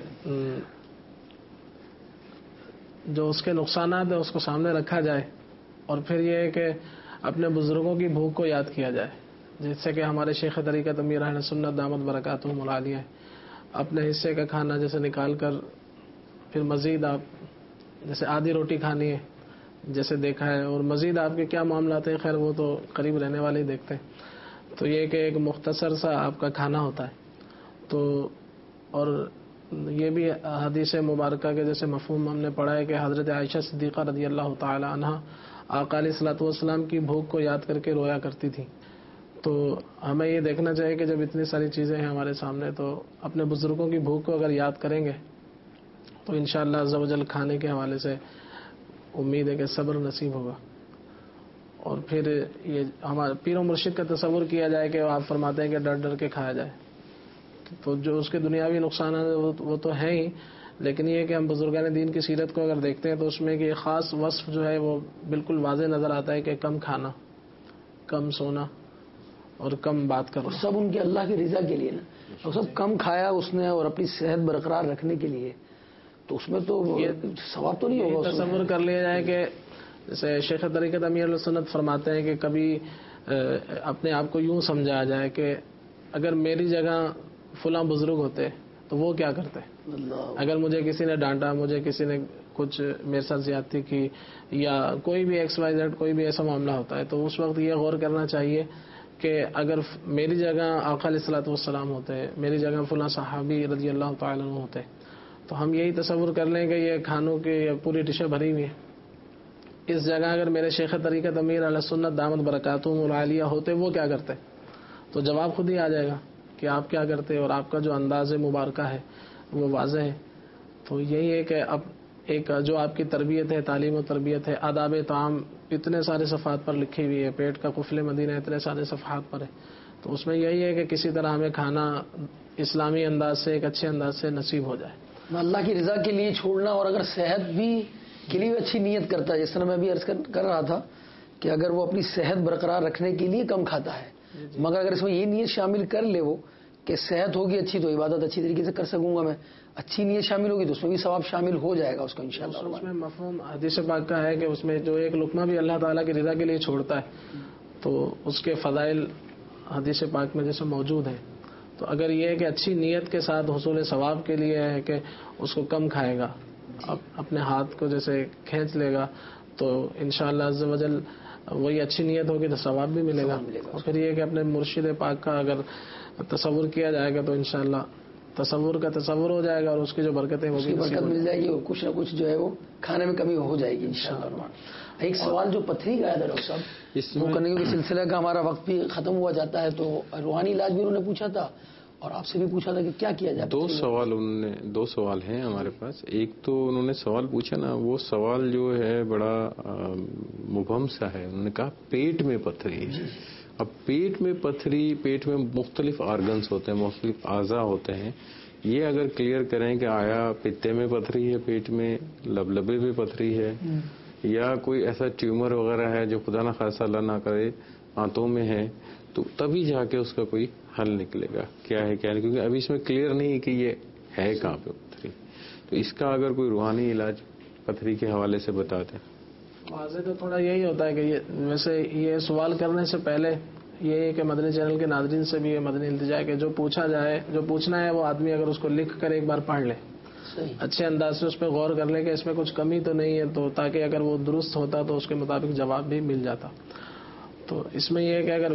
جو اس کے نقصانات ہیں اس کو سامنے رکھا جائے, اور پھر یہ ہے کہ اپنے بزرگوں کی بھوک کو یاد کیا جائے, جس سے کہ ہمارے شیخ طریقت امیر اہل سنت دامت برکاتہم العالیہ اپنے حصے کا کھانا جیسے نکال کر پھر مزید آپ جیسے آدھی روٹی کھانی ہے جیسے دیکھا ہے, اور مزید آپ کے کیا معاملات ہیں, خیر وہ تو قریب رہنے والے ہی دیکھتے ہیں. تو یہ کہ ایک مختصر سا آپ کا کھانا ہوتا ہے, تو اور یہ بھی حدیث مبارکہ کے جیسے مفہوم ہم نے پڑھا ہے کہ حضرت عائشہ صدیقہ رضی اللہ تعالی عنہ آقا علیہ الصلوۃ والسلام کی بھوک کو یاد کر کے رویا کرتی تھی. تو ہمیں یہ دیکھنا چاہیے کہ جب اتنی ساری چیزیں ہیں ہمارے سامنے تو اپنے بزرگوں کی بھوک کو اگر یاد کریں گے تو انشاءاللہ عز و جل کھانے کے حوالے سے امید ہے کہ صبر نصیب ہوگا. اور پھر یہ ہمارے پیر و مرشد کا تصور کیا جائے کہ آپ فرماتے ہیں کہ ڈر ڈر کے کھایا جائے، تو جو اس کے دنیاوی نقصانات وہ تو ہیں ہی، لیکن یہ کہ ہم بزرگان دین کی سیرت کو اگر دیکھتے ہیں تو اس میں کہ خاص وصف جو ہے وہ بالکل واضح نظر آتا ہے کہ کم کھانا، کم سونا اور کم بات کرنا. سب ان کے اللہ کی رضا کے لیے نا، اور سب کم کھایا اس نے اور اپنی صحت برقرار رکھنے کے لیے، تو اس میں تو ثواب تو نہیں ہوگا. تصور کر لیا جائے کہ جیسے شیخ طریقت امیر السنت فرماتے ہیں کہ کبھی اپنے آپ کو یوں سمجھا جائے کہ اگر میری جگہ فلاں بزرگ ہوتے تو وہ کیا کرتے. اگر مجھے کسی نے ڈانٹا، مجھے کسی نے کچھ میرے ساتھ زیادتی کی یا کوئی بھی ایکس وائی زیڈ کوئی بھی ایسا معاملہ ہوتا ہے تو اس وقت یہ غور کرنا چاہیے کہ اگر میری جگہ آقا علیہ الصلوۃ والسلام ہوتے، میری جگہ فلاں صحابی رضی اللہ تعالیٰ عنہ ہوتے، تو ہم یہی تصور کر لیں کہ یہ کھانوں کی پوری ڈشیں بھری ہوئی ہیں. اس جگہ اگر میرے شیخ طریقت امیر علیہ سنت دامت برکاتہم العالیہ ہوتے وہ کیا کرتے، تو جواب خود ہی آ جائے گا کہ آپ کیا کرتے، اور آپ کا جو انداز مبارکہ ہے وہ واضح ہے. تو یہی ہے کہ اب ایک جو آپ کی تربیت ہے، تعلیم و تربیت ہے، آداب طعام اتنے سارے صفحات پر لکھی ہوئی ہے، پیٹ کا قفل مدینہ اتنے سارے صفحات پر ہے، تو اس میں یہی ہے کہ کسی طرح ہمیں کھانا اسلامی انداز سے ایک اچھے انداز سے نصیب ہو جائے. اللہ کی رضا کے لیے چھوڑنا، اور اگر صحت بھی کے لیے اچھی نیت کرتا ہے، جس طرح میں بھی عرض کر رہا تھا کہ اگر وہ اپنی صحت برقرار رکھنے کے لیے کم کھاتا ہے، مگر اگر اس میں یہ نیت شامل کر لے وہ کہ صحت ہوگی اچھی تو عبادت اچھی طریقے سے کر سکوں گا میں، اچھی نیت شامل ہوگی تو اس میں بھی ثواب شامل ہو جائے گا اس کا انشاءاللہ. اس میں مفہوم حدیث پاک کا ہے کہ اس میں جو ایک لقمہ بھی اللہ تعالیٰ کی رضا کے لیے چھوڑتا ہے تو اس کے فضائل حدیث پاک میں جیسے موجود ہیں. تو اگر یہ ہے کہ اچھی نیت کے ساتھ حصول ثواب کے لیے ہے کہ اس کو کم کھائے گا، اپنے ہاتھ کو جیسے کھینچ لے گا، تو انشاءاللہ عز و جل وہی اچھی نیت ہوگی تو ثواب بھی ملے گا. اور پھر یہ کہ اپنے مرشد پاک کا اگر تصور کیا جائے گا تو انشاءاللہ تصور کا تصور ہو جائے گا اور اس کی جو برکتیں وہ بھی برکت مل جائے گی اور کچھ نہ کچھ جو ہے وہ کھانے میں کمی ہو جائے گی انشاءاللہ. ایک سوال جو پتھری کا ہے ڈاکٹر صاحب، وہ کرنے کے سلسلے کا ہمارا وقت بھی ختم ہوا جاتا ہے، تو روحانی علاج بھی انہوں نے پوچھا تھا اور آپ سے بھی پوچھا تھا کہ کیا کیا جائے. دو سوال ہیں ہمارے پاس. ایک تو انہوں نے سوال پوچھا نا، وہ سوال جو ہے بڑا مبہم سا ہے. انہوں نے کہا پیٹ میں پتھری. اب پیٹ میں پتھری، پیٹ میں مختلف آرگنز ہوتے ہیں، مختلف اعضاء ہوتے ہیں. یہ اگر کلیئر کریں کہ آیا پتے میں پتھری ہے، پیٹ میں لبلبے میں پتھری ہے، یا کوئی ایسا ٹیومر وغیرہ ہے جو خدا نہ خاصہ اللہ نہ کرے آنتوں میں ہے، تو تبھی جا کے اس کا کوئی حل نکلے گا کیا ہے کیا نہیں، کیونکہ ابھی اس میں کلیئر نہیں کہ یہ ہے کہاں پہ پتھری. تو اس کا اگر کوئی روحانی علاج پتھری کے حوالے سے بتا دیں. واضح تو تھوڑا یہی ہوتا ہے کہ ویسے یہ سوال کرنے سے پہلے یہ ہے کہ مدنی چینل کے ناظرین سے بھی یہ مدنی التجا ہے کہ جو پوچھا جائے، جو پوچھنا ہے وہ آدمی اگر اس کو لکھ کر ایک بار پڑھ لے، اچھے انداز سے اس پہ غور کر لے کہ اس میں کچھ کمی تو نہیں ہے، تو تاکہ اگر وہ درست ہوتا تو اس کے مطابق جواب بھی مل جاتا. تو اس میں یہ ہے کہ اگر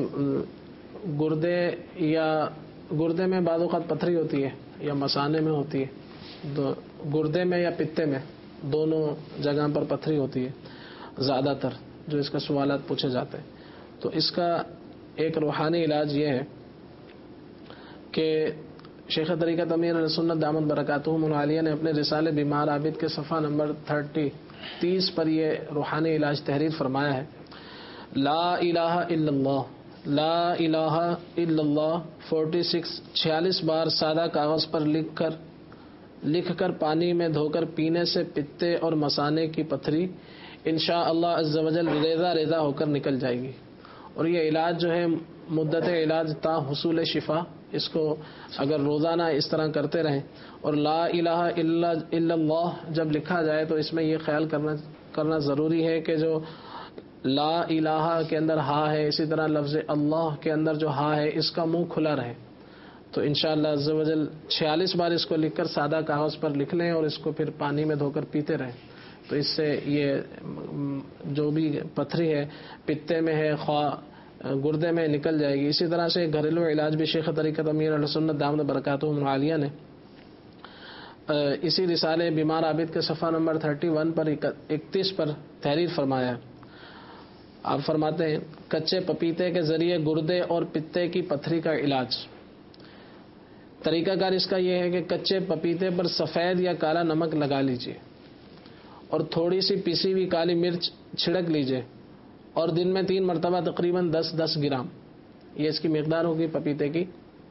گردے میں بعض اوقات پتھری ہوتی ہے یا مثانے میں ہوتی ہے، تو گردے میں یا پتے میں دونوں جگہ پر پتھری ہوتی ہے زیادہ تر جو اس کا سوالات پوچھے جاتے ہیں. تو اس کا ایک روحانی علاج یہ ہے کہ شیخ طریقت امیر علیہ سنت دامت برکاتہم العالیہ نے اپنے رسالے بیمار عابد کے صفحہ نمبر 30 پر یہ روحانی علاج تحریر فرمایا ہے. لا الہ الا اللہ، لا الہ الا اللہ 46 بار سادہ کاغذ پر لکھ کر پانی میں دھو کر پینے سے پتے اور مثانے کی پتھری انشاءاللہ عز و جل ریزہ ہو کر نکل جائے گی. اور یہ علاج جو ہے مدت علاج تا حصول شفا، اس کو اگر روزانہ اس طرح کرتے رہیں. اور لا الہ الا اللہ جب لکھا جائے تو اس میں یہ خیال کرنا ضروری ہے کہ جو لا الہ کے اندر ہا ہے، اسی طرح لفظ اللہ کے اندر جو ہا ہے اس کا منہ کھلا رہے. تو انشاءاللہ عز و جل 46 بار اس کو لکھ کر سادہ کاغذ پر لکھ لیں اور اس کو پھر پانی میں دھو کر پیتے رہیں. تو اس سے یہ جو بھی پتھری ہے پتے میں ہے خواہ گردے میں نکل جائے گی. اسی طرح سے گھریلو علاج بھی شیخ طریقت امیر علیہ سنت دامت برکاتہم العالیہ نے اسی رسالے بیمار عابد کے صفحہ نمبر 31 پر 31 پر تحریر فرمایا. آپ فرماتے ہیں کچے پپیتے کے ذریعے گردے اور پتے کی پتھری کا علاج. طریقہ کار اس کا یہ ہے کہ کچے پپیتے پر سفید یا کالا نمک لگا لیجئے اور تھوڑی سی پیسی ہوئی کالی مرچ چھڑک لیجئے اور دن میں 3 مرتبہ تقریباً 10-10 گرام یہ اس کی مقدار ہوگی پپیتے کی.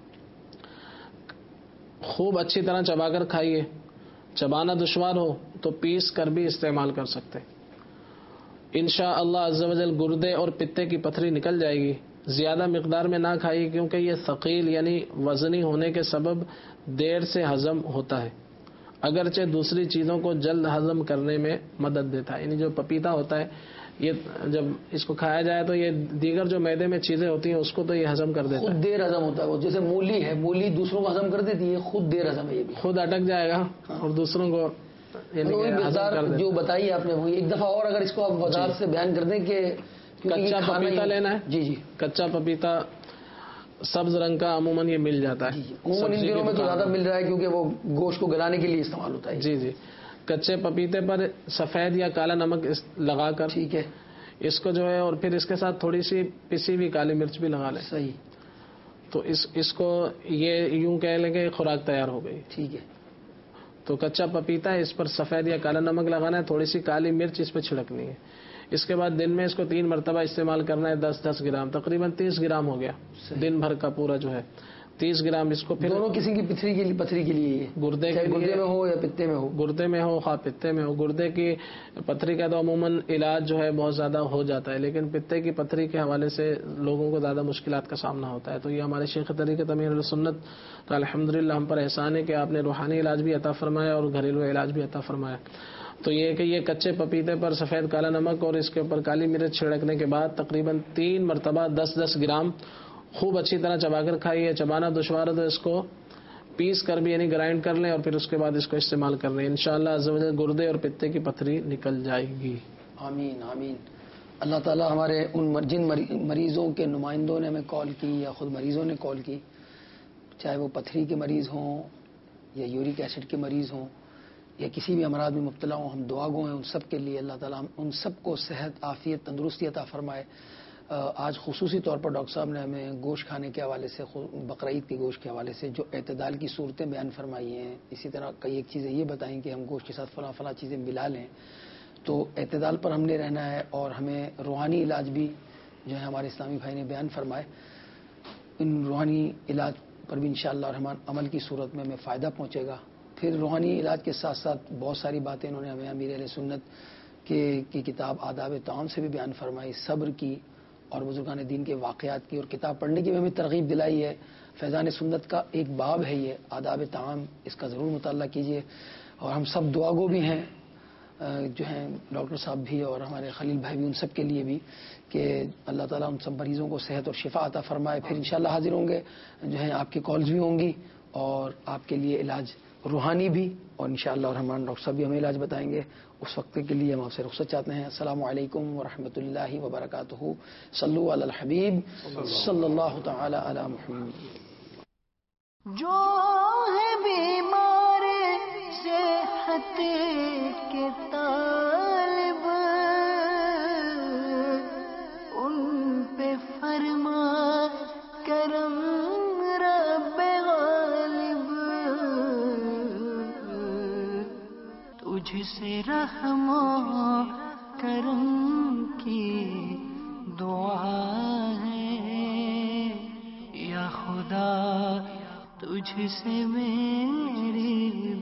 خوب اچھی طرح چبا کر کھائیے. چبانا دشوار ہو تو پیس کر بھی استعمال کر سکتے. انشاءاللہ عز و جل گردے اور پتے کی پتھری نکل جائے گی. زیادہ مقدار میں نہ کھائیے کیونکہ یہ ثقیل یعنی وزنی ہونے کے سبب دیر سے ہضم ہوتا ہے، اگرچہ دوسری چیزوں کو جلد ہضم کرنے میں مدد دیتا ہے. یعنی جو پپیتا ہوتا ہے یہ جب اس کو کھایا جائے تو یہ دیگر جو معدے میں چیزیں ہوتی ہیں اس کو تو یہ ہضم کر دیتا ہے. خود دیر ہضم ہوتا ہے. وہ جیسے مولی ہے، مولی دوسروں کو ہضم کر دیتی ہے، خود دیر ہضم ہے. یہ بھی خود اٹک جائے گا اور دوسروں کو جو بتائی آپ نے وہ ایک دفعہ اور اگر اس کو آپ وضاحت سے بیان کر دیں کہ کچا پپیتا لینا ہے. جی کچا پپیتا سبز رنگ کا عموماً یہ مل جاتا ہے. عموماً ان دنوں میں تو زیادہ مل رہا ہے کیونکہ وہ گوشت کو گلانے کے لیے استعمال ہوتا ہے. جی کچے پپیتے پر سفید یا کالا نمک لگا کر ٹھیک ہے اس کو جو ہے اور پھر اس کے ساتھ تھوڑی سی پسی ہوئی کالی مرچ بھی لگا لیں. صحیح. تو اس کو یہ یوں کہہ لیں کہ خوراک تیار ہو گئی. ٹھیک ہے. تو کچا پپیتا ہے، اس پر سفید یا کالا نمک لگانا ہے، تھوڑی سی کالی مرچ اس پہ چھڑکنی ہے. اس کے بعد دن میں اس کو 3 مرتبہ استعمال کرنا ہے. 10-10 گرام تقریباً 30 گرام ہو گیا. دن بھر کا پورا جو ہے 30 گرام. اس کو پھر دونوں قسم کی پتھری کے لیے گردے میں ہو یا پتے میں ہو، گردے میں ہو خواہ پتے میں ہو. گردے کی پتھری کا تو عموماً علاج جو ہے بہت زیادہ ہو جاتا ہے، لیکن پتے کی پتھری کے حوالے سے لوگوں کو زیادہ مشکلات کا سامنا ہوتا ہے. تو یہ ہمارے شیخ طریقت امیر السنت کا الحمدللہ ہم پر احسان ہے کہ آپ نے روحانی علاج بھی عطا فرمایا اور گھریلو علاج بھی عطا فرمایا. تو یہ کہ یہ کچے پپیتے پر سفید کالا نمک اور اس کے اوپر کالی مرچ چھڑکنے کے بعد تقریباً 3 مرتبہ 10-10 گرام خوب اچھی طرح چبا کر کھائیے. چبانا دشوار ہے تو اس کو پیس کر بھی یعنی گرائنڈ کر لیں اور پھر اس کے بعد اس کو استعمال کر لیں. انشاءاللہ عز و جل گردے اور پتے کی پتھری نکل جائے گی. آمین آمین. اللہ تعالیٰ ہمارے جن مریضوں کے نمائندوں نے ہمیں کال کی یا خود مریضوں نے کال کی، چاہے وہ پتھری کے مریض ہوں یا یورک ایسڈ کے مریض ہوں یا کسی بھی امراض میں مبتلا ہوں، ہم دعا گو ہیں ان سب کے لیے. اللہ تعالیٰ ان سب کو صحت، عافیت، تندرستی عطا فرمائے. آج خصوصی طور پر ڈاکٹر صاحب نے ہمیں گوشت کھانے کے حوالے سے، بقرعید کے گوشت کے حوالے سے جو اعتدال کی صورتیں بیان فرمائی ہیں، اسی طرح کئی ایک چیزیں یہ بتائیں کہ ہم گوشت کے ساتھ فلاں چیزیں ملا لیں. تو اعتدال پر ہم نے رہنا ہے اور ہمیں روحانی علاج بھی جو ہے ہمارے اسلامی بھائی نے بیان فرمائے. ان روحانی علاج پر بھی انشاءاللہ الرحمن عمل کی صورت میں ہمیں فائدہ پہنچے گا. پھر روحانی علاج کے ساتھ ساتھ بہت ساری باتیں انہوں نے ہمیں امیر اہل سنت کی کتاب آداب طعام سے بھی بیان فرمائی، صبر کی اور بزرگان دین کے واقعات کی، اور کتاب پڑھنے کی بھی ہمیں ترغیب دلائی ہے. فیضان سنت کا ایک باب ہے یہ آداب طعام، اس کا ضرور مطالعہ کیجیے. اور ہم سب دعا گو بھی ہیں جو ہیں ڈاکٹر صاحب بھی اور ہمارے خلیل بھائی بھی، ان سب کے لیے بھی کہ اللہ تعالیٰ ان سب مریضوں کو صحت اور شفا عطا فرمائے. پھر انشاءاللہ حاضر ہوں گے، جو ہیں آپ کی کالز بھی ہوں گی اور آپ کے لیے علاج روحانی بھی، اور انشاءاللہ الرحمن ڈاکٹر صاحب بھی ہمیں علاج بتائیں گے. اس وقت کے لیے ہم آپ سے رخصت چاہتے ہیں. السلام علیکم ورحمۃ اللہ وبرکاتہ. صلو علی الحبیب صلی اللہ تعالی علی محمد. جو ہے بیمار صحت کے طالب، ان پہ فرما کرم رب غالب، تجھ سے رحم و کرم کی دعا ہے یا خدا، تجھ سے میری